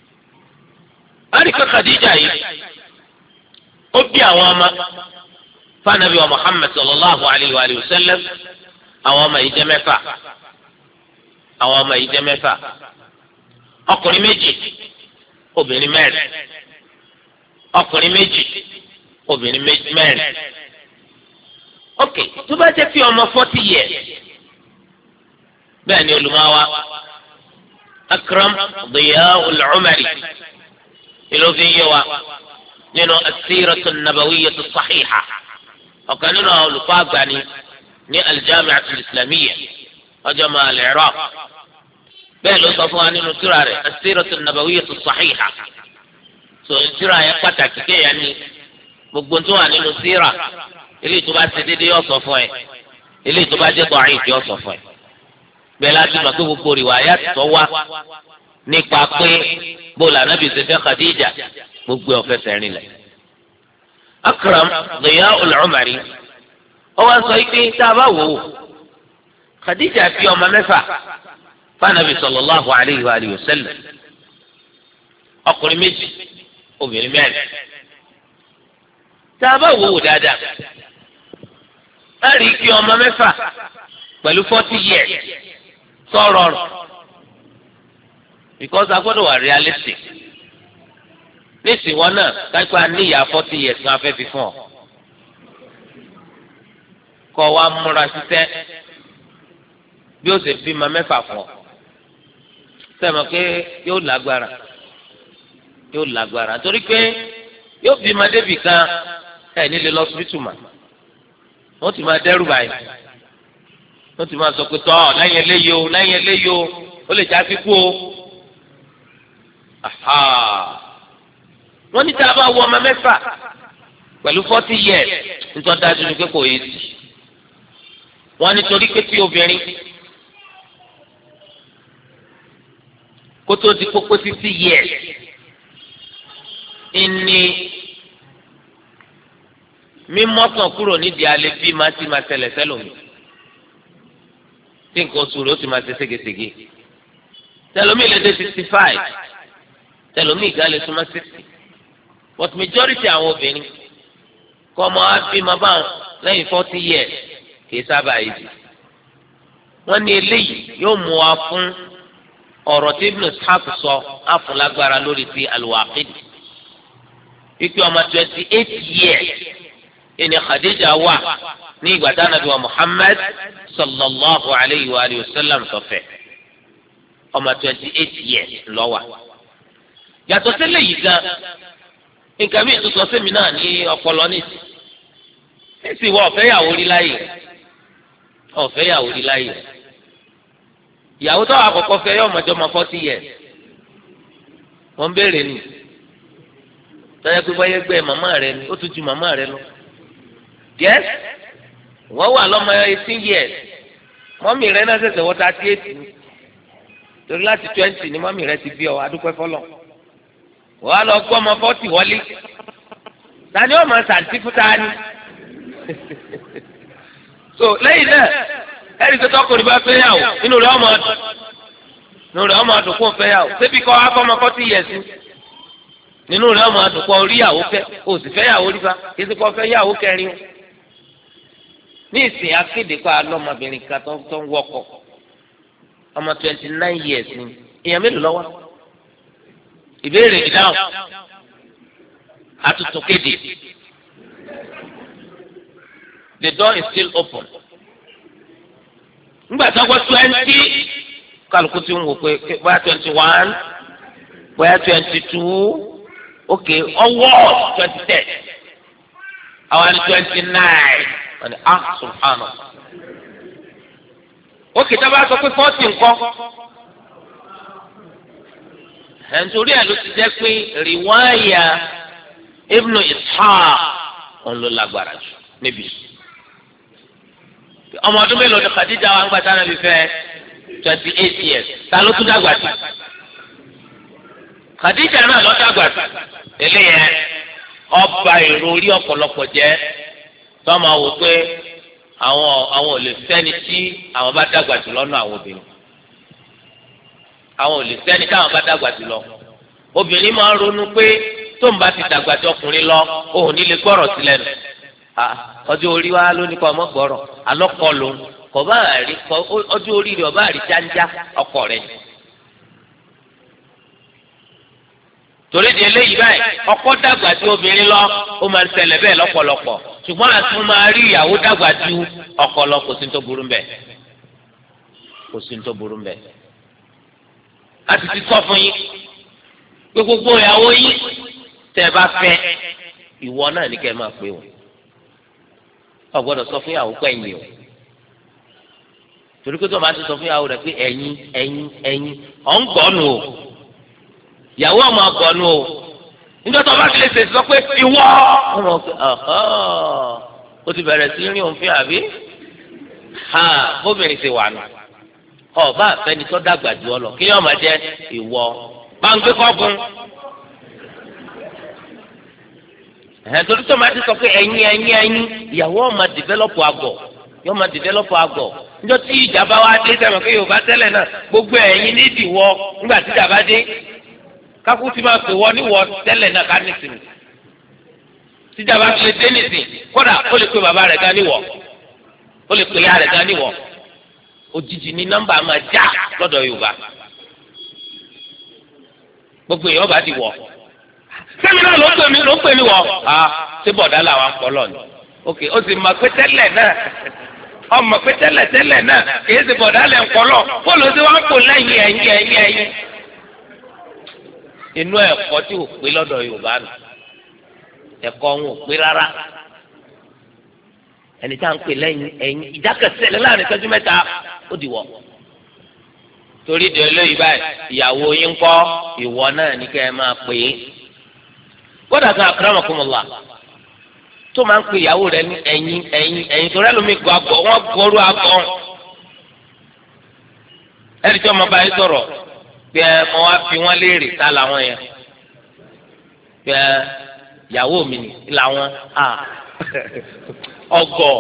àríkà Khadija yìí ó bí àwọn ọmọ fanabi wa Muhammad sallallahu alayhi wa sallam àwọn ọmọ yìí jẹ́ mẹ́fà àwọn ọmọ yìí jẹ́ mẹ́fà ọkùnrin méjì obìnrin mẹ́rin ọkùnrin méjì obìnrin mẹ́rin. ok tó bá jẹ́ pé ọmọ forty years bẹ́ẹ̀ ni olùmọ̀wá Akram Diya'ul Umari ìlú fi yé wa nínú as-siratu an-nabawiyyah as-sahiha ọ̀kan nínú àwọn olùkọ́ àgbà ni ní al-Jami'ah al-Islamiyyah ọjọ́ máa al-Iraq bẹ́ẹ̀ ló sọ fún wa nínú tírà rẹ̀ as-siratu an-nabawiyyah as-sahiha so tírà yẹn pàtàkì kéèyàn ní gbogbo tó wà nínú tírà eléyìí tó bá ṣe déédéé yóò sọ fún ẹ eléyìí tó bá jẹ́ da'if yóò sọ fún ẹ bẹ́ẹ̀ láti mọ̀ pé gbogbo rìwáyà tó wá nípa pé bóòlù Ànábì ṣe fẹ́ Khadija gbogbo ọ̀fẹ́ sẹ́rin lẹ̀. Akram Diyaul Umari ó wá sọ pé tá a bá wò ó Khadija bí ọmọ mẹ́fà fanabi sallallahu alayhi wa alihi wa sallam ọkùnrin méjì obìnrin mẹ́rin tá a bá wò ó dáadáa a rí i kí ọmọ mẹ́fà pẹ̀lú forty years sọ̀rọ̀ rẹ̀ because a gbọ́dọ̀ wà realistic nísìnyí wọn náà kápẹ́ àníyá forty years kan afẹ́ fi fún ọ kọ́ wa múra sísẹ́ bí ó ṣe fi ma mẹ́fà fún ọ sẹ́mi pé yóò lágbára yóò lágbára torí pé yóò fi ma débì kan ẹ̀ nílé lọ síbítù mà wọ́n ti máa dẹ́rù báyìí wọ́n ti máa sọ pé tọ́ lẹ́yìn eléyìí o lẹ́yìn eléyìí o ó lè já sí kú o wọ́n ní tí a bá wọ ọmọ mẹ́fà pẹ̀lú forty years nítorí dájú ni pé kò yé sí wọ́n ní torí pé tí obìnrin kó tó di kókó sixty years ìní mímọ́kàn kúrò nídìí alẹ́ bí máa ti máa ṣẹlẹ̀ sẹ́lòmí tí nǹkan oṣù rẹ̀ ó ti máa ṣe ségesège tẹlomi lè dé sixty five tẹlomi ìgbà lè súnmọ́ sixty but majority àwọn obìnrin kọ́ ọmọ abímọ báwọn lẹ́yìn forty years kìí sábà yìí di wọ́n ní eléyìí yóò mú wa fún ọ̀rọ̀ tí Ibn Ishaq sọ àfúnlágbára lórí ti Al-Waqidi wípé ọmọ twenty eight years ìní Khadija wà ní ìgbà tí Ànábì wa Muhammad sallallahu alayhi wa alihi wa sallam sọfẹ ọmọ twenty eight years ló wà yàtọ̀ sílẹ̀ yìí gan nǹkan mi ìtúsọ sẹ́mi náà ní ọpọlọ nìsí èsì wọ ọ̀fẹ́ yàwó rí láyè ọ̀fẹ́ yàwó rí láyè ìyàwó tó àkọ́kọ́ fẹ́ yọ ọmọdé ọmọ forty years wọ́n ń béèrè ni tọ́jà pé báyẹ̀ gbẹ́ màmá rẹ ni ó tún ju màmá rẹ lọ yes wọ́n wà lọ́mọ eighteen years mọ́mì rẹ náà ṣẹ̀ṣẹ̀ wọ́n thirty eight ni torí láti twenty ni mọ́mì rẹ ti bí ọ adúpẹ́ fọlọ́ wọ́n á lọ gbọ́ ọmọ forty wọlé tani ọmọ sàǹtí fún tani so lẹ́yìn náà ẹ̀rí tó tọkùnrin bá fẹ́ yàwó inú rẹ̀ ọmọ ọdún inú rẹ̀ ọmọ ọdún kó fẹ́ yàwó ṣebí kọ́ afọ́mọ forty years nínú rẹ̀ ọmọ ọdún kọ́ orí yàwó fẹ́ o sì fẹ́ yàwó rí fa kí sì kọ́ fẹ́ yàwó kẹrin o ní ìsìn akéde kọ́ alọ́mọbìnrin kan tó ń wọ́kọ̀ ọmọ twenty nine years ni èèyàn mélòó lọ́wọ́ ìbéèrè ìdáhùn àtúntò kéde the door is still open ngbà tó gbọ́ twenty kálukú ti ń wò pé bóyá twenty one bóyá twenty two ok ọwọ́ twenty ten àwọn àni twenty nine wọ́n ní ah subhanahu ok tá a bá sọ pé forty nǹkan nítorí ẹ̀ ló ti jẹ́ pé rìwáyà Ibn Ishaq òun ló lágbára jù níbi ọmọ ọdún mélòó ni Khadija wa ń gbà tá a nàbí fẹ́ twenty eight years ta ló tún dàgbà sí Khadija náà lọ dàgbà sí eléyẹ ọba èrò orí ọ̀pọ̀lọpọ̀ jẹ́ tọ́mọ wò pé àwọn àwọn ò lè fẹ́ni tí àwọn bá dàgbà jù lọ́nà àwọn obìnrin àwọn ò lè fẹ́ni táwọn bá dàgbà jù lọ obìnrin máa ń ronú pé tó ń bá ti dàgbà jù ọkùnrin lọ òun ní lè gbọ́rọ̀ sí lẹ́nu ọjọ́ orí wa ló ní kọ́ ọmọ gbọ́rọ̀ alọ́kọ́ lòun kọ́ bá rí ọjọ́ orí rẹ̀ ọba rí jáńjá ọkọ rẹ̀ torí di eléyìí báyìí ọkọ dàgbà ju obìnrin lọ ó máa ń ṣẹlẹ̀ bẹ́ẹ̀ lọ́pọ̀lọpọ̀ ṣùgbọ́n àtún máa rí ìyàwó dàgbà ju ọkọ lọ kò sí ní tó burú mbẹ kò sí ní tó burú mbẹ a ti ti sọ fún yín pé gbogbo ìyàwó yín tẹ́ bá fẹ́ ìwọ náà ní kẹ́ máa pé o ọ gbọ́dọ̀ sọ fún ìyàwó pẹ̀yìn o torí pé tó máa ti sọ fún ìyàwó rẹ pé ẹ̀yin ẹ̀yin ẹ̀yin ọ̀ ń gbọ́nu o ìyàwó ọmọ ọgọ́nu o níjọ́ tó bá ti lè ṣe sọ pé ìwọ ọmọ ọ̀hún ó ti bẹ̀rẹ̀ sí rí òun fi àbí bóbìnrin ṣe wà nù ọba àfẹni tó dàgbà jù ọ lọ kí yọọ máa jẹ ìwọ báńgbé kọkùn ẹ̀hẹ́n torí tó máa ti sọ pé ẹ̀yin ẹ̀yin ẹ̀yin ìyàwó ọmọ dìvẹ́lọ́pù àgọ̀ yóò máa dìvẹ́lọ́pù àgọ̀ níjọ́ tí ìjàmbá wa dé sẹ́wọ̀n pé Yorùbá tẹ́lẹ̀ náà gbogbo ẹ̀yin ní ìdìwọ́ nígbà tí ìjàmbá dé kákú ti máa pè wọ́ níwọ̀ tẹ́lẹ̀ náà ká nìsín tí ìjàmbá fi lè dé nìsín kódà ó lè pe bàbá rẹ̀ gan níwọ̀ ó lè pe ìyá rẹ̀ gan níwọ̀ òjijì ní nọ́mbà máa já lọ́dọ̀ Yorùbá gbogbo èèyàn bá ti wọ̀ sẹ́mi náà ló ń pè mí ló ń pè mí wọ̀ á ṣé bọ̀dá làwọn akpọ̀lọ̀ ni ok ó sì mọ̀ pé tẹ́lẹ̀ náà ọmọ pé tẹ́lẹ̀ tẹ́lẹ̀ náà kì í ṣe bọ̀dá lẹ̀ ń kọ́lọ̀ bọ́ọ̀lù tí wọ́n ń pò lẹ́yìn ẹ̀yìn ẹ̀yìn ẹ̀yìn. inú ẹ̀kọ́ tí ò pé lọ́dọ̀ Yorùbá nù ẹ̀kọ́ wọn ò pé rárá ẹni tá à ń pè lẹ́yìn ẹ̀yìn ìdákẹ́sẹ̀ láàrin ìṣẹ́jú mẹ́ta ó di wọ̀ torí di olóyìn báyìí ìyàwó yín kọ́ ìwọ náà ní kẹ́ ẹ máa pè é kódà kan akramakumullah tó máa ń pè ìyàwó rẹ̀ ní ẹ̀yìn ẹ̀yìn ẹ̀yìn tó rẹ́ lómi gbọ́ àgọ́ wọ́n gbọ́rú àgọ́ ẹ̀rí tí ọmọ báyìí sọ̀rọ̀ bí ẹ mọ wá fi wọ́n léèrè tá làwọn yẹn bí ẹ ìyàwó mi ní làwọn ọgọ́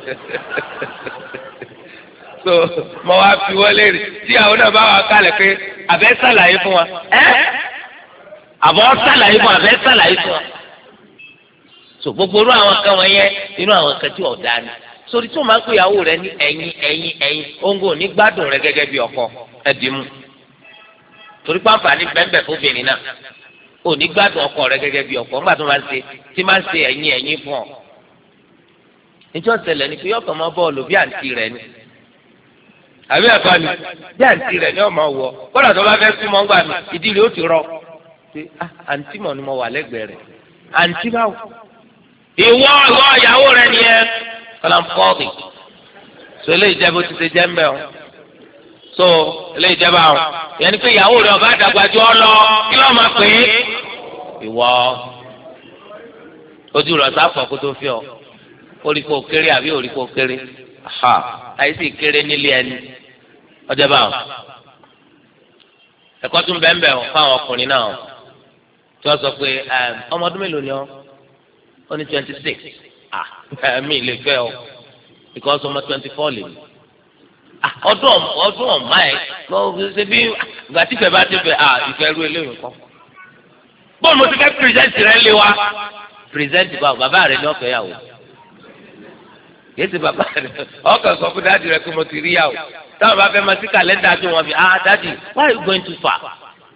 so mo wá fi wọ́n léèrè tí àwọn náà bá wà kálẹ̀ pé àbẹ́ sàlàyé fún wa ẹ́ àbọ̀ sàlàyé fún wa àbẹ́ sàlàyé fún wa so gbogbo irú àwọn kan wọ̀nyẹn inú àwọn kan tí ò dáa ni sórí tí o máa ń pè ìyàwó rẹ ní ẹ̀yin ẹ̀yin ẹ̀yin ongo ní gbádùn rẹ gẹ́gẹ́ bí ọkọ ẹ̀dínmú torí pàǹpà ní bẹ́ẹ̀nbẹ́ẹ̀ fóbìnrin náà ò ní gbádùn ọkọ rẹ gẹ́gẹ́ bí ọkọ nígbà tó máa ń ṣe tí máa ń ṣe ẹ̀yin ẹ̀yin fún ọ níjọ́ ṣẹlẹ̀ ni pé yọ̀ọ̀kan máa bọ́ọ̀lù bí àǹtí rẹ ni àbí ẹ̀fọ́ ni bí àǹtí rẹ̀ ni ọmọ wọ kódà tó bá fẹ́ súnmọ́ ńgbà mi ìdí rẹ̀ ó ti rọ pé àǹtí mọ̀ ni mo wà lẹ́gbẹ̀ẹ́ rẹ̀ àǹtí báwo. ìwọ ìwọ ìyàwó rẹ̀ ni ẹ kọlọmfọ́ọ̀dì so eléyìí jẹ́ bó ti ṣe jẹ́ ń bẹ̀ ọ́ so eléyìí jẹ́ báwọn ìyẹn ni pé ìyàwó rẹ̀ ọba àdàgbàjọ ọ lọ kí ló máa pè é ìwọ ojú rẹ̀ sáfọ̀ kó tó fi ọ orí kò kéré àbí orí kò kéré ha àyíṣe kéré nílé ẹni ọjọ́ báwọn ẹ̀kọ́ tún bẹ́ẹ̀ bẹ́ẹ̀ fáwọn ọkùnrin náà tí wọ́n sọ pé ọmọ ọdún mélòó ni ọ́ ó ní twenty six ah mi lè fẹ́ ọ because ọmọ twenty four lè mi ọdún ọdún ọ̀ma ẹ̀ lọ́wọ́ ṣe bí ìgbà tí ìfẹ́ bá ti fẹ́ ah ìfẹ́ rú eléyìí kọ́ bọ́ọ̀lù mo ti fẹ́ pírẹsẹ̀ntì rẹ lé wa pírẹsẹ̀ntì báwo bàbá rẹ ní ọ̀fẹ́ yàwó yéésì bàbá rẹ ọkàn sọ fún dáàdì rẹ pé mo ti rí yàwó táwọn bá fẹ́ máa sí kàlẹ́ndà tó wọn fi ah dáàdì why you going too far.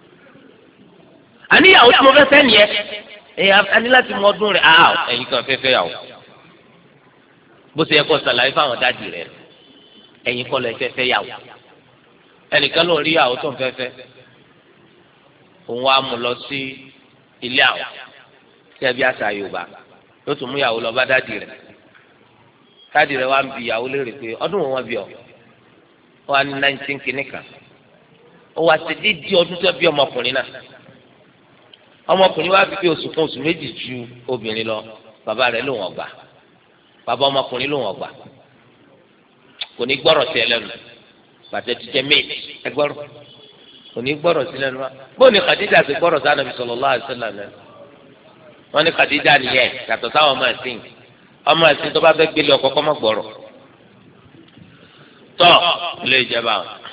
àníyàwó tí mo fẹ́ sẹ́ni yẹ ẹ̀yà àní láti mọ ọdún rẹ̀ ah ẹ̀yin kan fẹ́ fẹ́ yàwó bó ṣe yẹ kó ṣàlàyé fáwọn dáàdì rẹ ẹ̀yin kọ́ lẹ fẹ́ fẹ́ yàwó ẹnìkan ló ń rí yàwó tó ń fẹ́ fẹ́ òun wá mú lọ sí ilé àwọn tí ẹbí àṣà Yorùbá yóò tún mú yàwó lọ bá dáàdì rẹ dáàdì rẹ wá ń bi ìyàwó léèrè pé ọdún wọn bí ọ ó wá ní nineteen kìíní kan ó wá ṣe dídí ọdún tó bí ọmọkùnrin náà ọmọkùnrin wá fi pé oṣù kan oṣù méjì ju obìnrin lọ bàbá rẹ lòun ọgbà bàbá ọmọkùnrin lòun ọgbà kò ní gbọ́rọ̀ sí ẹlẹ́nu bàtẹ́ jíjẹ méjì ẹgbọ́rọ̀ kò ní gbọ́rọ̀ sí ẹlẹ́nu wa bóun ni Khadija ti gbọ́rọ̀ sí Ànábì sallallahu alaihi wasallam wọn ni Khadija nìyẹn yàtọ̀ sáwọn ọmọ ẹ̀sìn ọmọ ẹ̀sìn tó bá fẹ́ gbélé ọkọ kọ́ mọ́ gbọ́rọ̀ tọ́ ilé ìjẹba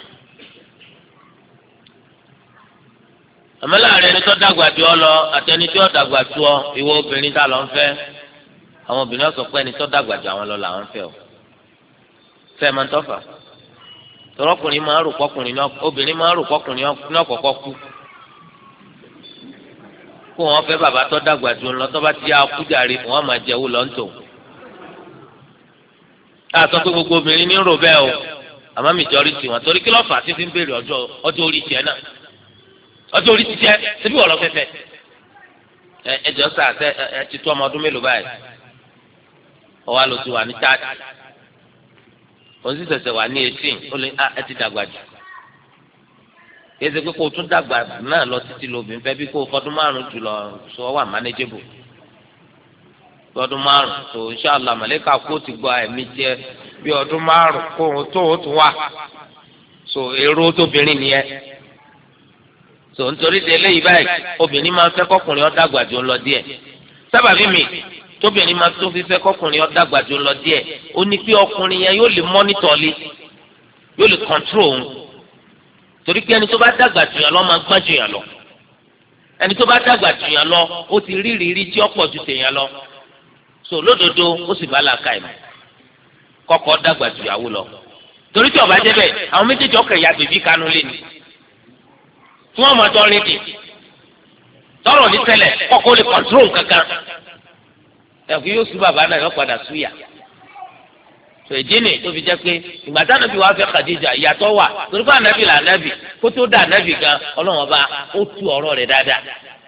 àmọ́ láàrin ẹni tó dàgbà jù ọ lọ àtẹni tí ó dàgbà jù ọ ìwọ obìnrin tá lọ ń fẹ́ àwọn obìnrin sọ pé ẹni tó dàgbà jù àwọn lọ làwọn fẹ́ o fẹ́ máa ń tọ́fà tọrọkùnrin máa ń rò pọkùnrin náà obìnrin máa ń rò pọkùnrin náà kọ́kọ́ kú kó wọn fẹ́ bàbá tó dàgbà jù lọ tó bá ti yá kújàre wọn máa jẹ́wọ́ lọ́ńtò káàtó pé gbogbo obìnrin ní rò bẹ́ẹ̀ o àmọ́ majority wọn torí kí ló fà á ti fi ń béèrè ọjọ́ ọjọ́ orí tiẹ̀ náà ọjọ́ orí tiẹ̀ síbí wọ́n lọ fẹ́fẹ́ ẹ ẹ jọ sá ẹ ẹ ti tó ọmọ ọdún mélòó báyìí ọwọ́ àlọ́ ti wà ní táàdì òun sì ṣẹ̀ṣẹ̀ wà ní eighteen ó lè ẹ ti dàgbà jù kí ẹ ṣe pé kó o tún dàgbà náà lọ títí lóbìnrin fẹ́ bí kó o fọdún márùn-ún jùlọ sọ wà manageable ọdún márùn tó inṣàlá màlẹ́kà kó ti gba ẹ̀mí jẹ bí ọdún márùn kó o tó o tún wà so èrò tóbìnrin nìyẹn so nítorí ti eléyìí báyìí obìnrin máa ń fẹ́ kọkùnrin ó dàgbà jù lọ díẹ̀ sábàbí mi tóbìnrin máa tó fífẹ́ kọkùnrin ó dàgbà jù lọ díẹ̀ ó ní pé ọkùnrin yẹn yóò lè mọ́nítọ̀ lé yóò lè kọ́ńtró òun torí pé ẹni tó bá dàgbà jù yàn lọ máa gbọ́n jù yàn lọ ẹni tó bá dàgbà jù yàn lọ ó ti rí ìrírí tí ó pọ̀ ju tèèyàn lọ so lódodo ó sì bá làákà ẹ̀ kọ́kọ́ dàgbà jù yàwó lọ torí tí ó bá jẹ́ bẹ́ẹ̀ àwọn méjèèjì ọkọ̀ ìyá bèbí kanú lé ni tí wọ́n máa tọ́ rédì tọrọ ní tẹ́lẹ̀ kọ́kọ́ lè kọ́ńtró kankan ẹ̀kú yóò sú bàbá náà yóò padà súyà tó èjì ni tó fi jẹ́ pé ìgbà tí ànábì wàá fẹ́ Khadija ìyàtọ̀ wà torí pé ànábì là ànábì kó tó dá ànábì gan ọlọ́run ọba ó tú ọ̀rọ̀ rẹ̀ dáadáa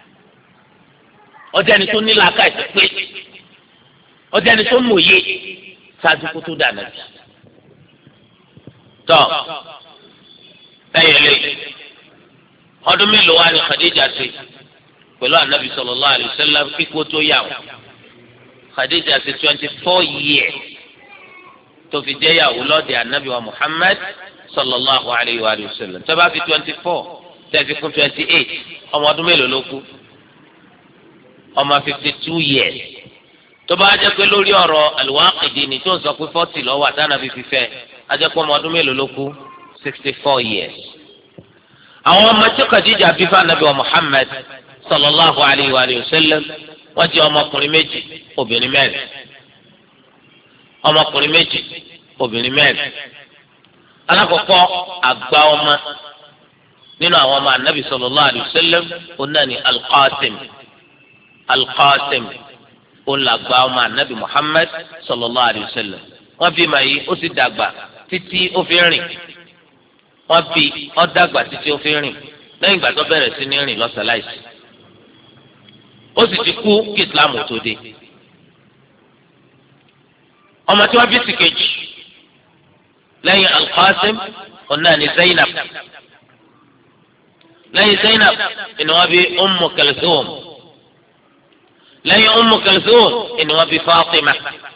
ọjà ẹni tó ní làákà ìsọ pé ọjà ẹni tó mòye ṣáájú kó tó dá ànábì tọ́ ẹ̀yẹ lé ọdún mélòó wá ní Khadija ṣe pẹ̀lú ànábì sallallahu alaihi wasallam kíkó tó yà wọ́n Khadija ṣe twenty four years tó fi jẹ́ yàwó lọ́dẹ anabi wa Muhammad sallallahu alayhi wa sallam tó bá fi twenty four tẹ̀sí kún twenty eight ọmọ ọdún mélòó ló kú ọmọ fifty two years tó bá jẹ́ pé lórí ọ̀rọ̀ al-Waqidi ni tó ń sọ pé forty lọ́wọ́ àtànàbí fífẹ́ ajẹ́pọ̀ ọmọ ọdún mélòó ló kú sixty four years. àwọn ọmọ tí Khadija bí fún anabi wa Muhammad sallallahu alayhi wa sallam wọ́n jẹ́ ọmọkùnrin méjì obìnrin mẹ́rin ọmọkùnrin méjì obìnrin mẹ́rin alákọ̀ọ́kọ́ àgbà ọmọ nínú àwọn ọmọ anabi sallallahu alayhi wa sallam onáni Al-Qasim Al-Qasim olùgbà ọmọ anabi Muhammad sallallahu alayhi wa sallam wọ́n bí màá yìí ó sì dàgbà títí ó fi rìn wọ́n bí ó dàgbà títí ó fi rìn lẹ́yìn ìgbà tó bẹ̀rẹ̀ sí ní rìn lọ́sàláìsì ó sì ti kú kí islam tó dé ọmọ tí wọ́n bí sí kejì lẹ́yìn Al-Qasim ọ̀nà ní Zainab lẹ́yìn Zainab ni wọ́n bí Ummu Kalthum lẹ́yìn Ummu Kalthum ni wọ́n bí Fatima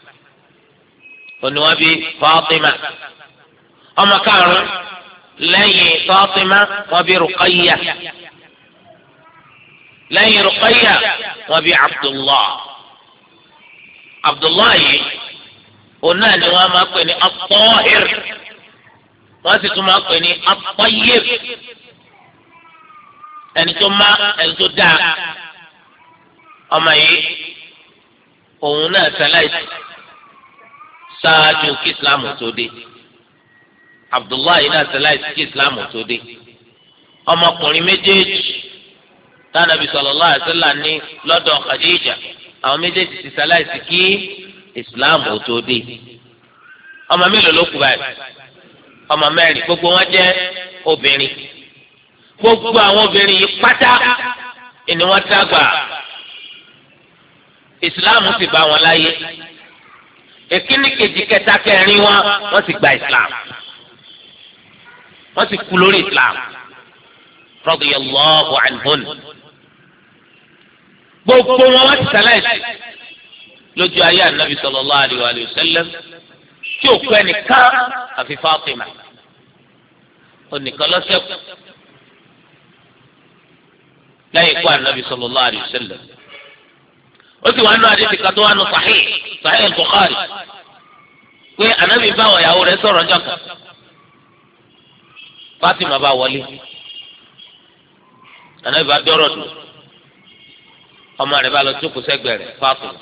ni wọ́n bí Fatima ọmọ karùn-ún lẹ́yìn Fatima wọ́n bí Ruqayya lẹ́yìn Ruqayya wọ́n bí Abdullah Abdullah yìí òun náà ni wọ́n máa pè ní At-Tahir wọ́n sì tún máa pè ní At-Tayyib ẹni tó má ẹni tó dáa ọmọ yìí òun náà ṣaláìsí ṣáájú kí Islam tó dé Abdullah yìí náà ṣaláìsí kí Islam tó dé ọmọkùnrin méjèèjì tánàbí sallallahu alaihi wasallam ní lọ́dọ̀ Khadija àwọn méjèèjì ti ṣaláìsí kí Islam ò tó dé ọmọ mélòó ló kù báyìí ọmọ mẹ́rin gbogbo wọn jẹ́ obìnrin gbogbo àwọn obìnrin yìí pátá ni wọ́n dàgbà Islam sì bá wọn láyé èkíní kejì kẹta kẹrin wọn wọ́n sì gba Islam wọ́n sì kú lórí Islam radiyallahu anhun gbogbo wọn wọ́n ti ṣaláìsí lójú ayé anabi sallallahu alayhi wa sallam tí ó kọ ẹnìkan àfi Fatima onìkan lọ́sẹ̀kù lẹ́yìn ikú anabi sallallahu alayhi wa sallam ó sì wá nù àdìsí kan tó wà nù Sahih Sahih al-Bukhari pé anabi bá àwọn ìyàwó rẹ̀ sọ̀rọ̀ ọjọ́ kan Fatima bá wọlé anabi bá dọ́rọ̀ dùn ọmọ rẹ̀ bá lọ jókòó sẹ́gbẹ̀ẹ́ rẹ̀ Fatima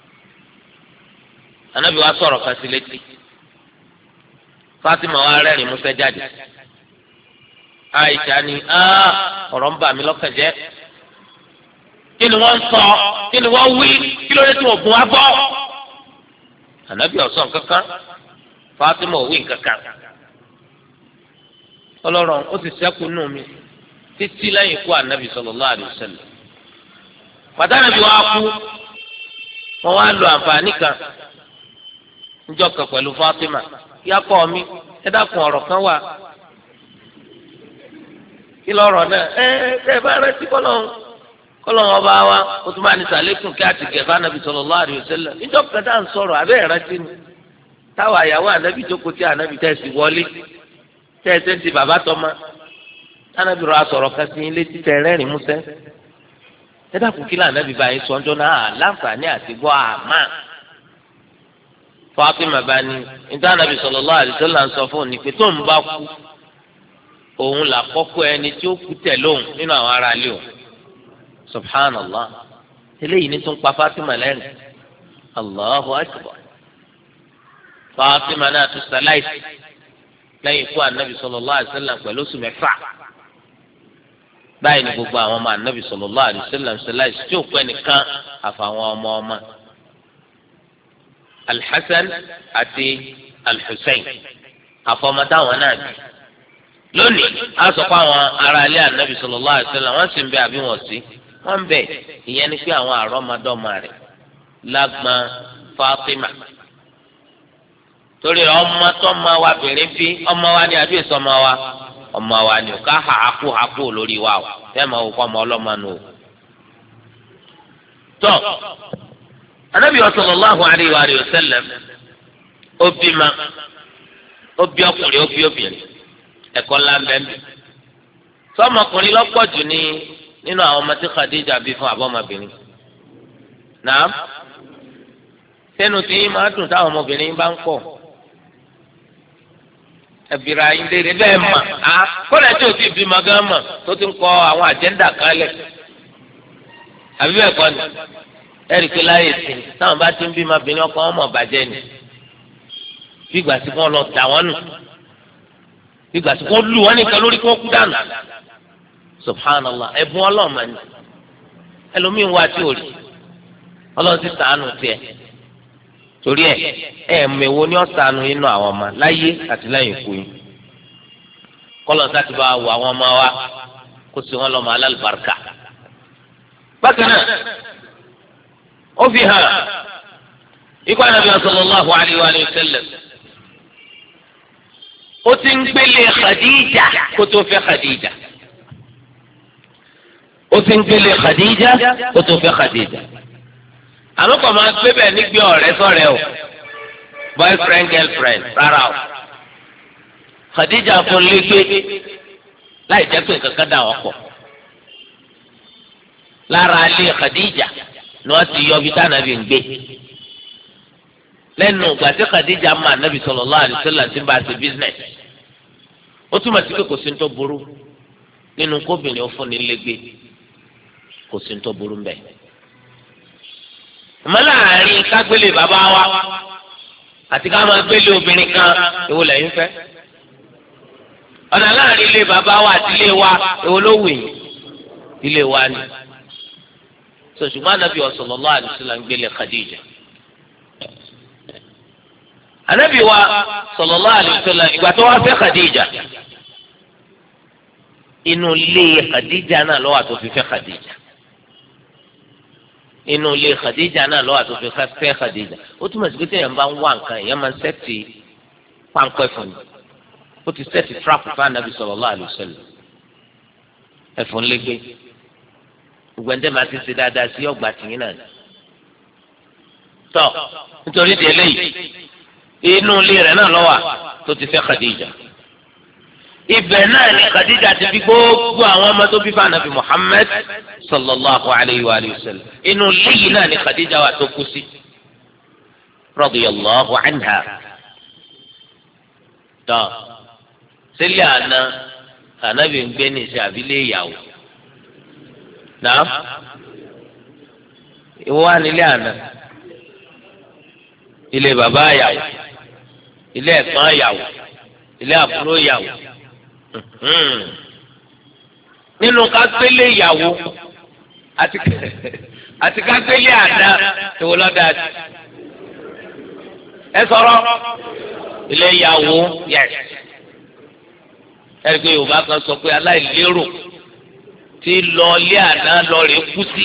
anabi wa sọ̀rọ̀ kan sí létí Fatima wa rẹ́rìn músẹ́ jáde Aisha ni ọ̀rọ̀ ń bà mí lọ́kàn jẹ́ kí ni wọ́n ń sọ kí ni wọ́n wí kí ló dé tí wọ́n gun wa gbọ́ anabi ọ̀sán kankan Fatima ò wí kankan ọlọ́run ó sì sẹ́kù nù mí títí lẹ́yìn ikú anabi sallallahu alaihi wasallam pàtàkì wa kú wọ́n wá lo àǹfààní kan njọ kan pẹ̀lú Fatima yakọ mi ẹ dákun ọ̀rọ̀ kan wà kí lọ́rọ̀ náà ẹ ẹ bá rántí kọlọ kọlọ ọba wa o tún bá ní sàlékùn kí a ti gẹfà nàbì sallallahu alaihi wasallam njọ kan tá à ń sọ̀rọ̀ abẹ ìrántí ni táwa àyàwó ànábì jókòó tí ànábì tẹsí wọlé tẹsí ti bàbá tọmọ ànábì rọ asọ̀rọ̀ kan sí ilé títẹ rẹ́rìn músẹ́ ẹ dákun kí lànà bíbá yín sọ ọjọ́ náà láǹfààní àti gbọ́ àmà. Fatima bá ní níta nàbì sallallahu alaihi wasallam sọ fún òní pé tó ń bá kú òun là kọ́kọ́ ẹni tí ó kú tẹ̀ lóhùn nínú àwọn ará ilé òun. Subhanallah eléyìí ní tún pa Fatima lẹ́nu. Allahu akbar. Fatima náà tún sàláìsì lẹ́yìn ikú ànábì sallallahu alaihi wasallam pẹ̀lú oṣù mẹ́fà. Báyìí ni gbogbo àwọn ọmọ ànábì sallallahu alaihi wasallam sàláìsì tí ò pẹ́ nìkan àfàwọn ọmọ ọmọ. Al-Hasan àti Al-Hussein àfọmọdé àwọn náà bí. Lónìí a sọ pé àwọn ará ilé ànábì sallallahu alaihi wasallam wọ́n sì ń bẹ àbí wọ́n sí wọ́n ń bẹ ìyẹn ni pé àwọn àrọ́mọdọ́mọ rẹ̀ lágbọn Fatima. Torí ọmọ tó ma wa bìnrin bí ọmọ wa ni àbí èso ọmọ wa ọmọ wa ni ká ha àkú àkú lórí wa o tẹ́ ma wò kọ́ ọmọ ọlọ́mọ nù o. tọ́ Ànábì sallallahu alaihi wa sallam ó bí ma ó bí ọkùnrin ó bí obìnrin ẹ̀kọ́ ńlá ń bẹ ń bẹ. sọ́mọkùnrin lọ́pọ̀ jù ní nínú àwọn ọmọ tí Khadija bí fún àbọ̀mọbìnrin. Nàá sẹ́nu tí máa dùn táwọn ọmọbìnrin bá ń pọ̀ ẹ̀bìrà yín léèrè bẹ́ẹ̀ mà á kọ́lẹ̀ tí o ti bí magán mà tó ti ń kọ àwọn àjẹ́ńdà kan lẹ̀ àbí bẹ́ẹ̀ kọ́ ni ẹ̀rì pé láyé sí táwọn bá ti ń bí mabìnrin ọkọ wọn mọ̀ bàjẹ́ ni bí ìgbà tí wọ́n lọ tà wọ́n nù bí ìgbà tí wọ́n lù wọ́n nìkan lórí kí wọ́n kú dànù subhanallah ẹ̀bùn ọlọ́ọ̀mà ni ẹlòmíín wá tí ò rí ọlọ́run ti ṣàánú tiẹ̀ torí ẹ ẹ mẹwo ni ọsànù inú àwọn ọmọ láyé àti lẹ́yìn ikú yìí kọlọ sáti bá wọ àwọn ọmọ wa kó sì wọn lọmọ alálùbáríkà. bákan náà ó fi hàn ikú Ànábì sallallahu alaihi wa sallam ó ti ń gbélé Khadija kó tó fẹ́ Khadija ó ti ń gbélé Khadija kó tó fẹ́ Khadija. àmọ́ kò máa gbé bẹ́ẹ̀ nígbé ọ̀rẹ́ sọ̀rẹ́ o boyfriend girlfriend rárá o Khadija fún légbé láì jẹ́ pé kankan dà wọ́n pọ̀ lára alẹ́ Khadija ni wọ́n ti yọ bí tànàbí ń gbé lẹ́nu ìgbà tí Khadija máa nàbì sallallahu alaihi wasallam tí ń bá ṣe business ó túmọ̀ sí pé kò sí ní tó burú nínú kóbìnrin ó fún ní légbé kò sí ní tó burú mbẹ́. àmọ́ láàrin kágbélé bàbá wa àti ká máa gbélé obìnrin kan èwo lẹ́yìn fẹ́ ọ̀nà láàrin ilé bàbá wa àti ilé wa èwo ló wù yín ilé wa ni sọ̀tùmọ́ Ànábì sallallahu alaihi wasallam ń gbélé Khadija Ànábì wa sallallahu alaihi wasallam ìgbà tó wá fẹ́ Khadija inú ilé Khadija náà ló wà tó fi fẹ́ Khadija inú ilé Khadija náà lọ́wọ́ àti òfin fẹ́ Khadija ó túmọ̀ sí pé tí èèyàn bá ń wá nǹkan èèyàn máa ń sẹ́ẹ̀tì páńpẹ́ fún mi ó ti sẹ́ẹ̀tì trap fún Ànábì sallallahu alaihi wasallam ẹ̀fọn lẹ́gbẹ́ gbogbo ẹ̀ńtẹ́ máa ti ṣe dáadáa sí ọgbà tìyín náà ni. tọ́ nítorí di eléyìí inú ilé rẹ̀ náà lọ́wọ́ tó ti fẹ́ Khadija ibẹ̀ náà ni Khadija ti fi gbogbo àwọn ọmọ tó bí fún Ànábì Muhammad sallallahu alayhi wa sallam inú lẹ́yìn náà ni Khadija wà tó kú sí radiyallahu anha. tọ́ sílẹ̀ àná Ànábì ń gbé ní ìṣe àbílẹ̀ ìyàwó náà ìwọ wà nílé àná ilé bàbá ìyàwó ilé ẹ̀gbọ́n ìyàwó ilé àbúrò ìyàwó nínú kágbélé ìyàwó àti kágbélé àná ìwọ lọ́dà ẹ sọ̀rọ̀ ilé ìyàwó yẹs ẹgbẹ́ Yorùbá kan sọ pé aláìlérò tí lọ ilé àná lọ rè kú sí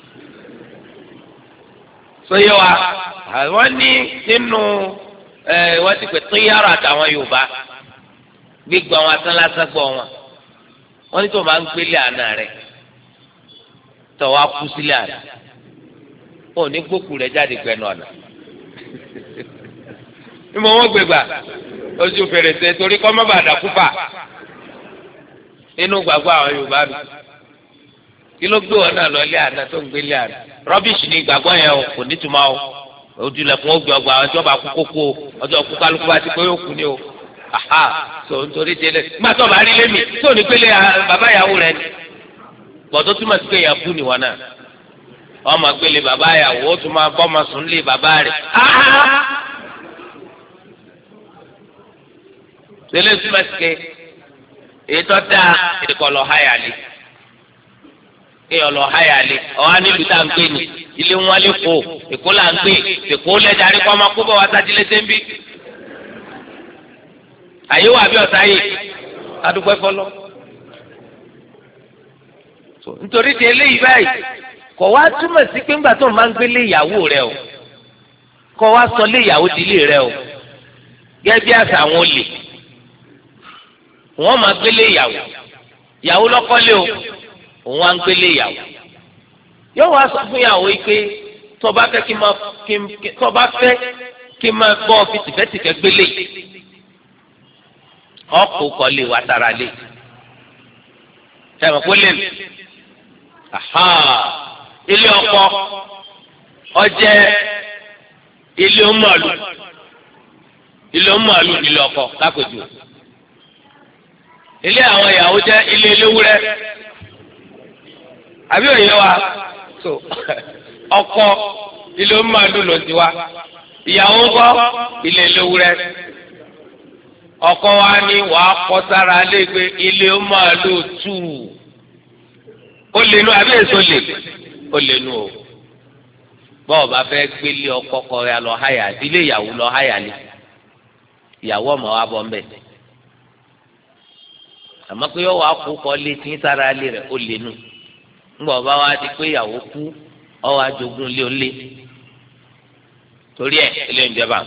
sọyẹ wa àwọn ní nínú ẹ wọ́n ti pè tó yàrá àtàwọn Yorùbá gbígbọ́ wọn asán lásán gbọ́ wọn wọ́n ní tó máa ń gbélé àná rẹ̀ tó wá kú sílé àná ó ní gbókù rẹ̀ jáde gbẹnu ọ̀nà ìmọ̀ wọn gbégbà ojú fèrèsé torí kọ́ mọ́ bàdà kúfà inú gbàgbọ́ àwọn Yorùbá mi kí ló gbé wọn náà lọ ilé àná tó ń gbé ilé àná rọ́bìṣì ní ìgbàgbọ́ yẹn o kò ní túmọ̀ o ojúlẹ̀kùn ó gbé ọgbà ọjọ́ bá kú kókó ọjọ́ kú kálukú bá ti pé yóò kú ni o aha so nítorí délé nígbà tó bá rí lémi tó ní pélé bàbá ìyàwó rẹ ni bọ̀dọ̀ túmọ̀ sí pé èèyàn kú nìwọ náà wọ́n máa gbélé bàbá ìyàwó ó tún máa bọ́ máa sùn lé bàbá rẹ̀ aha délé túmọ̀ sí pé èyí tó dáa ìdíkọ̀ lọ háyà lé kéèyàn lọ háyà lé ọ̀hán nílùú tá à ń gbé ni ilé wọn lè kó èkó là ń gbé èkó lẹ́jàrí kọ́ ọmọ kó bọ̀ wá sájú létí ń bí. àyè wà bí ọ̀sá yìí adúgbò ẹ̀fọ́ lọ. nítorí ti eléyìí báyìí kò wá túmọ̀ sí pé ńgbà tó máa ń gbélé ìyàwó rẹ o kò wá sọ lé ìyàwó di ilé rẹ o gẹ́gẹ́ bí àṣà àwọn olè wọ́n máa gbélé ìyàwó ìyàwó lọ́kọ́lé o òun wá ń gbélé ìyàwó yóò wá sọ fún ìyàwó yìí pé tọba fẹ́ kí n máa kí n tọba fẹ́ kí n máa gbọ́ fi tìfẹ́tìfẹ́ gbélé ọkọ̀ kọ́lé wa tara lé sẹ́wọ̀n kó lè aha ilé ọkọ ọjẹ́ ilé ọmọlú ilé ọmọlú nílé ọkọ lápẹjù ilé àwọn ìyàwó jẹ́ ilé eléwúrẹ́ àbí òye wa so ọkọ ilé màálù ló ti wá ìyàwó ńkọ́ ilé eléwúrẹ́ ọkọ wa ní wàá kọ sára léègbé ilé màálù tù ó lè nu àbí èso lè ó lè nu o bọ́ọ̀ bá fẹ́ gbélé ọkọ kọ ya lọ háyà ilé ìyàwó lọ háyà lé ìyàwó ọmọ wa bọ́ mbẹ́ àmọ́ pé yóò wá kó kọ́ lé tí sára lé rẹ̀ ó lè nu ńgbà ọba wa di pé ìyàwó kú ọwọ́ ajogun lé olé torí ẹ̀ ilé ìjọba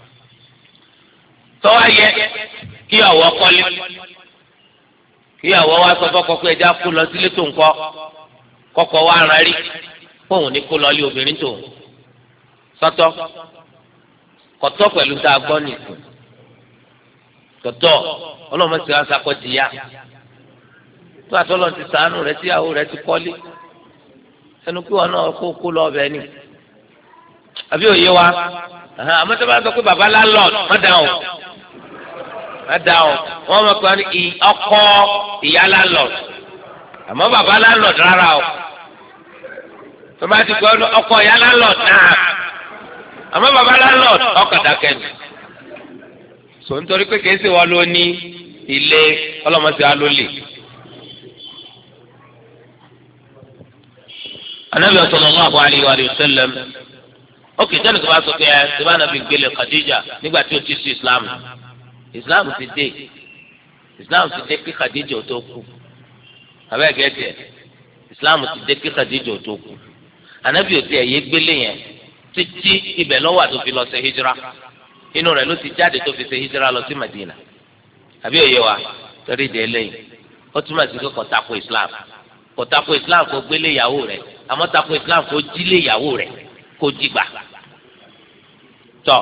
tọ́wọ́ yẹ kí ìyàwó kọ́lé kí ìyàwó wa sọ fọ́kọ pé ẹja kú lọ sílé tó ń kọ́ kọ́kọ́ wa rán rí fóun ní kó lọ lé obìnrin tó sọ́tọ̀ kọ́tọ́ pẹ̀lú tá a gbọ́ nìkú tọ́tọ́ ọlọ́mọ sì wá sakọ́ ti yá tó àtọ́lọ́ ti sàánú rẹ tíyàwó rẹ ti kọ́lé ẹnu pé wọn náà kó kó lọ ọbẹ̀ ni àbí òye wa àmọ́ tó bá sọ pé bàbá landlord má dáhùn má dáhùn wọ́n mọ̀ pé ọkọ ìyá landlord àmọ́ bàbá landlord rárá o tó bá ti gbọ́ ọkọ ìyá landlord náà àmọ́ bàbá landlord ọkọ̀ dákẹ́ ni sọ nítorí pé kìí ṣe wọn ló ní ilé ọlọ́mọṣẹ́ wa ló lè. anabi sallallahu alayhi wa sallam ok jẹ́nu tó bá sọ pé ẹ ṣe bá nàbí gbélé Khadija nígbà tí o ti sí islam islam ti dé islam ti dé kí Khadija ò tó kú abẹ́ẹ̀ gẹ́gẹ́ ẹ̀ islam ti dé kí Khadija ò tó kú anabi ò tiẹ̀ yé gbélé yẹn títí ibẹ̀ lọ́wọ́ àti òfin lọ ṣe hijira inú rẹ̀ ló ti jáde tó fi ṣe hijira lọ sí Madina àbí òye wa torí ìdè eléyìí ó túmọ̀ sí pé kò tako islam kò tako islam kò gbélé ìyàwó rẹ̀ àmọ́ tako islam kò jílé ìyàwó rẹ̀ kò jìgbà tọ́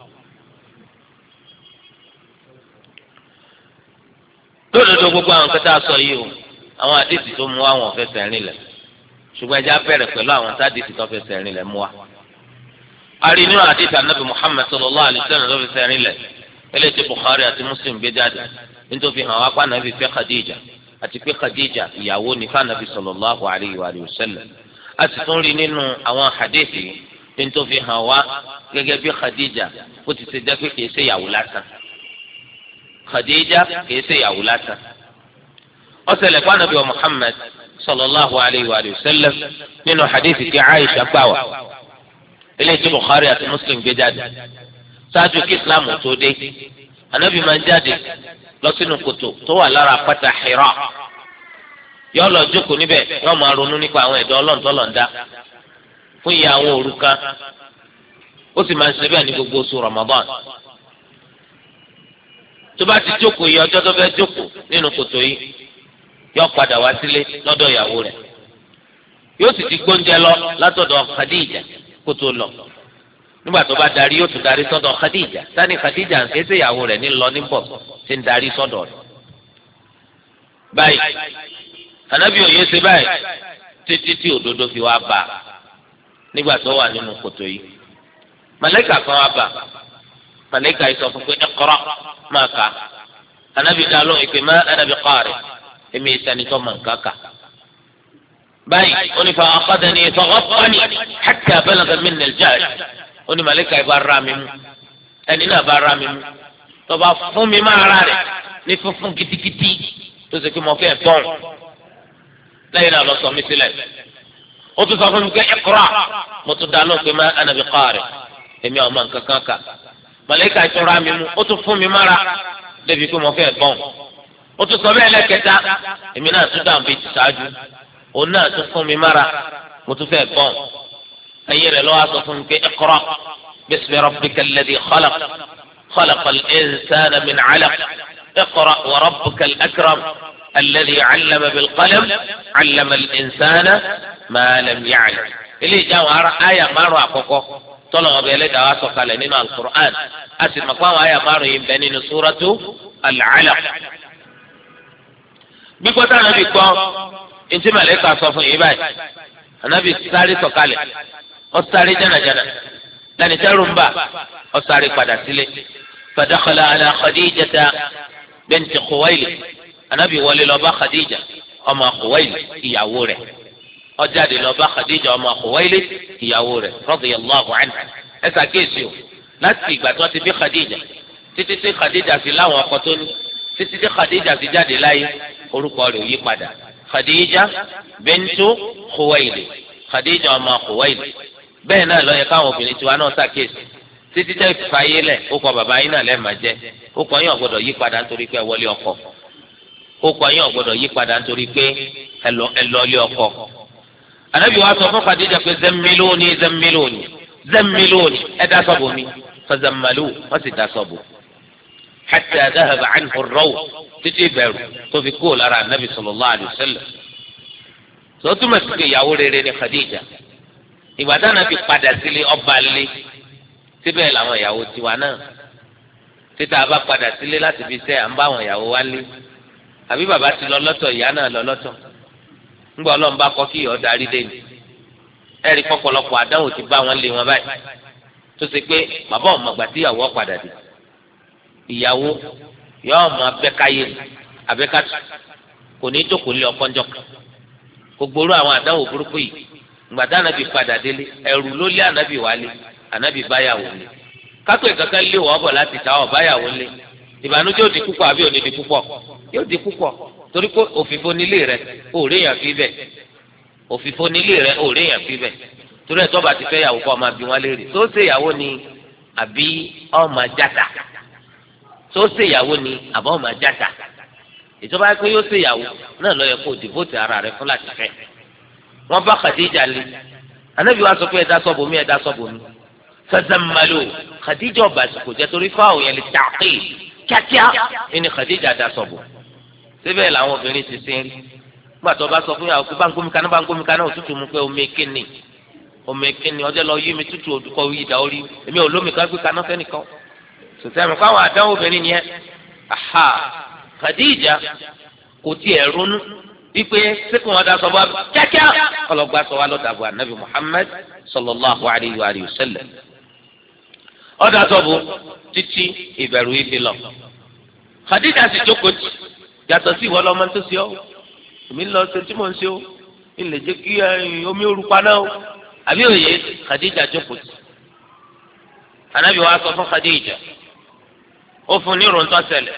lódodo gbogbo àwọn kẹta sọ yìí o àwọn àdìsí tó mú àwọn fẹsẹ̀ rìn lẹ̀ ṣùgbọ́n ẹja bẹ̀rẹ̀ pẹ̀lú àwọn àdìsí tó fẹsẹ̀ rìn lẹ̀ mú wa. a rí nínú àdìsí anabi Muhammad sallallahu alaihi wasallam tó fẹsẹ̀ rìn lẹ̀ eléyìí Bukhari àti Muslim gbé jáde nítorí hàn wá pa anabi fẹ́ Khadija àti pé Khadija ìyàwó ní fànàbí sallallahu alaihi wa sallam a sì tún rí nínú àwọn hadithi tó fi hàn wá gẹ́gẹ́ bí Khadija ó ti ṣe jẹ́ pé kìí ṣe ìyàwó lásán Khadija kìí ṣe ìyàwó lásán ó ṣẹlẹ̀ fún anabi wa Muhammad sallallahu alaihi wa sallam nínú hadithi tí Aisha gbà wá eléyìí tí Bukhari àti Muslim gbé jáde ṣáájú kí Islam tó dé anabi máa ń jáde lọ sínú kòtò tó wà lára àpáta Hira yọ lọ jókòó níbẹ̀ yọ máa ronú nípa àwọn ẹ̀dọ́ ọlọ́ọ̀tọ́lọ́ọ̀dá fún ìyá àwọn òrukàn ó sì máa ń ṣe bẹ́ẹ̀ ní gbogbo oṣù Ramadan tó bá ti jókòó yìí ọjọ́ tó fẹ́ jókòó nínú kòtò yìí yọ padà wá sílé lọ́dọ̀ ìyàwó rẹ̀ yóò sì ti gbóúnjẹ lọ látọ̀dọ̀ Khadija kó tó lọ nígbà tó bá darí yóò tún darí sọ́dọ̀ Khadija sani Khadija ń ké sí ìyàwó rẹ̀ ní lọ níbọ̀ tí ń darí sọ́dọ̀ rẹ̀ báyìí anabi òye ṣe báyìí títí tí òdodo fi wá bá nígbà tó wà nínú kòtò yìí màlẹ́kà kan wá bá màlẹ́kà yìí sọ fún pé iqra máa kà anabi dá lóhùn ìpè má anabi qari èmi ìsẹnitọ́ mọ̀ nǹkan kà báyìí ó ní fa akhadhani faghattani hatta balagha minni al-jahd ó ní màlẹ́kà yìí bá rà mí mú ẹni náà bá rà mí mú tó bá fún mi má ara rẹ̀ ní fúnfún gidigidi tó ṣe pé mo fẹ́ bọ́ọ̀n lẹ́yìn náà lọ sọ mí sílẹ̀ ó tún sọ fún mi pé iqra mo tún dá lóhùn pé má ana bi qari èmi àwọn ọmọ nǹkan kan kà màlẹ́kà tún ra mi mú ó tún fún mi mára débi pé mo fẹ́ bọ́ọ̀n ó tún sọ bẹ́ẹ̀ lẹ́kẹta èmi náà tún dáhùn bíi ti ṣáájú òun náà tún fún mi mára mo tún fẹ́ bọ́ọ̀n ẹ̀yìn rẹ̀ lọ́wọ́ sọ fún mi pé iqra bismi rabbika alladhi khalaq khalaqal insana min 'alaq iqra wa rabbukal akram الذي علم بالقلم علم الإنسان ما لم يعلم إلي جاء آية مارو أكوكو طلع بيلد واسوك لنين القرآن أسد مقام آية مارو ينبنين سورة العلق بيكوتا نبي كو انت ملائكة صفو إيباي النبي ساري سوكالي أستاري جنا جنا لأن ترمبا أستاري قد سلي فدخل على خديجة بنت خويلد anabi wọlé lọ bá Khadija ọmọ Khuwaylid ìyàwó rẹ̀ ó jáde lọ bá Khadija ọmọ Khuwaylid ìyàwó rẹ̀ radiyallahu anha ẹ ṣàkíyèsí o láti ìgbà tí wọ́n ti bí Khadija títí tí Khadija fi láwọn ọkọ tó ní títí tí Khadija fi jáde láyé orúkọ rẹ̀ ò yí padà Khadija bintu Khuwaylid Khadija ọmọ Khuwaylid bẹ́ẹ̀ náà ló yẹ káwọn obìnrin tiwa náà ṣàkíyèsí títí tẹ́ fàyè lẹ̀ ó kọ bàbá yín náà lẹ́ẹ̀ máa jẹ́ ó kọ yín ò gbọ́dọ̀ yí padà nítorí pé ẹ wọlé ọkọ ó kọ yín ọgbọ́dọ̀ yí padà nítorí pé ẹlọ ẹlọ lé ọkọ. Ànábì wa sọ fún Khadija pé zammiluni zammiluni zammiluni ẹ dá sọ́bù mi fazammalu wọ́n sì dá sọ́bù. hatta dhahaba anhu ar-raw títí bẹ̀rù tó fi kúrò lára Ànábì sallallahu alayhi wa sallam. tó túmọ̀ sí pé ìyàwó rere ni Khadija. ìgbà tí Ànábì padà sílé ọba lé síbẹ̀ làwọn ìyàwó tiwa náà. títà bá padà sílé láti fi sẹ́ à ń bá àwọn ìyàwó wá lé. àbí bàbá ti lọ lọ́tọ̀ ìyá náà lọ lọ́tọ̀ ńgbà Ọlọ́run bá kọ kí ìyọ darí dé ni ẹ̀rí pọ̀pọ̀lọpọ̀ àdáwò ti bá wọn lé wọn báyìí tó ṣe pé bàbá ọmọ àgbà tí ìyàwó padà dé ìyàwó yọọ mọ abẹ́káyé abẹ́kátù kò ní jókòó lé ọkọ́njọ́ kan kò gbóró àwọn àdáwò burúkú yìí ńgbà tí ànábì padà délé ẹrù ló lé ànábì wálé ànábì báyàwó lé kápẹ́ kankan lé wọ́n bọ̀ láti ta ọ̀ báyàwó lé ìbànújẹ́ òdì púpọ̀ àbí òní di púpọ̀ yóò di púpọ̀ torí pé òfìfo nílé rẹ òòrè yàn fi bẹ̀ òfìfo nílé rẹ òòrè yàn fi bẹ̀ torí ẹ̀ tó bá ti fẹ́ yàwó kọ́ ọmọ àbí wọn léèrè tó ṣe ìyàwó ni àbí ọmọ játa tó ṣe ìyàwó ni àbọ̀ ọmọ játa ìjọba pé yóò ṣe ìyàwó náà lọ yẹ kó dìbò ti ara rẹ fún láti fẹ́ wọn bá Khadija lé Ànábì wa sọ pé ẹ̀dá sọ́bù mi ẹ̀dá sọ́bù mi fazammalu Khadija ọba àsìkò jẹ torí fáwọn yẹn lè tààkì kíákíá ẹni Khadija da sọ̀bù síbẹ̀ làwọn obìnrin ti sin rí nígbà tó bá sọ fún yàrá pé bá ń gómi kaná bá ń gómi kaná òtútù mú pé omi kíni omi kíni ọjọ́ lọ yí mi tútù òdùkọ yí ìdá orí èmi ò lómi kan gbé kaná fẹ́nìkan sòtẹ́ àmì fáwọn àdánwò obìnrin yẹn aha Khadija kò tiẹ̀ ronú wípé sẹ́kùn wọn da sọ bá kíákíá ọlọ́gbà sọ wá lọ́dàbọ̀ Ànábì Muhammad sallallahu alayhi wa sallam ọ̀dà sọ̀bù títí ìbẹ̀rù yìí fi lọ. Khadija sì jókòó tì yàtọ̀ sí ìwọ lọ́mọ tó ṣe ọ́ èmi lọ ṣe tí mò ń ṣe ó ilé jẹ́ kí omi òru paná ó àbí òye Khadija jókòó tì. Ànábì wa sọ fún Khadija ó fún ní ìròntọ́ ṣẹlẹ̀.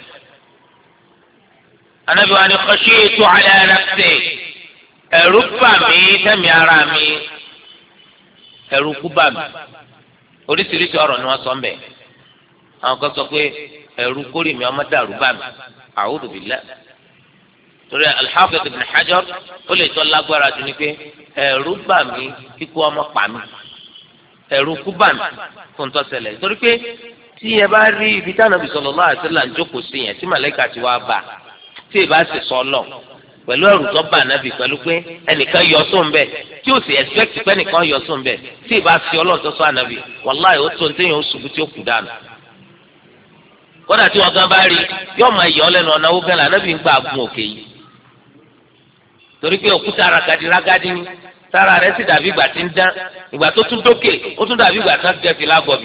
Ànábì wa ní khashitu ala nafsi ẹ̀rù bà mí tẹ̀mí ara mi ẹ̀rù kú bà mí oríṣiríṣi ọ̀rọ̀ ni wọ́n sọ ń bẹ̀ àwọn kan sọ pé ẹ̀rù kórìí mi ọmọ dàrú bá mi a'udhu billah torí al-Hafiz ibn Hajar ó lè tọ́ lágbára jù ní pé ẹ̀rù bà mí kíkú ọmọ pa mí ẹ̀rù kú bà mí fún tó ṣẹlẹ̀ torí pé tí ẹ bá rí ibi tí Ànábì sallallahu alaihi wasallam ń jókòó sí yẹn tí màlẹ́kà ti wá bá tí ì bá sì sọ lọ pẹ̀lú ẹ̀rù tó bá Ànábì pẹ̀lú pé ẹnìkan yọ sóun bẹ́ẹ̀ tí ó sì expect pé ẹnìkan yọ sóun bẹ́ẹ̀ tí ì bá fi Ọlọ́run tó sọ Ànábì wàláhì ó tó ní téèyàn ó ṣubú tí ó kù dànù. kódà tí wọn gan bá rí yóò máa yọ ọ lẹ́nu ọ̀nà owó gánà Ànábì ń gbà gun òkè yìí torí pé òkúta ragadi ragadi ni sára rẹ̀ sì dàbí ìgbà tí ń dán ìgbà tó tún dókè ó tún dàbí ìgbà tí wọ́n ti jẹ́ fìlà gọ̀bì.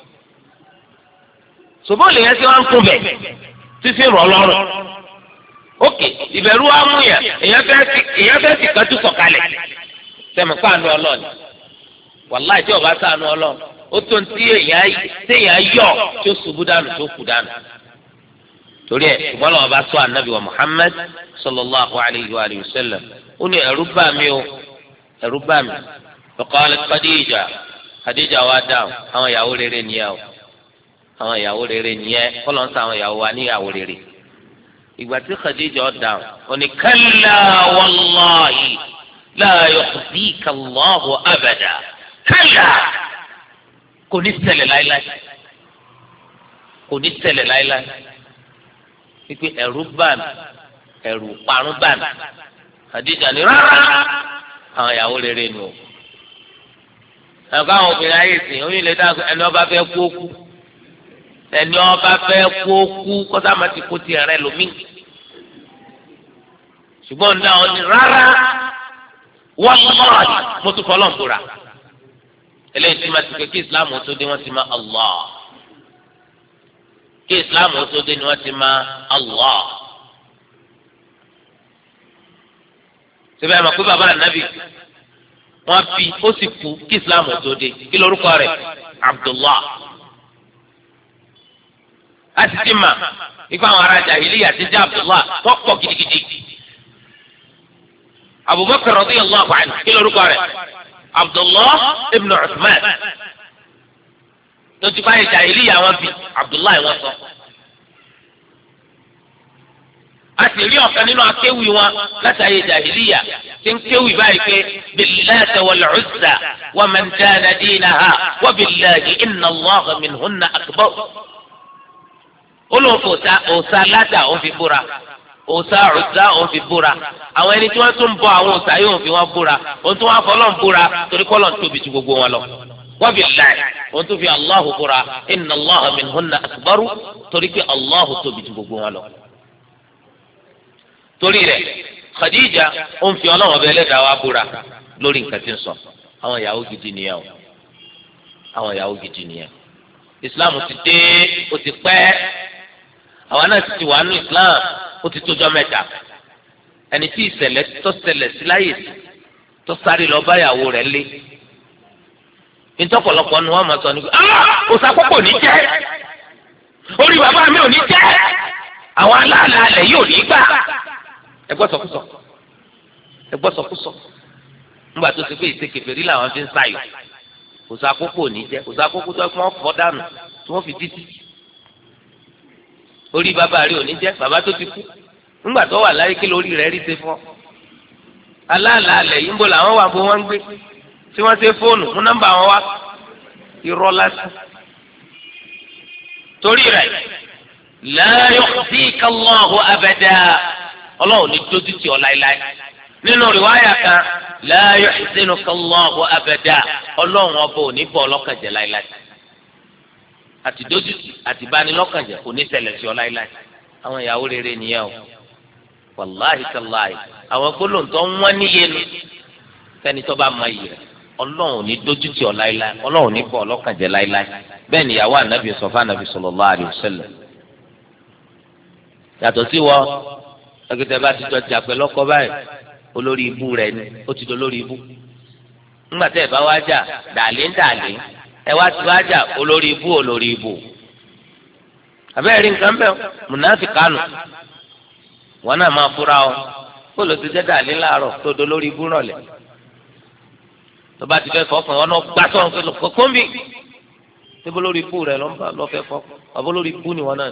ṣùgbọ́n lè yẹn tí wọ́n ń kún bẹ̀ títí rọ̀ lọ́rùn. ókè ìbẹ̀rù wa mú yàn èèyàn fẹ́ sì kájú sọ̀kalẹ̀ sẹ́mi káànú ọlọ́ọ̀ni wàláì tí ọba sáànú ọlọ́ọ̀ni ó tó ń tí èèyàn yọ tí ó ṣubú dànù tó kù dànù. torí ẹ̀ ṣùgbọ́n lọ́wọ́ bá sọ ànábì wa Muhammad sallallahu alayhi wa sallam ó ní ẹ̀rù bà mí o ẹ̀rù bà mí faqalat Khadija Khadija wa dáhùn àwọn ìyàwó rere nìyẹn o àwọn ìyàwó rere nìyẹn kọ́lọ́ ń sa àwọn ìyàwó wa ní ìyàwó rere ìgbà tí Khadija ọ dáhùn ó ní kalla wallahi la yukhzika Allahu abada kalla kò ní ṣẹlẹ̀ láíláí kò ní ṣẹlẹ̀ láíláí wípé ẹ̀rù bà mí ẹ̀rù parun bà mí Khadija ní rárá àwọn ìyàwó rere nù o ẹ̀ka àwọn obìnrin ayé sìn oyún lè dá ẹni ọba fẹ́ kú ókú ẹni ọba fẹ́ kú ókú kọ́sàmá ti kó tiẹ̀ rẹ lómi ṣùgbọ́n ní àwọn ní rárá wọ́n mọ̀ mo tún fọlọ́ ń búra eléyìí tí ma ti pé kí Islam tó dé wọ́n ti ma Allah kí Islam tó dé ni wọ́n ti ma Allah síbẹ̀ ẹ̀ mọ̀ pé bàbá ànábì wọ́n fi ó sì kú kí Islam tó dé kí lórúkọ rẹ̀ Abdullah a sì ti mà ikú àwọn ará jàhílíyà ti jẹ́ Abdullah wọ́n pọ̀ gidigidi Abubakar radiyallahu anhu kí lórúkọ rẹ̀ Abdullah ibn Uthman tó ti báyìí jàhílíyà wọn bí Abdullah wọn sọ a sì rí ọ̀kan nínú akéwì wọn látàyè jàhílíyà tí ń kéwì báyìí pé billati wal uzza wa man kana dinaha wa billahi inna Allaha minhunna akbar. olóòfò ta òòṣà látà òun fi búra òòṣà uzza òun fi búra àwọn ẹni tí wọ́n tún bọ àwọn òòṣà yóò fi wọ́n búra òun tún wọ́n fọlọ́n búra torí kọ́lọ́n tóbi ju gbogbo wọn lọ. wa billahi òun tún fi Allahu búra inna Allaha minhunna akbar torí pé Allahu tóbi ju gbogbo wọn lọ. torí rẹ̀ Khadija ó ń fi ọlọ́wọ́ bẹ ẹlẹ́dàá wa búra lórí nǹkan tí ń sọ àwọn ìyàwó gidi nìyẹn o àwọn ìyàwó gidi nìyẹn Islam ti dé ó ti pẹ́ àwọn náà ti wà nù Islam ó ti tójọ́ mẹ́ta ẹni tí ìṣẹ̀lẹ̀ tó ṣẹlẹ̀ sí láyè sí tó sáré lọ báyàwó rẹ̀ lé nítọ́pọ̀lọpọ̀ ni wọ́n máa sọ ní pé òsàkókò ní jẹ́ orí bàbá mi ò ní jẹ́ àwọn aláàlẹ̀ yóò ní gbà ẹgbọ́ sọkúsọ ẹgbọ́ sọkúsọ ńgbà tó ti pé ìsekèfèrí làwọn fi ń sáyò òsà àkókò ò ní jẹ òsà àkókò tó fún ọfọ dànù tí wọn fi títí orí bàbá rẹ ò ní jẹ bàbá tó ti kú ńgbà tó wà láyé kí lórí rẹ rí ṣe fún ọ aláàlálẹ yìí ń bọ làwọn wà bó wọn ń gbé tí wọn ṣe fóònù fún nọ́mbà wọn wá irọ́ lásán torí rẹ la yukhzika Allahu abada. Ọlọ́run ní dójú tì ọ́ láéláé nínú rìwáyà kan la yuhzinuka Allahu abada Ọlọ́run ọba ò ní bọ́ ọlọ́kàn jẹ́ láéláé àti dójú tì àti bá ní lọ́kàn jẹ́ kò ní ṣẹlẹ̀ sí ọ láéláé àwọn ìyàwó rere nìyẹn o wàláhì tàláhì àwọn gbólóhùn tó ń wọ́n níye nu fẹ́ni tó bá mọ iyì rẹ̀ Ọlọ́run ò ní dójú tì ọ́ láéláé Ọlọ́run ò ní bọ́ ọlọ́kàn jẹ́ láéláé bẹ́ẹ̀ ni ìyàwó ànábì sọ fún ànábì sallallahu alaihi wasallam yàtọ̀ sí wọ ẹgbẹ́tẹ̀ bá ti jọ jà pẹ̀lú ọkọ báyìí olórí ibú rẹ̀ ni ó ti do lórí ibú ńgbà tẹ́ ẹ bá wá jà dàlín dàlín ẹ wá ti wá jà olórí ibú olórí ibú àbẹ́rẹ́ rí nǹkan bẹ́ẹ̀ mùnáfíkánù wọn náà máa fura ọ kó ló ti jẹ́ dàlín láàárọ̀ tó do lórí ibú rọ̀lẹ́ tó bá ti fẹ́ fọ́kàn wọn náà gbá sọ̀rọ̀ pé kókó mi níbo lórí ibú rẹ̀ lọ́ fẹ́ fọ́ àbó lórí ibú ni wọn náà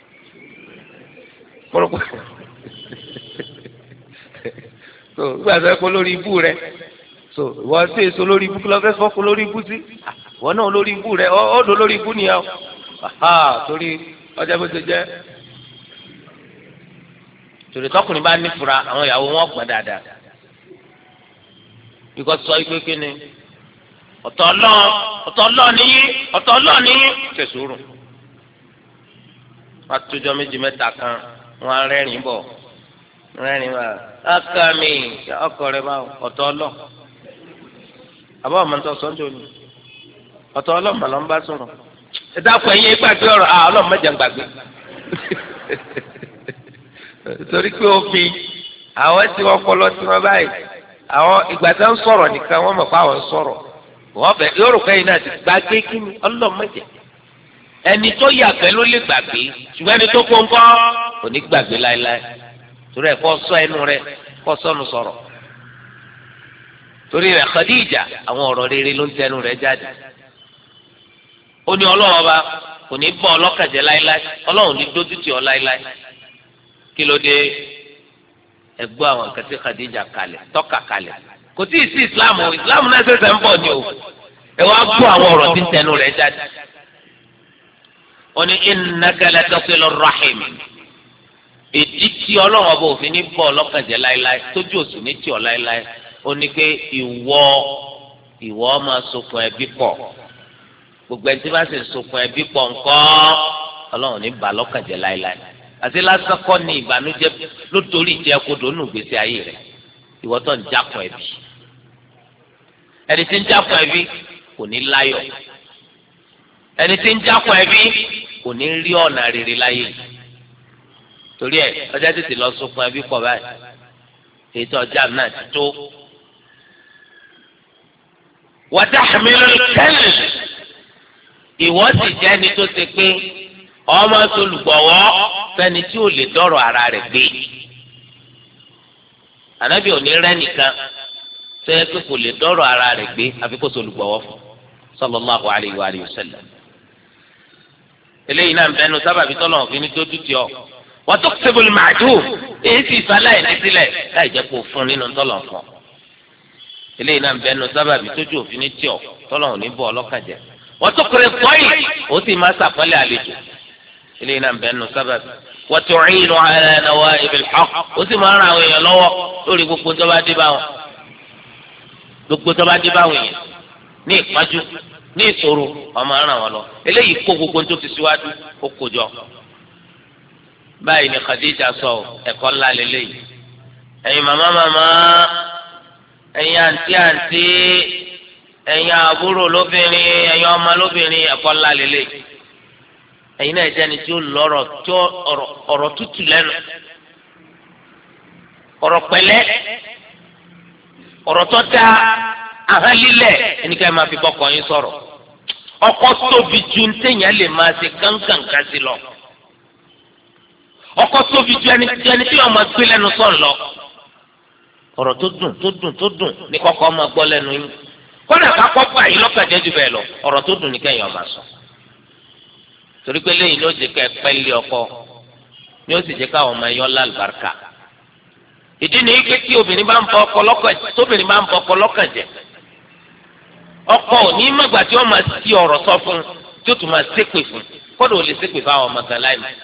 so gbà sọ pé lórí ibú rẹ so wọ́n sì èso lórí ibú kí lọ́ fẹ́ fọ́kù lórí ibú sí wọ́n náà lórí ibú rẹ ọ́ dò lórí ibú nìyẹn o torí ọjà bó ṣe jẹ́ torí tọkùnrin bá nífura àwọn ìyàwó wọn gbọ́n dáadáa ikọ̀ sọ ikú kí ni ọ̀tọ̀ ọlọ́ọ̀ ọ̀tọ̀ ọlọ́ọ̀ nìyí ọ̀tọ̀ ọlọ́ọ̀ nìyí ṣèṣòro wọ́n àtúnjọ méjì mẹ́ta kan wọ́n á rẹ́rìn bọ̀ rẹ́rìn máa aka mi ọkọ rẹ máa ọ̀tọ̀ ọlọ́ àbọ̀ ọmọ tó sọ́njọ́ ni ọ̀tọ̀ ọlọ́mọ ló ń bá sọ̀rọ̀ ẹ dákun ẹ̀yìn gbàgbé ọ̀rọ̀ à ọlọ́mọ mẹ́jọ gbàgbé torí pé òfin àwọn tí wọ́n kọ́ lọ sí wọn báyìí àwọn ìgbà tí wọ́n sọ̀rọ̀ nìkan wọ́n mọ̀ pé àwọn sọ̀rọ̀ wọ́n bẹ̀ yóò rò kẹ́yìn náà ti gbàgbé kí ni ọlọ́mọ mẹ́jọ ẹni tó yàgbẹ́ ló lè gbàgbé ṣùgbọ́n ẹni tó kó ńkọ́ kò ní gbàgbé láéláé torí ẹ kọ́ sọ ẹnu rẹ kọ́ sọnù sọ̀rọ̀ torí rẹ Khadija àwọn ọ̀rọ̀ rere ló ń tẹnu rẹ jáde ó ní ọlọ́wọ́ bá kò ní bọ́ ọlọ́kàjẹ́ láéláé ọlọ́run ní dójú tì ọ́ láéláé kí ló dé ẹgbẹ́ àwọn nǹkan tí Khadija kalẹ̀ tọ́ka kalẹ̀ kò tí ì sí Islam o Islam náà ṣẹ̀ṣẹ̀ ń bọ̀ ni o ẹ wá gbọ́ àwọn ọ̀rọ̀ tí ń tẹnu rẹ jáde ó ní innaka latasilu rahim ìdí tí ọlọ́run ọba òfin ní bọ́ ọlọ́kànjẹ́ láéláé tójú òsì ní tí ọ láéláé ó ní pé ìwọ ìwọ máa sokùn ẹbí pọ̀ gbogbo ẹni tí bá sì sokùn ẹbí pọ̀ ńkọ́ ọlọ́run ní bà lọ́kànjẹ́ láéláé àti lásán kọ́ ni ìbànújẹ́ ló torí ìjẹ́ kodò nù gbèsè ayé rẹ̀ ìwọ tó ń jákun ẹbí ẹni tí ń jákun ẹbí kò ní láyọ̀ ẹni tí ń jákun ẹbí kò ní rí ọ̀nà rere láyé yìí torí ẹ ọjà tètè lọ sókun ẹbí pọ̀ báyìí èyí tó ọjà náà ti tó. watahmilul kalb ìwọ sì jẹ́ ẹni tó ṣe pé ọmọ olùgbọ̀wọ́ fẹ́ni tí ò lè dọ́rọ̀ ara rẹ̀ gbé. ànábì òní rẹ́ nìkan tó yẹ pé kò lè dọ́rọ̀ ara rẹ̀ gbé àfi kó so olùgbọ̀wọ́ fún sallallahu alayhi wa alihi wa sallam. eléyìí náà ń bẹnu sábàbí tọ́lọ̀ òfin ní tójú tí ọ wọ́n tó sẹ́bùlì màdù èyí sì ìfàlàyé ní sílẹ̀ láì jẹ́ kó fún nínú tọ́lọ̀ fún ọ. eléyìí náà ń bẹnu sábàbí tójú òfin ní tí ọ tọ́lọ̀ òní bọ̀ ọlọ́kàjẹ́ wọ́n tó kéré pọ́yì ó sì máa sàpọ́lẹ̀ àlejò eléyìí náà ń bẹnu sábàbí wọ́n tó rìn ala nawa'ibil haqq ó sì máa ń ran àwọn èèyàn lọ́wọ́ lórí gbogbo tó bá dé bá wọn gbogbo tó bá dé bá wọn yẹn ní ìpájú ní ìṣòro ọmọ ràn wọn lọ eléyìí kó gbogbo tó ti síwájú ó kó jọ báyìí ni Khadija sọ ẹ̀kọ́ ńlá lélẹ́yìí ẹ̀yin màmá màmá ẹ̀yin àǹtí àǹtí ẹ̀yin àbúrò lóbìnrin ẹ̀yin ọmọ lóbìnrin ẹ̀kọ́ ńlá lélẹ́yìí ẹ̀yin náà jẹ́ ẹni tí ó lọ́rọ̀ tí ó ọ̀rọ̀ tútù lẹ́nu ọ̀rọ̀ pẹ̀lẹ́ ọ̀rọ̀ tó dáa ahọ́n lílẹ̀ ẹnikẹ́ni máa fi bọ́kọ yín sọ̀rọ̀ ọkọ tóbi ju ntẹ̀yìn lè máa ṣe kánkànká sí lọ ọkọ tóbi ju ẹni tí wọ́n máa gbé lẹ́nu sọ̀n lọ ọ̀rọ̀ tó dùn tó dùn tó dùn ní kọ́kọ́ máa gbọ́ lẹ́nu yín kọ́dà kákọ́ bá yín lọ́kàjẹ́ jù bẹ́ẹ̀ lọ ọ̀rọ̀ tó dùn ní kẹ́yìn ọ̀ma sọ torí pé lẹ́yìn ló jẹ́ ká ẹ pẹ́ lé ọkọ ni ó sì jẹ́ káwọn ọmọ ẹ̀yọ́ lálùbáríkà ìdí ni ike tí obìnrin bá ń bọ ọkọ lọ́kàn jẹ́ tóbìnrin bá ń bọ ọkọ lọ́kàn jẹ́ ọkọ ò ní mọ̀gbà tí wọ́n máa ti ọ̀rọ̀ sọ fún tí ó tún máa ṣépè fún kódà ò lè ṣépè fáwọn ọmọ kan láì mọ̀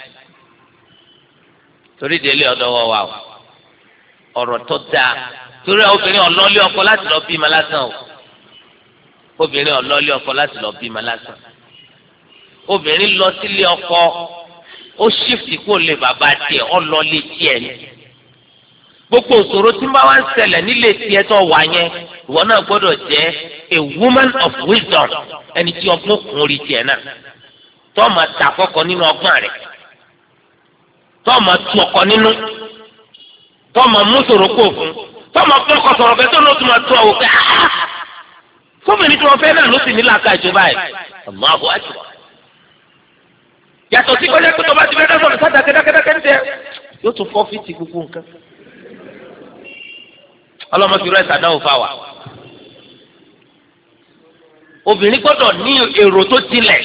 torí délé ọ̀dọ̀ wọ wa o ọ̀rọ̀ tó dáa torí obìnrin ọlọ́lé ọkọ láti lọ bímọ lásán o obìnrin ọlọ́lé ọkọ láti lọ bímọ lásán obìnrin lọ sílé ọkọ ó ṣífìtì kó lè bàbá tiẹ̀ ọlọ́lé tiẹ̀ ni gbogbo òṣòro tí bá wá ń ṣẹlẹ̀ nílé tiẹ̀ tó wà yẹn ìwọ náà gbọ́dọ̀ jẹ́ a woman of wisdom ẹni tí ọgbọ́n kún orí tiẹ̀ náà tó máa ta kọ́kọ́ nínú ọgbọ́n rẹ̀ tó máa tu ọkọ nínú tó máa mú sòrò kó fún tó máa fún ọkọ sọ̀rọ̀ bẹ́ẹ̀ tó ló tún máa tu ọ̀wọ́ pé fúnmi tí wọ́n fẹ́ náà ló sì ní làákà ìjọba ẹ̀ Allahu akbar yàtọ̀ sí kọjá pé tó bá ti fẹ́ dá sọ̀rọ̀ sáà dákẹ́dákẹ́dákẹ́ ń tẹ yóò tún fọ́ fìtì gbogbo nǹkan ọlọ́mọ fi rẹ́ sàdáwò fáwà obìnrin gbọ́dọ̀ ní èrò tó tilẹ̀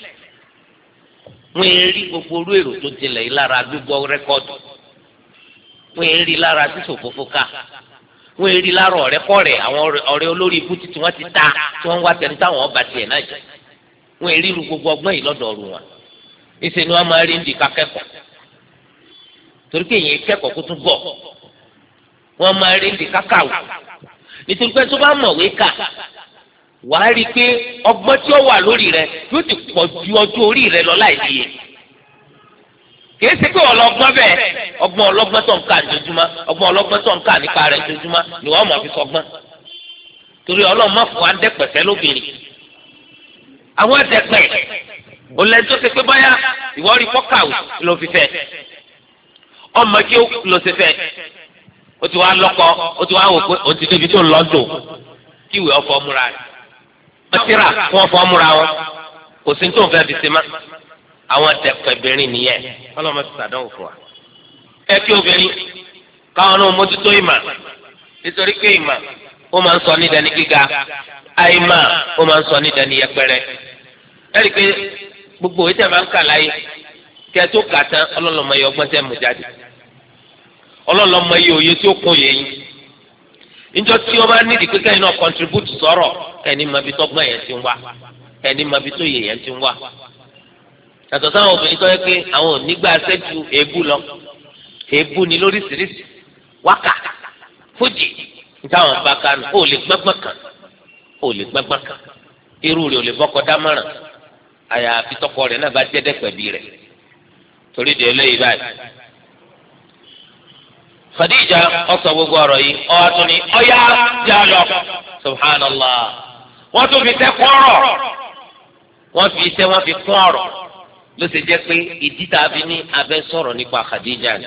wọ́n rí gbogbo orú èrò tó tilẹ̀ yìí lára gbígbọ́ rẹ́kọ́dù wọ́n rí lára sísòfófó ká wọ́n rí lára ọ̀rẹ́kọ̀rẹ́ àwọn ọ̀rẹ́ olórí ibú títí wọ́n ti ta tí wọ́n ń wá tẹni táwọn ọba tiẹ̀ náà jẹ wọ́n rí irú gbogbo ọgbọ́n yìí lọ́dọ̀ ọ̀rùn wọn ìṣe ni wọ́n máa rí ndì ká kẹ́kọ̀ọ́ torí pé èyàn kẹ́kọ̀ọ́ kó tún bọ̀ wọ́n máa rí ndì ká kàwé nítorí pé tó bá mọ̀wé kà wàá rí i pé ọgbọ́n tí ó wà lórí rẹ yóò ti pọ̀ ju ọjọ́ orí rẹ lọ láì níye kìí ṣe pé ọlọ́gbọ́n bẹ́ẹ̀ ọgbọ́n ọlọ́gbọ́n tó ń kà lójúmọ́ ọgbọ́n ọlọ́gbọ́n tó ń kà nípa rẹ̀ lójúmọ́ ni wọ́n mọ̀ fi sọgbọ́n torí ọlọ́mọ fún wa ń dẹ́pẹ̀fẹ́ lóbìnrin àwọn ẹ̀dẹ̀pẹ̀ olè tó ṣe pé báyà ìwọ rí kọ́kàwé ló fi fẹ́ ọmọ kí ló ṣe fẹ́ o ti wá lọ́kọ o ti wá wò pé o ti débi tó ń lọ́dọ̀ kí ìwé ọ̀fọ̀ múra rẹ̀ wọ́n ti rà fún ọ̀fọ̀ múra wọn kò sí tó ń fẹ́ fi ṣe má àwọn ẹ̀dẹ̀pẹ̀bìnrin nìyẹn ọlọ́mọ ti sàdánwò fún wa. ẹ kí obìnrin káwọn náà mójútó ìmà nítorí pé ìmà ó máa ń sọ ní dání gíga àìmà ó máa ń sọ ní dání yẹpẹrẹ ẹ rí i pé gbogbo òwe tẹ̀ máa ń kà láyé kí ẹ tó kà tán ọlọ́lọ́mọ yẹ ọgbọ́n tẹ́ mú jáde ọlọ́lọ́mọ yẹ òye tí ó kún yẹ yín níjọ́ tí wọ́n bá nídìí pé kẹ́yìn náà contribute sọ̀rọ̀ ẹni mọ ibi tọ́gbọ́n yẹn ti ń wá ẹni mọ ibi tó yẹ yẹn ti ń wá yàtọ̀ sáwọn obìnrin tó yẹ pé àwọn ò nígbà sẹ́jú èébú lọ èébú ni lóríṣiríṣi wákà fújì nítawọn bá kánú ó lè gbọ́gbọ́n kan ó lè gbọ́gbọ́n kan irú rẹ̀ ò lè bọ́kọ dámọ̀ràn àyàfi tọkọ rẹ̀ náà bá jẹ́ dẹ́pẹ̀bí rẹ̀ torí de eléyìí báyìí. Khadija ọsọ gbogbo ọ̀rọ̀ yìí ọwọ tún ní ọyá já lọ subhanallah wọn tún fi iṣẹ́ kún ọ̀rọ̀ wọn fi iṣẹ́ wọn fi kún ọ̀rọ̀ ló ṣe jẹ́ pé ìdí tá a fi ní abẹ sọ̀rọ̀ nípa Khadija ni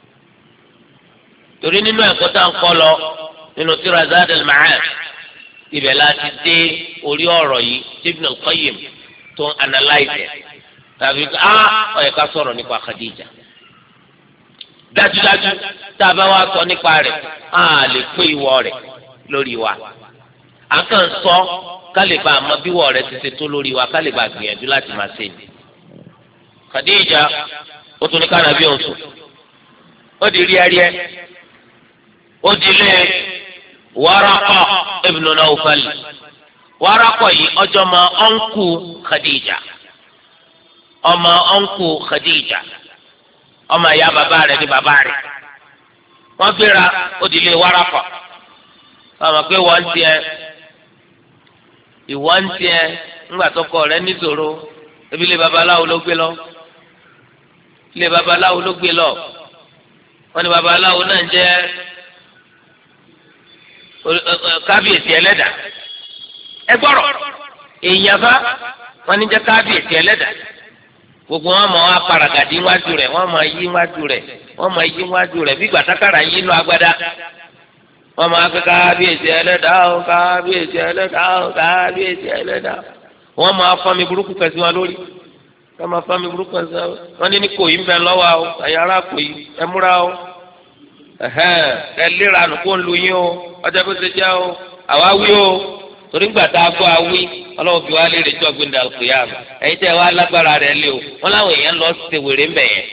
torí nínú ẹ̀kọ́ tá à ń kọ́ lọ nínú tírà Zadul Ma'ad ibẹ̀ láti dé orí ọ̀rọ̀ yìí Ibn al-Qayyim tó ń analyze tàbí ah ó yẹ ká sọ̀rọ̀ nípa Khadija dájúdájú tá a bá wá sọ nípa rẹ̀ á lè pé ìwọ rẹ̀ lórí wa à ń kàn sọ ká lè bá àmọ́ bí ìwọ rẹ̀ ti ṣe tó lórí wa ká lè bá gbìyànjú láti máa ṣe ni. Khadija ó tún ní kánábí oṣù ó di rí ẹrí ẹ ó di lé Waraqa ibn Nawfal Waraqa yìí ọjọ́ ma ọ̀nkù Khadija ọmọ ọ̀nkù Khadija ọmọ ìyá bàbá rẹ̀ ní bàbá rẹ̀ wọ́n gbéra ó di lé Waraqa ọmọ pé wọ́n ń tiẹ̀ ìwọ́n ń tiẹ̀ ńgbà tó kọ rẹ̀ níṣòro ebi lé babaláwo ló gbé lọ lé babaláwo ló gbé lọ wọ́n ní babaláwo náà ń jẹ́ kábíyèsí ẹlẹ́dà ẹ gbọ́rọ̀ èèyàn bá wọ́n ní jẹ́ kábíyèsí ẹlẹ́dà gbogbo wọn mọ wọn aparagadi wájú rẹ̀ wọ́n mọ yí wájú rẹ̀ wọ́n mọ yí wájú rẹ̀ bí gbàtàkàrà yí lọ agbada wọ́n mọ akẹ́ kábíyèsí ẹlẹ́dà ó kábíyèsí ẹlẹ́dà ó kábíyèsí ẹlẹ́dà wọ́n mọ afọmi burúkú kẹsí wọn lórí wọ́n mọ afọmi burúkú kẹsí wọn wọ́n ní ní kò yí ń bẹ lọ́wọ́ o ẹ̀yàrá kò yí ẹ múra o ẹ léra nù kó ń lu yín o ọjọ́ bó ṣe jẹ́ o àwa wí o torí gbà tá a gbọ́ awí ọlọ́wọ́ fi wá léèrè jọ gbẹ̀ndà al-qiyam ẹ̀yin tẹ́ wá lágbára rẹ̀ lé o wọ́n láwọn èèyàn lọ ṣe wèrè ńbẹ̀ yẹn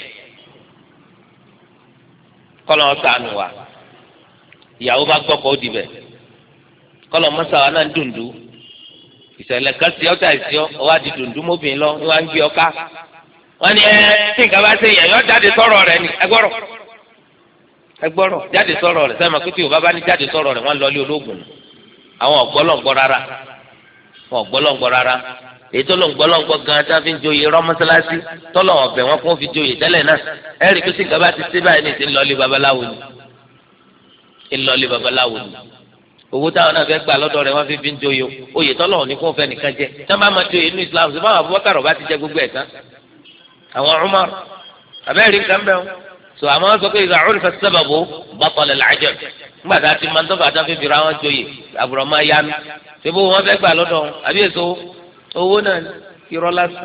kọ́lọ́ sànù wa ìyàwó bá gbọ́ kọ́ ó dibẹ̀ kọ́lọ́ mọ́sàwá náà ń dùndú ìṣẹ̀lẹ̀ kan sí ọ́tà ìṣí ọ́ wá di dùndú mọ́bìnrin lọ ní wọ́n á ń gbé ọká wọ́n ní ẹ tí nǹkan bá ṣe yẹn yọ jáde sọ̀rọ̀ rẹ̀ ni ẹgbọ́rọ̀ ẹgbọ́rọ̀ jáde sọ̀rọ̀ rẹ̀ sẹ́mi akéwì yorùbá bá ní jáde sọ̀rọ̀ rẹ̀ wọ́n lọ lé ológun àwọn ọ̀gbọ́lọ̀ngbọ́ rárá wọn ọ̀gbọ́lọ̀ngbọ́ rárá èyí tó lọ́ngbọ́lọ́ngbọ́ gan tá a fi ń joyè rọ́mọ́sálásí tọ́lọ̀ ọ̀bẹ wọn kó fi joyè tẹ́lẹ̀ náà ẹ̀rí pé tí nǹkan bá ti ṣe báyìí ní ti ń lọlé babaláwo ni ń lọlé babaláwo ni owó táwọn náà fẹ́ gbà lọ́dọ̀ rẹ̀ wọ́n fi fi ń joyè oyè tọ́lọ̀ ní kó fẹ́ nìkan jẹ tí wọ́n bá máa joyè nínú Islam ṣe báwọn Abubakar ọba ti jẹ gbogbo ẹ̀ tán àwọn Umar abẹ́rẹ́ nǹkan bẹ́ẹ̀ so àmọ́ sọ pé ìgbà òrìfà sábàbò bàtọ̀lẹ̀ làjẹ́ ńgbà tá a ti máa ń tọ́fà tá a fi fìrà wọn joyè àbùrọ̀ máa yánu ṣé bó wọn fẹ́ gbà lọ́dọ̀ wọn àbí èso owó náà irọ́ lásán.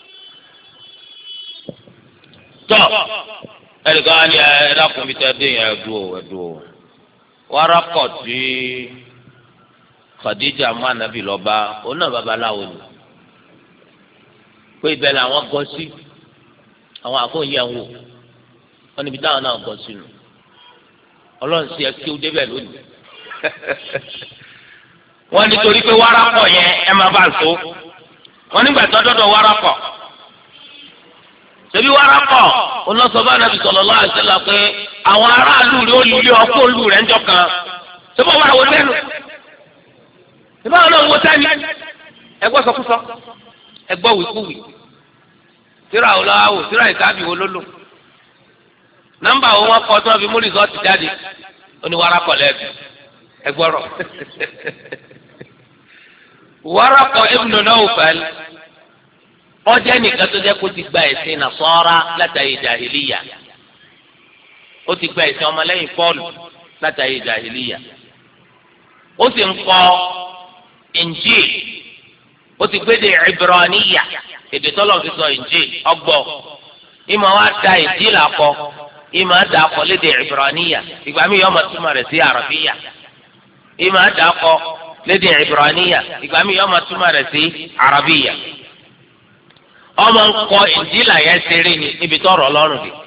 tọ́ ẹnìkan á ní ẹ̀ẹ́dàkùn bíi tẹ́ dé yẹn ẹ̀dùn ò ẹ̀dùn ò Wárákọ̀ tí Khadija mú ànábì lọ́ba òun náà babaláwo ni pé ibẹ̀ làwọn gọ sí àwọn àfọ̀yẹ̀ wò wọ́n níbi táwọn náà gọ sínú ọlọ́run sí ẹ kí ó débẹ̀ lónìí wọ́n nítorí pé Wárákọ̀ yẹn ẹ máa bá a so wọ́n nígbà tó dọ́dọ̀ Wárákọ̀ ṣebí Wárákọ̀ olóṣọba nàbì sallallahu alaihi wasallam pé àwọn aráàlú rẹ̀ ó lé ọkọ̀ olú rẹ̀ ńjọ́ kan ṣé bọ́ wà wọ sẹ́nu ṣé báwọn náà wọ sẹ́ni ẹgbọ́ sọkúsọ ẹgbọ́ wìkúwì tíra ò lọ́wọ́ tíra ìsáàbì wo ló lò nọ́mbà wo wọn kọ tí wọn fi mú rìsọ́ọ̀tì jáde ó ní Warakọ̀ lẹ́bi ẹgbọ́rọ̀ Warakọ̀ ibn Nawfal ọjọ́ nìkan tó jẹ́ kó ti gba ẹ̀sìn Nasara látàrí jahiliya ó ti gba ẹ̀sìn ọmọlẹ́yìn Pọ́ọ̀lù látàrí jahiliya ó sì ń kọ Injil ó ti gbé de Ibraniya èdè tọ́lọ̀ fi sọ Injil ọgbọ́ ìmọ̀ wa da Injil akọ ìmọ̀ da akọ lédè Ibraniya ìgbà mi yọ ọmọ túmọ̀ rẹ̀ sí Arabiya ìmọ̀ da akọ lédè Ibraniya ìgbà mi yọ ọmọ túmọ̀ rẹ̀ sí Arabiya ọmọ nkọ Injil yẹn ṣeré ni níbi tọrọ Ọlọ́run dé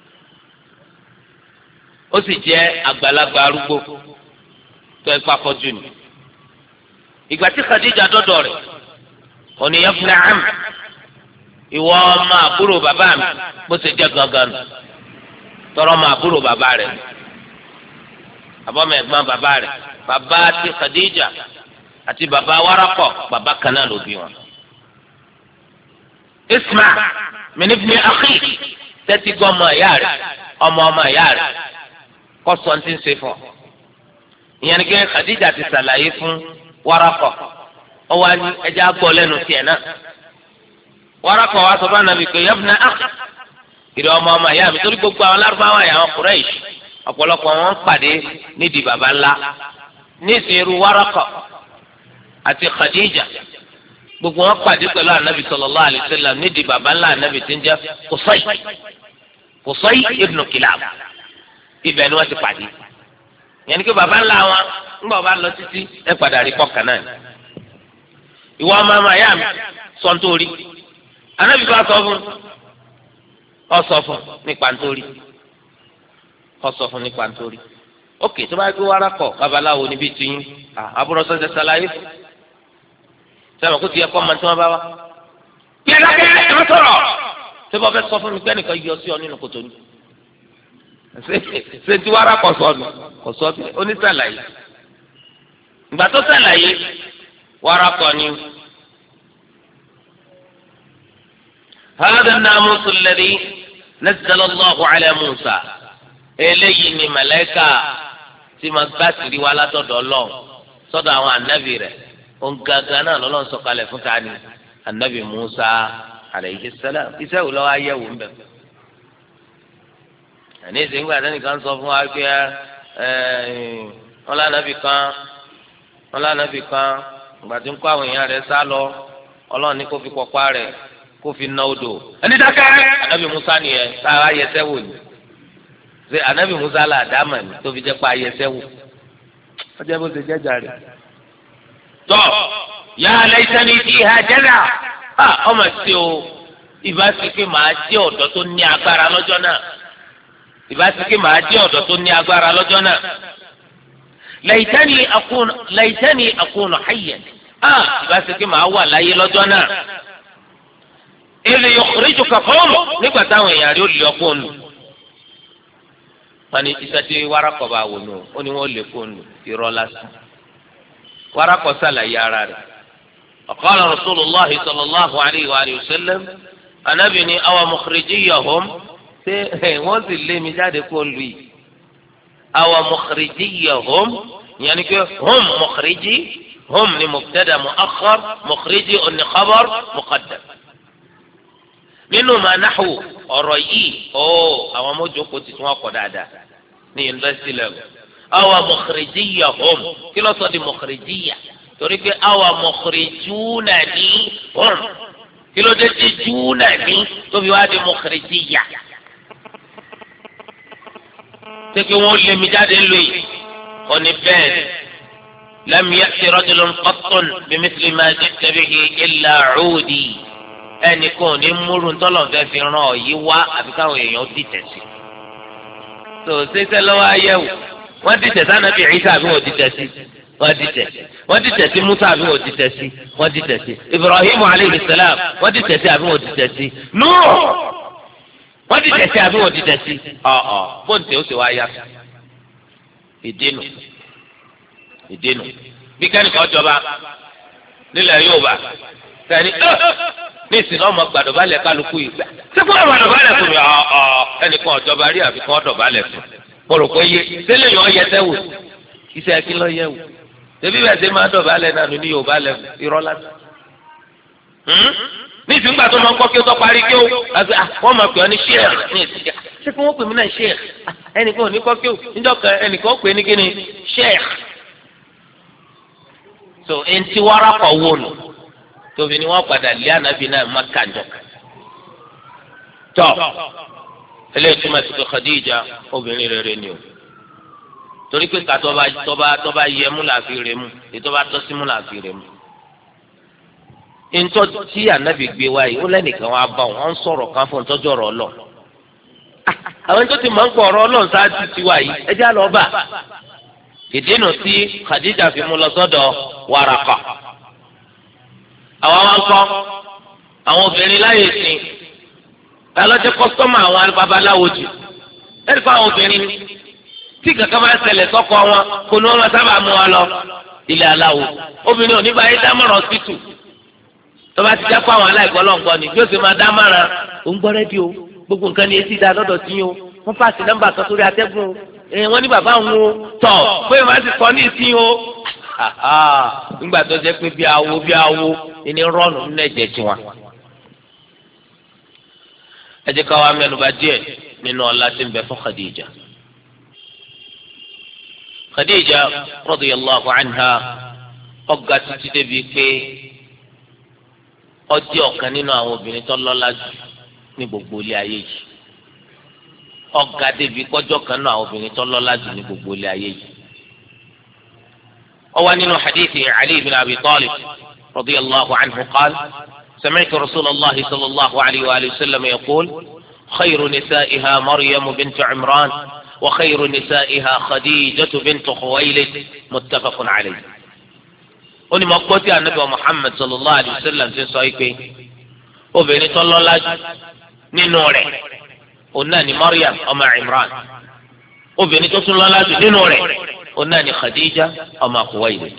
ó sì jẹ́ àgbàlagbà arúgbó tó ẹ pàfọ́jú ni ìgbà tí Khadija dọ́dọ̀ rẹ̀ ònìyàn fúnra hàn ìwọ ọmọ àbúrò bàbá mi bó ṣe jẹ́ gangan nù tọrọ ọmọ àbúrò bàbá rẹ̀ àbọ̀mọ̀ ẹ̀gbọ́n bàbá rẹ̀ bàbá ti Khadija àti bàbá Warakọ̀ bàbá kan náà ló bí wọn. isma min ibni akhi tẹ́tí gbọ́ ọmọ ìyá rẹ̀ ọmọ ọmọ ìyá rẹ̀ kọ́ sọ ní ti ń ṣe fún ọ. ìyẹn ni kí Khadija ti ṣàlàyé fún Warakọ̀ ọwọ́ àní ẹja gbọ́ lẹ́nu tiẹ̀ náà. Warakọ̀ wa sọ fún anabi pé yabna akhi ìrẹ ọmọ ọmọ ìyá mi torí gbogbo àwọn lárúbáwá yà wọn Quraysh ọ̀pọ̀lọpọ̀ wọn pàdé nídìí baba ńlá ní ìsìnrú Warakọ̀ àti Khadija gbogbo wọn pàdé pẹ̀lú anabi sallallahu alaihi wasallam nídìí baba ńlá anabi tí ń jẹ́ Qusay Qusay ibn Kilab ibẹ̀ ni wọ́n ti pàdé yẹn ni pé baba ńlá wọn ńgbà wọn bá lọ títí ẹ padà rí pọkàn náà ìwọ ọmọ ọmọ ìyá mi sọ nítorí anabi bá sọ fún ọ sọ fún nípa nítorí ọ sọ fún nípa nítorí ókè tó bá gbé Warakọ̀ babaláwo níbi tí yín àbúrò sọsẹ ṣàlàyé fún sẹ́wọ̀n kó ti yẹ kọ́ ọmọ tí wọ́n bá wá. kí ẹ dákẹ́ ẹ má sọ̀rọ̀ tó bá fẹ́ sọ fún mi pé ẹnìkan yọ sí ọ nínú kòtò ní. ṣé ti Warakọ̀ sọnù kò sọ bí oníṣàlàyé ìgbà tó ṣàlàyé Warakọ̀ ni. هذا الناموس الذي نزل الله على موسى eléyìí ni màláíkà tí ma gbá tìrí wa látọ̀dọ̀ Ọlọ́run sọ́dọ̀ àwọn ànábì rẹ̀ òun gangan náà lọ́lọ́run sọ̀kalẹ̀ fún ta ni ànábì Musa alayhi salam iṣẹ́ wò lọ́wọ́ ayé wò ń bẹ̀. àní ìsìnkú àtẹnìkan sọ fún wa pé wọn lánàbì kan wọn lánàbì kan ìgbà tí ń kó àwọn èèyàn rẹ̀ sá lọ Ọlọ́run ní kó fi pọpá rẹ̀ kó fi ná odò ẹni dákẹ́ ànábì Musa nìyẹn tá a yẹsẹ́ wò ni ṣe ànábì Musa là dáàmà ni tó fi jẹ́ pa ayẹsẹ́ wò ọjọ́ bó ṣe jẹ́jà rẹ̀. tọ́ ya laitani fiha jaz'a ọmọ sí o ìbá sì pé màá jẹ́ ọ̀dọ́ tó ní agbára lọ́jọ́ náà ìbá sì pé màá jẹ́ ọ̀dọ́ tó ní agbára lọ́jọ́ náà laitani akunu laitani akunu hayyan ìbá sì pé màá wà láyé lọ́jọ́ náà ilé yọkùnrin kàkọ́ọ̀mù nígbà táwọn èèyàn rí ó lè ọkọ̀ nù. wọ́n ní iṣẹ́ tí Warakọ̀ bá wò nù ó ní wọ́n lè kó nù irọ́ lásán. Warakọ̀ sàlàyé ara rẹ̀. ọ̀qala Rasulullahi sallallahu alayhi wa sallam anábì ní awa mukhrijiyahum ṣé wọ́n sì lé mi jáde kó lù yìí. awa mukhrijiyahum ìyẹn ni pé hum mukhriji hum ni mubtada mu'akhkhar mukhriji oní khabar muqaddam. nínú manahu ọ̀rọ̀ yìí ó àwọn mójókòó ti tún ọkọ̀ dáadáa ní yunifásitì level awa mukhrijiyahum kí ló sọ di mukhrijiyya torí pé awa mukhrijunani hum kí ló dé ti junani tó fi wá di mukhrijiyya ṣé kí wọ́n lé mi jáde lóye òní bẹ́ẹ̀ ni lam ya'ti rajulun qattun bimithli ma ji'ta bihi illa 'udi ẹnì kan ò ní múrun tọ́lọ̀ fẹ́ fi ràn ọ́ yìí wá àfi káwọn èèyàn dìtẹ̀ sí. tó o ṣiṣẹ́ lọ́wọ́ ayẹ̀wò wọ́n dìtẹ̀ sí Ànábì Ìsá àbí wọ́n dìtẹ̀ sí wọ́n dìtẹ̀ wọ́n dìtẹ̀ sí Musa àbí wọ́n dìtẹ̀ sí wọ́n dìtẹ̀ sí Ibrahim aleyhi salam wọ́n dìtẹ̀ sí àbí wọ́n dìtẹ̀ sí Nuh wọ́n dìtẹ̀ sí àbí wọ́n dìtẹ̀ sí ọ̀ọ́ bóńtẹ̀ ó sì wá yá ìdínú ìdínú bí kẹ́nìkan jọba nílẹ̀ Yorùbá sẹ́ni ní ìsìn ọmọ gbàdọ̀bálẹ̀ kálukú yìí ṣé fún ọmọ gbàdọ̀bálẹ̀ fún mi ọ̀ ọ̀ ẹ ẹnìkan ọ̀jọba rí àfikún ọ̀dọ̀bálẹ̀ fún kọ̀rọ̀kọ̀ yé tẹ́lẹ̀ yọ ọyẹ tẹ́wò iṣẹ́ kí lọ yẹ wò tẹ́bí bẹ́ẹ̀ sẹ́ máa dọ̀bálẹ̀ náà ní Yorùbá lẹ̀ irọ́ lásán. ní ìsìngbà tó máa ń kọ́ kí ó tọ́ parí kí ó wọ́n máa pè ọ́ ní sheikh ní ìsìnjà ṣé kí wọ́n pè mí náà sheikh ẹnìkan ò ní kọ́ kí ó níjọ́ kan ẹnìkan ó pè ní kíni sheikh. so eŋti wàrà kọ̀ wò nù tóbi ni wọ́n padà lé ànábì náà má kànjọ. tọ́ eléyìí túmọ̀ sí pé Khadija obìnrin rere ni o torí pé ká tọ́ba tọ́ba tọ́ba yẹ mú làáfi rẹ mú ètò bá tọ́ sí mú làáfi rẹ mú. ntọ́ tí ànábì gbé wáyé ó lẹ́nìkan wá bá wọn sọ̀rọ̀ kan fún ntọ́jú ọ̀rọ̀ ọlọ́ àwọn tó ti máa ń gbọ́ ọ̀rọ̀ ọlọ́run sáájú ti wáyé ẹjẹ́ àlọ́ bá ìdínà tí Khadija fi mú lọ sọ́dọ̀ Waraqa. àwọn wọn kọ́ àwọn obìnrin láyé sìn alọ́jẹ́ kọ́sọ́mà àwọn babaláwo jù ẹ̀rí fún àwọn obìnrin tí kankan bá ṣẹlẹ̀ sọ́kọ wọn kò ní wọn sábà mú wọn lọ ilé aláwo obìnrin ò ní bá yé dámọ̀ràn hospital tó bá ti já fún àwọn aláìgbọ́ lọ́nkọ́ ni bí ó sì máa dámọ̀ràn ó ń gbọ́ rédíò gbogbo nǹkan ni etí dá lọ́dọ̀ tí yín o wọ́n pàṣẹ nọ́mbà kan sórí atẹ́gùn ẹ̀ wọ́n ní bàbá òun o tọ̀ pé màá ti kọ́ ní ìsín o nígbà tó jẹ́ pé bí awo bí awo ẹni rọ́ọ̀nù nínú ẹ̀jẹ̀ tiwọn. ẹ jẹ́ ká wá mẹ́nubà díẹ̀ nínú ọlá tí ń bẹ fún Khadija. Khadija radiyallahu anha ọgá títí débi pé ó jẹ́ ọ̀kan nínú àwọn obìnrin tó lọ́lá jù ní gbogbo ilé ayé yìí. ọgá débi kọjọ́ kan nínú àwọn obìnrin tó lọ́lá jù ní gbogbo ilé ayé yìí. ó wà nínú hadithi Ali ibn Abi Talib radiyallahu anhu qala سمعت رسول الله صلى الله عليه وآله وسلم يقول خير نسائها مريم بنت عمران وخير نسائها خديجة بنت خويلد متفق عليه. oni mo gbọ́ tí anabi Muhammad sallallahu alayhi wa sallam ṣe sọ pé obìnrin tó lọ́lá jù nínú rẹ̀ òun náà ni Maryam ọmọ Imran obìnrin tó tún lọ́lá jù nínú rẹ̀ òun náà ni Khadija ọmọ Khuwaylid.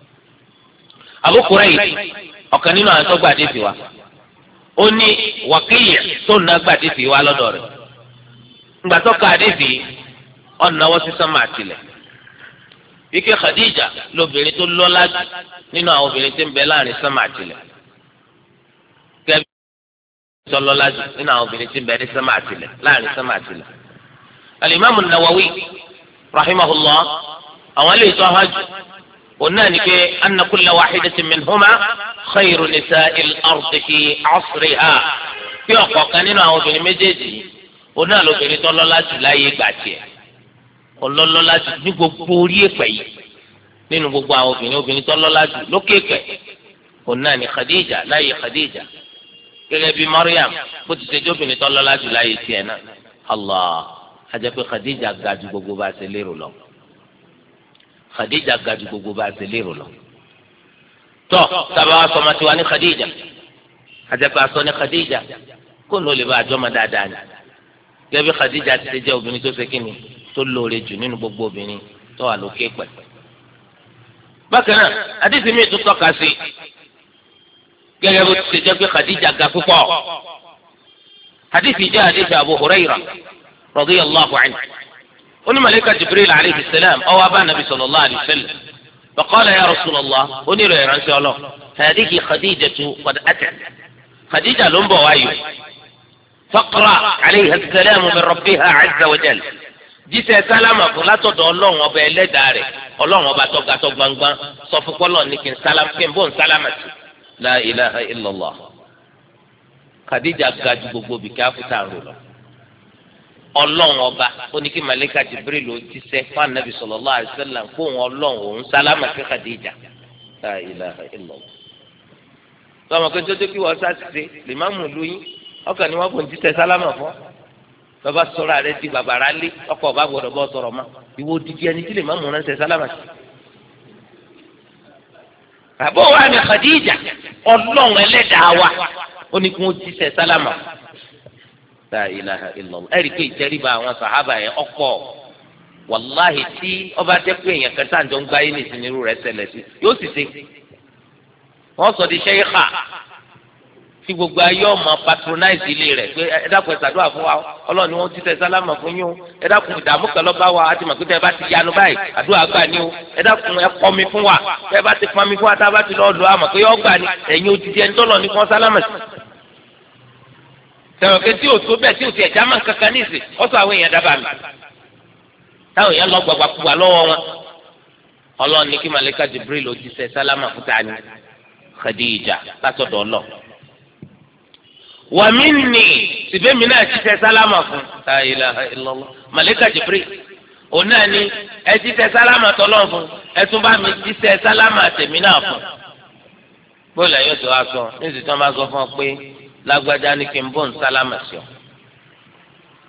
Abu Kurayb ọ̀kan nínú àwọn tó gbàdé sí wa ó ní Waqi' tó ń ná gbàdé sí wa lọ́dọ̀ rẹ̀ ńgbà tó ká àdé sí ọ̀nà wọ́n sísan máa tilẹ̀ wíkẹ́ Khadija lóbìnrin tó lọ́lá jù nínú àwọn obìnrin tí ń bẹ láàrin sánmà àtìlẹ̀ kẹ́bí tó lọ́lá jù nínú àwọn obìnrin tí ń bẹ ní sánmà àtìlẹ̀ láàrin sánmà àtìlẹ̀. Al-Imam An-Nawawi rahimahullah àwọn ilé ìtọ́ hajj òun náà ní pé anna kulla wahidatin minhuma khayru nisa'il ardi fi asriha kí ọ̀kọ̀ọ̀kan nínú àwọn obìnrin méjèèjì òun náà lóbìnrin tó lọ́lá jù láyé ìgbà tiẹ̀ ọlọ́lọ́lá jù ní gbogbo orí èpè yìí nínú gbogbo àwọn obìnrin obìnrin tó lọ́lá jù lókè èpè òun náà ní Khadija láyé Khadija gẹ́gẹ́ bí Maryam bó ti ṣe jẹ́ obìnrin tó lọ́lá jù láyé tiẹ̀ náà Allah ajẹ́ pé Khadija ga jù gbogbo bá a ṣe lérò lọ Khadija ga jù gbogbo bá a ṣe lérò lọ tọ́ sábà wá sọmọ tiwa ní Khadija ajẹ́ pé a sọ ní Khadija kó ní o lè bá a jọ́mọ dáadáa ni gẹ́gẹ́ bí Khadija ti ṣe jẹ́ obìnrin tó ṣe kíni tó lóore jù nínú gbogbo obìnrin tó wà lókè pẹ̀. bákan náà àdìsí mi tún tọ́ka sí gẹ́gẹ́ bó ti ṣe jẹ́ pé Khadija ga púpọ̀. àdìsí jẹ́ àdìsí Abu Hurairah radiyallahu anhu. ó ní màlẹ́kà Jibril alayhi salam ó wá bá nàbì sallallahu alayhi wa sallam. faqala ya Rasulallah ó ní ìròyìn ránṣẹ́ ọlọ́ hadihi Khadijatu qad atat. Khadija ló ń bọ̀ wáyò. faqra alayha as-salamu min rabbiha azza wa jalla. jíṣẹ́ sálámà fún látọ̀dọ̀ ọlọ́run ọba ẹlẹ́dàá rẹ̀ ọlọ́run ọba tọ́gatọ́ gbangban sọ fún pọ́lọ́ ní kí n sálámà kí n bó ń sálámà sí la ilaha illallah. Khadija ga ju gbogbo bìkẹ́ àfútà rò lọ. ọlọ́run ọba ó ní kí màlẹ́kà Jibril ló jíṣẹ́ fún anabi sallallahu alaihi wasallam kó wọn ọlọ́run òun sálámà sí Khadija la ilaha illallah. sọmọ pé tó tó kí wọ́n sá ti ṣe lè má mú lóyún ọkàn ni wọ́n kò ń jíṣẹ́ sálámà fún bàbá sọ̀rọ̀ àrẹ di bàbá rà lé ọkọ ọba gbọ́dọ̀ bọ sọ̀rọ̀ ma ìwọ dídí ẹni tí lè má múná ṣe sálámà sí. àbọ̀ wa ni Khadija ọlọ́run ẹlẹ́dàá wa ó ní kí wọ́n ti ṣe sálámà. la ilaha illallah ẹ̀rí pé ìjẹ́rìbà àwọn sàhábà yẹn ọ̀pọ̀ wàláhì tí ọba jẹ́ pé èèyàn kẹta àjọ ń gbáyé ní ìsinmi irú rẹ̀ ṣẹlẹ̀ sí yóò sì ṣe. wọ́n sọ di ṣẹ́yíkà tí gbogbo ayé ọmọ patronize ilé rẹ̀ pé ẹ dákun ẹ ṣàdúrà fún wa Ọlọ́run ni wọ́n ti tẹ sálámà fún yín o ẹ dákun ìdààmú kan lọ bá wa àti màkútẹ ẹ bá ti yanu báyìí àdúrà gbà ní o ẹ dákun ẹ pọ̀ mi fún wa ẹ bá ti pọ̀ mi fún wa tá a bá ti lọ lọ àmọ́ pé yọ gbà ní ẹ̀yin òjijì ẹni tó lọ ní fún sálámà sí. sẹ̀wọ̀n kẹ́ tí o tó bẹ́ẹ̀ tí o ti ẹ̀já máa ń kankan ní ìsìn ọ̀sọ̀ àwọn èèyàn dábàá mi táwọn èèyàn lọ gbàgbà kúgbà lọ́wọ́ wọn Ọlọ́run ní kí màlẹ́kà Jibril ó ti ṣe sálámà fún tani Khadija látọ̀dọ̀ Ọlọ́run wàmí nì síbẹ̀mí náà ti tẹ sálámà fún la ilaha illallah màlẹ́kà Jibril òun náà ni ẹ ti tẹ sálámà tọ́lọ́ fún ẹ tún bá mi ti tẹ sálámà tèmi náà fún. bóòlù ẹ̀yọ́ tó wá sọ ní ìsìtàn bá sọ fún ọ pé lágbájá ní kí n bọ́ ń sálámà sí ọ